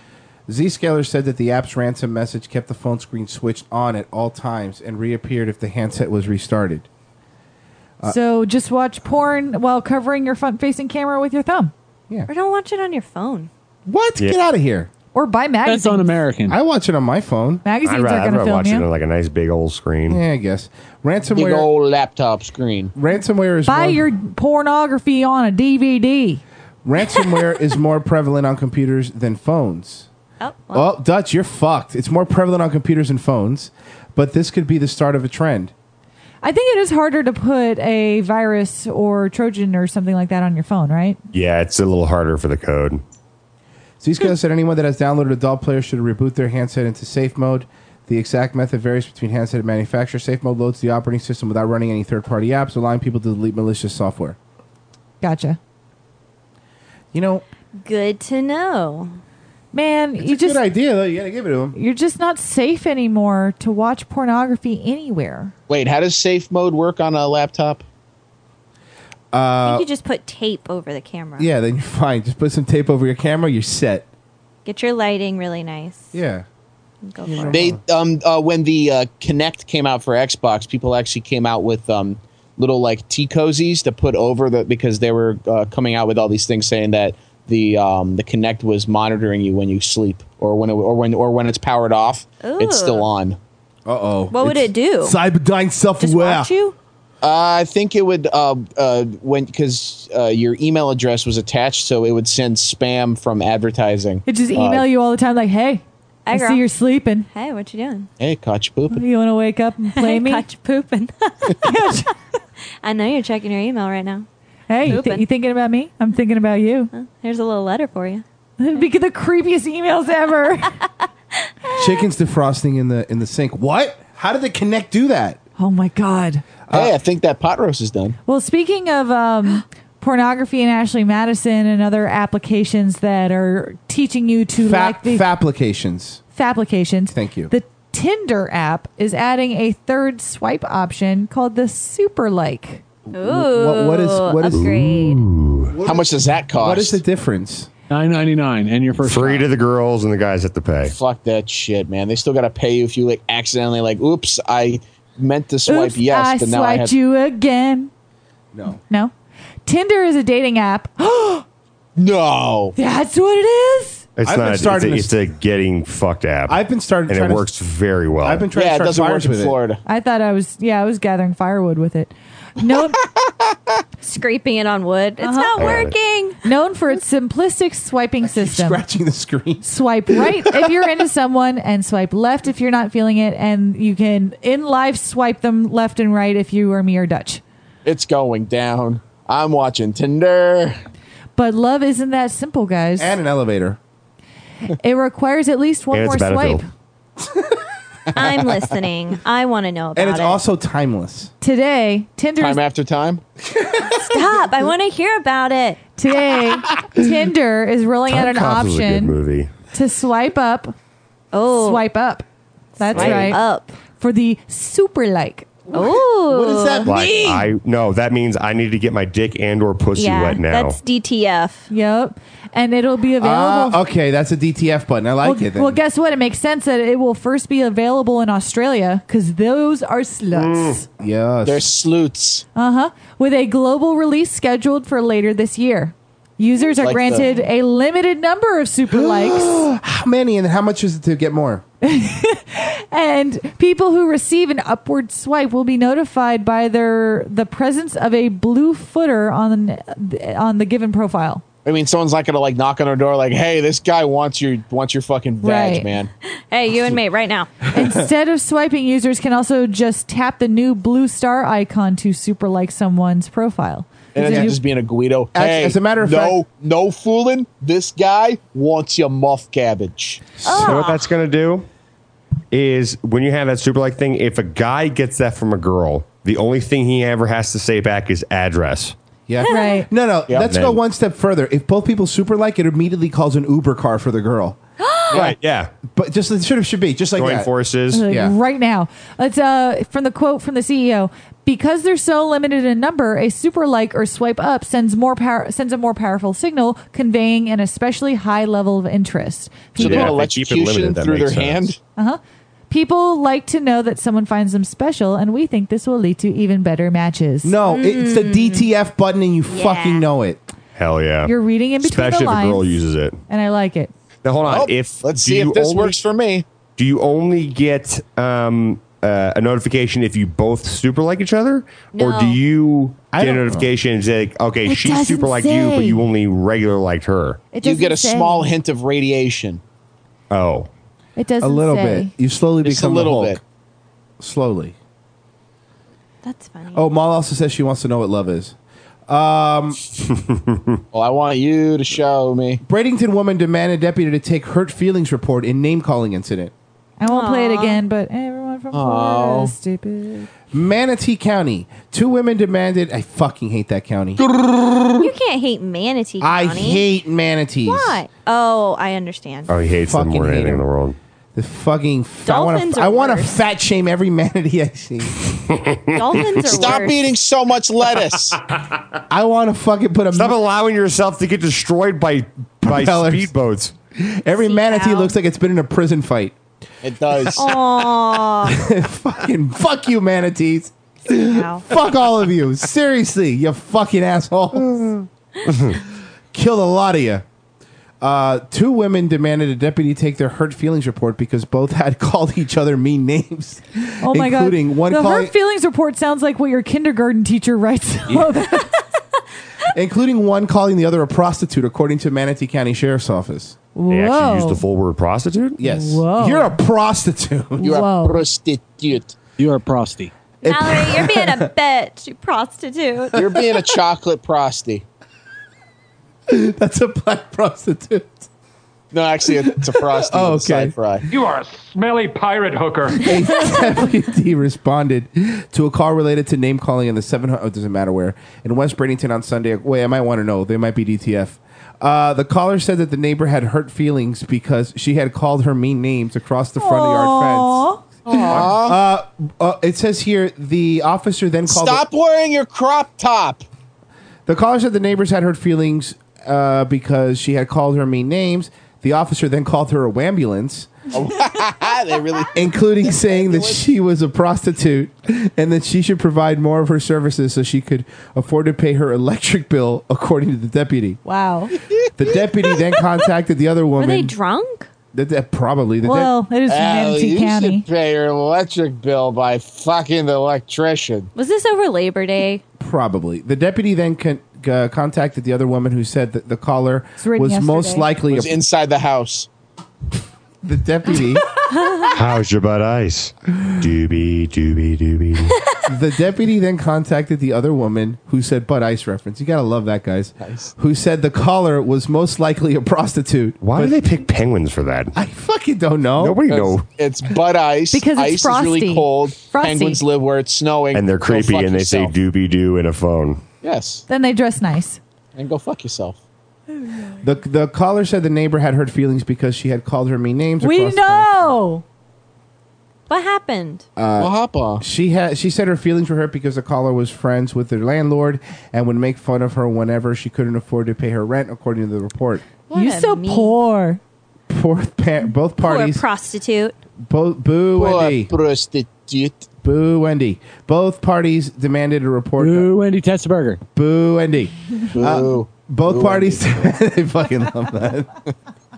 Zscaler said that the app's ransom message kept the phone screen switched on at all times and reappeared if the handset was restarted. Uh, so just watch porn while covering your front-facing camera with your thumb. Yeah. Or don't watch it on your phone. What? Yeah. Get out of here. Or buy magazines. That's un-American. I watch it on my phone. Magazines I'd rather, are I'd going to rather film watch it you. on like a nice big old screen. Yeah, I guess. Ransomware. Big old laptop screen. Ransomware is Buy more, your pornography on a D V D. ransomware is more prevalent on computers than phones. Oh, well, Dutch, you're fucked. It's more prevalent on computers and phones, but this could be the start of a trend. I think it is harder to put a virus or Trojan or something like that on your phone, right? Yeah, it's a little harder for the code. Zscaler said anyone that has downloaded Adult Player should reboot their handset into safe mode. The exact method varies between handset and manufacturer. Safe mode loads the operating system without running any third-party apps, allowing people to delete malicious software. Gotcha. You know, Good to know. Man, it's you a just good idea, though. You got to give it to them. you're just not safe anymore to watch pornography anywhere. Wait, how does safe mode work on a laptop? I Uh, think you just put tape over the camera. yeah, then you're fine. Just put some tape over your camera. You're set. Get your lighting really nice. Yeah. Go for it. They um uh, when the uh, Kinect came out for Xbox, people actually came out with um little like tea cozies to put over the because they were uh, coming out with all these things saying that the um the Kinect was monitoring you when you sleep or when it, or when or when it's powered off, it's Ooh. still on. Uh oh. What would it do? Cyberdyne Just self-aware. watch you? Uh, I think it would uh, uh, when because uh, your email address was attached, so it would send spam from advertising. It just email Uh, you all the time like, hey, I girl. see you're sleeping. Hey, what you doing? Hey, caught you pooping. You want to wake up and play me? Caught you pooping. I know you're checking your email right now. Hey, you, th- Pooping. you thinking about me? I'm thinking about you. Huh? Here's a little letter for you. It'd be the creepiest emails ever. Chicken's defrosting in the in the sink. What? How did the Kinect do that? Oh my God. Hey, I think that pot roast is done. Well, speaking of um, pornography and Ashley Madison and other applications that are teaching you to like Fap, the applications. applications. Thank you. The Tinder app is adding a third swipe option called the Super Like. Ooh. What- what is- what is- upgrade? How much does that cost? What is the difference? nine ninety-nine and your first Free try. to the girls and the guys have to pay. Fuck that shit, man. They still got to pay you if you like accidentally like, oops, I meant to swipe Oops, yes, I but now I swiped have. you again. No. No. Tinder is a dating app. No. That's what it is. It's I've been not. It's a, starting to- it's a getting fucked app. I've been starting and trying it to- works very well. I've been trying Yeah, to it start doesn't work fires in with it. Florida. I thought I was, yeah, I was gathering firewood with it. No, Scraping it on wood. It's Uh-huh. not Yeah. working. known for its simplistic swiping system. Scratching the screen. Swipe right if you're into someone and swipe left if you're not feeling it. And you can in life swipe them left and right if you are me or Dutch. It's going down. I'm watching Tinder. But love isn't that simple, guys. And an elevator. It requires at least one And more it's a swipe. battlefield. I'm listening. I want to know about And it's it. also timeless. Today, Tinder's Time after time. Stop. I want to hear about it. today Tinder is rolling out Time an Cop is a good option movie. to swipe up. Oh. Swipe up. That's Swipe right. up. For the super like. Oh. What does that Like mean? I no, that means I need to get my dick and or pussy Yeah, wet now. that's D T F. Yep. And it'll be Ah, available. okay, that's a D T F button. I like well, it. Then. well, guess what? It makes sense that it will first be available in Australia because those are sluts. yes. They're sleuths. Uh huh. With a global release scheduled for later this year. Users are Like granted the- a limited number of super likes, How many and how much is it to get more? and people who receive an upward swipe will be notified by their the presence of a blue footer on on the given profile. I mean, someone's not gonna like knock on our door like, "Hey, this guy wants your wants your fucking vag, Right. man." Hey, you and me right now. Instead of swiping, users can also just tap the new blue star icon to super like someone's profile. And It's a it's new- just being a Guido. As- Hey, as a matter of no, no fooling. This guy wants your muff cabbage. So what that's gonna do is when you have that super like thing, if a guy gets that from a girl, the only thing he ever has to say back is address. Yeah. Right. No, no. Yep. Let's go Then- one step further. If both people super like, it immediately calls an Uber car for the girl. Right, yeah. But just it should have should be just like Join that. forces. Like, Yeah. right now. It's uh from the quote from the C E O. Because they're so limited in number, a super like or swipe up sends more power sends a more powerful signal, conveying an especially high level of interest. So People, they electrocution through their hand. uh-huh. People like to know that someone finds them special, and we think this will lead to even better matches. No, it's the D T F button, and you Yeah. fucking know it. Hell yeah. You're reading in between Especially the if a girl lines. uses it. And I like it. Now hold on. Oh, if let's do see if you this only- works for me. Do you only get um, uh, a notification if you both super like each other, or No. do you I get a don't know. notification and say, okay, It she doesn't super liked you, say. but you only regular liked her? It You doesn't get a say. small hint of radiation. Oh, It doesn't A little say. bit. You slowly Just a become little the Hulk. bit. Slowly. That's funny. Oh, Mal also says she wants to know what love is. Um, Well, I want you to show me. Bradenton woman demanded deputy to take hurt feelings report in name calling incident. I won't play it Aw. again, but everyone from Aw. Florida is stupid. Manatee County. Two women demanded. I fucking hate that county. You can't hate Manatee I County. hate manatees. Why? Oh, I understand. oh, he hates them Fucking more than hate anything in him. the world. The fucking. F- Dolphins I are want to. I want to worse. fat shame every manatee I see. Dolphins are Stop worse. eating so much lettuce. I want to fucking put a. Stop allowing yourself to get destroyed by by Propellers. speedboats. Every See manatee how? looks like it's been in a prison fight. It does. Aw. Fucking fuck you, manatees. Wow. Fuck all of you. Seriously, you fucking assholes. Killed a lot of you. Uh, two women demanded a deputy take their hurt feelings report because both had called each other mean names. Oh my including god! one the calling, hurt feelings report sounds like what your kindergarten teacher writes. including one calling the other a prostitute, according to Manatee County Sheriff's Office. They actually Whoa. used the full word prostitute? Yes, Whoa. you're a prostitute. You're Whoa. a prostitute. You are prosty. Mallory, you're being a bitch, you prostitute. You're being a chocolate prosty. That's a black prostitute. No, actually, it's a frosty Oh, with a okay. side fry. You are a smelly pirate hooker. A deputy responded to a call related to name calling in the seven hundred. Oh, it doesn't matter where in West Bradenton on Sunday. Wait, I might want to know. They might be D T F. Uh, the caller said that the neighbor had hurt feelings because she had called her mean names across the front Aw. of the yard fence. Uh, uh, it says here the officer then called. Stop wearing your crop top. The caller said the neighbors had hurt feelings uh, because she had called her mean names. The officer then called her a wambulance, They really. including saying that she was a prostitute and that she should provide more of her services so she could afford to pay her electric bill, according to the deputy. Wow. The deputy then contacted the other Were woman. they drunk? The de- probably. The de- Well, it is Oh, Manatee you County. should pay your electric bill by fucking the electrician. Was this over Labor Day? Probably. The deputy then con- uh, contacted the other woman who said that the caller It's written was most yesterday. likely Was a, inside the house. the deputy. How's your butt ice? Doobie, doobie, doobie. The deputy then contacted the other woman who said Bud Ice reference. You gotta love that, guys. Nice. Who said the caller was most likely a prostitute. Why But do they pick penguins for that? I fucking don't know. Nobody Because knows. It's Bud Ice. Because it's ice is really frosty. cold. Frosty. Penguins live where it's snowing. And they're Go creepy fuck and they yourself. say doobie doo in a phone. Yes. Then they dress nice. And go fuck yourself. The the caller said the neighbor had hurt feelings because she had called her mean names. We across the- know. What happened? well, hop on. She had. She said her feelings were hurt because the caller was friends with their landlord and would make fun of her whenever she couldn't afford to pay her rent, according to the report. What You a so mean- poor. Poor pa- both Poor parties. prostitute. Bo- boo, Poor Wendy. prostitute. Boo, Wendy. Both parties demanded a report. Boo, Wendy Tetzberger. Boo, Wendy. Uh, Boo. both Boo, parties. they fucking love that.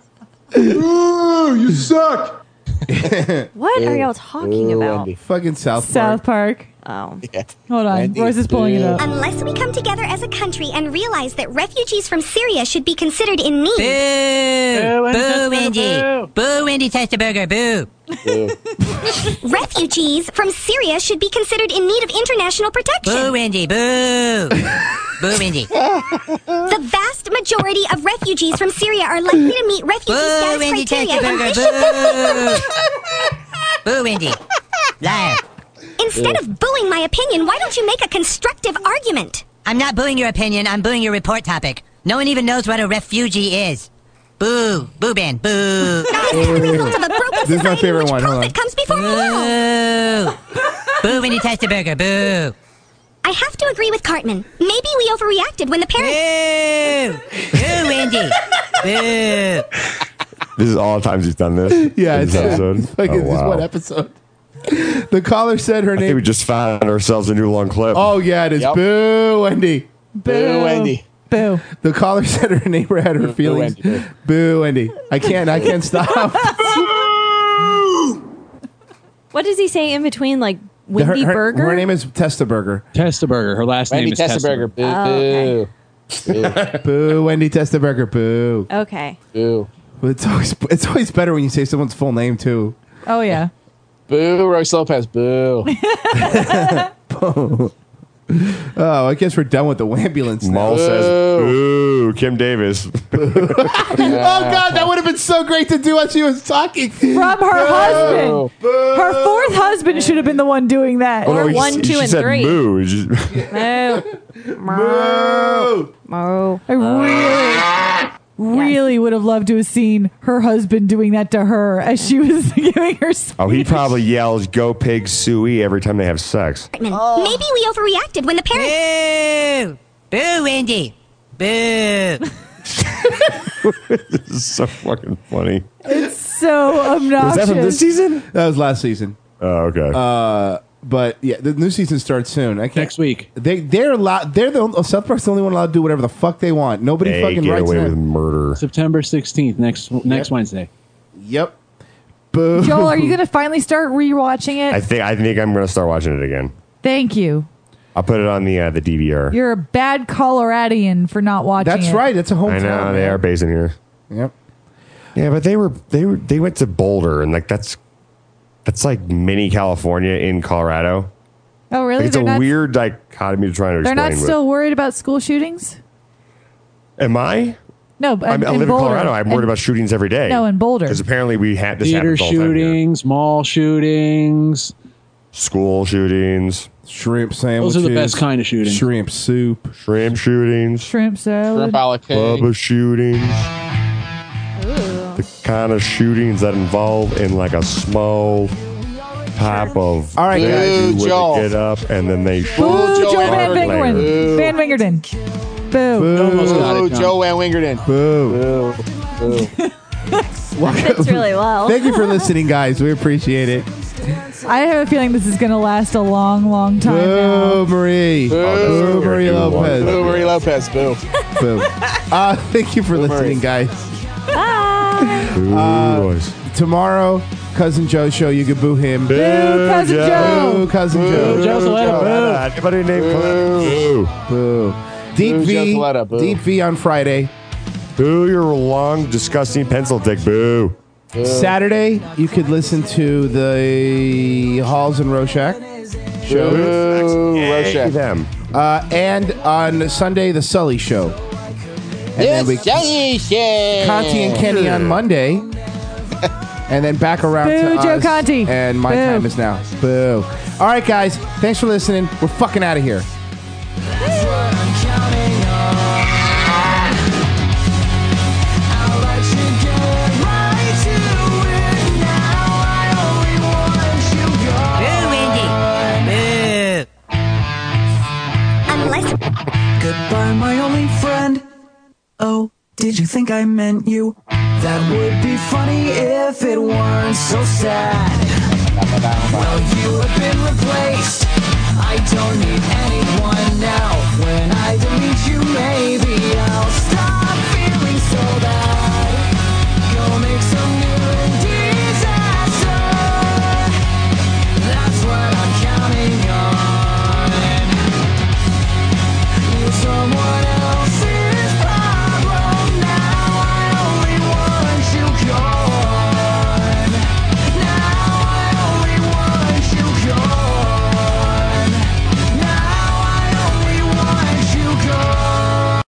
Ooh, you suck. What are y'all talking Boo, about? Wendy. Fucking South South Park. Park. Oh. Yeah. Hold on. Wendy. Royce is pulling it up. Unless we come together as a country and realize that refugees from Syria should be considered in need. Boo! Boo, Wendy! Boo, Wendy Testerberger! Boo! Refugees from Syria should be considered in need of international protection. Boo, Wendy! Boo! Boo, Wendy! The vast majority of refugees from Syria are likely to meet refugee Boo, status Wendy criteria. and Testerberger! this should- Boo! Boo, Wendy! Liar! Instead of booing my opinion, why don't you make a constructive argument? I'm not booing your opinion, I'm booing your report topic. No one even knows what a refugee is. Boo. Boo band. Boo. This is my favorite one. Hold on. Comes before Boo. Boo, Wendy Testaburger. Boo. I have to agree with Cartman. Maybe we overreacted when the parents. Boo. Boo, Wendy. Boo. This is all the times he's done this. Yeah, in it's this episode. it's like Oh, this wow. one episode. The caller said her I think name. we just found ourselves a new long clip. Oh yeah, it is. Boo, Wendy. Boo, Wendy. Boo. The caller said her neighbor had her Boo, feelings. Wendy, boo. Boo, Wendy. I can't. I can't stop. What does he say in between, like her, Wendy her- Burger? her name is Testaburger. Testaburger. Her last Wendy name is Testaburger. Testaburger. Boo. Oh, okay. Boo, Wendy Testaburger. Boo. Okay. Boo. But it's always it's always better when you say someone's full name too. Oh yeah. Boo, Royce Lopez. Boo. Oh, I guess we're done with the ambulance now. Maul says, "Boo, Kim Davis." Oh God, that would have been so great to do as she was talking. From her husband. Her fourth husband should have been the one doing that. Oh, no, he- one, he- two, she and said three. Moo. It's just- Moo. Moo. Moo. I really, really would have loved to have seen her husband doing that to her as she was giving her speech. oh, he probably yells, "Go pig, suey" every time they have sex. Maybe we overreacted when the parents. Boo. Boo, Wendy. Boo. This is so fucking funny. It's so obnoxious. Was that from this season? That was last season. Oh, okay. Uh, but yeah, the new season starts soon. I can't, Next week. They they're allowed. They're the South Park's the only one allowed to do whatever the fuck they want. Nobody they fucking get writes away with them. murder. September sixteenth, next next Wednesday. Yep. Boo. Joel, are you going to finally start rewatching it? I think I think I'm going to start watching it again. Thank you. I'll put it on the uh, the D V R. You're a bad Coloradian for not watching That's it. right. That's a hometown. I know they man. are based in here. Yep. Yeah, but they were they were they went to Boulder, and like that's that's like mini California in Colorado. Oh, really? Like, it's They're a not, weird dichotomy to try to They're explain. not but- still worried about school shootings? Am I? No, but I'm, in, I live in Boulder. Colorado. I'm worried In- about shootings every day. No, in Boulder. Because apparently we had this Theater happens all the time here. shootings, mall shootings. School shootings, shrimp sandwiches. Those are the best kind of shooting. Shrimp soup, shrimp shootings, Shrimp salad. Shrimp a la king. Bubba shootings. The kind of shootings that involve in like a small type of all right, they guys. do when Joel. they get up and then they Boo, shoot. Joe Joe Van Van Wingerden. Boo. Van Wingerden. Boo. Almost got Boo, it, John. Joe Van Wingerden. Boo. Boo. Boo. Fits really well. Thank you for listening, guys. We appreciate it. I have a feeling this is going to last a long, long time Boo, now. Marie. Boo. Boo, Marie Boo, Lopez. Boo, Marie Lopez. Boo. Boo. Uh, thank you for Boo, listening, Marie. guys. Bye. Ooh, Uh, boys. Tomorrow, Cousin Joe show. You can boo him. Boo, Cousin Joe. Boo, Cousin Boo, Joe. Joe's Joe, allowed. Joe. Anybody named Boo. Boo. Deep Boo, Joe V. Coletta, boo. Deep V on Friday. Boo, your long, disgusting pencil dick. Boo. Saturday, you could listen to the Halls and Rorschach show. Boo, Hey, Rorschach. them. Uh, and on Sunday, the Sully show. And then we Conti and Kenny on Monday. And then back around Boo, to Joe us. Conti. And my Boo. time is now. Boo. All right, guys. Thanks for listening. We're fucking out of here. Boo, Wendy. Boo. Unless. Goodbye, my only friend. Oh, did you think I meant you? That would be funny if it weren't so sad. Well, you have been replaced. I don't need anyone now. When I delete you, maybe I'll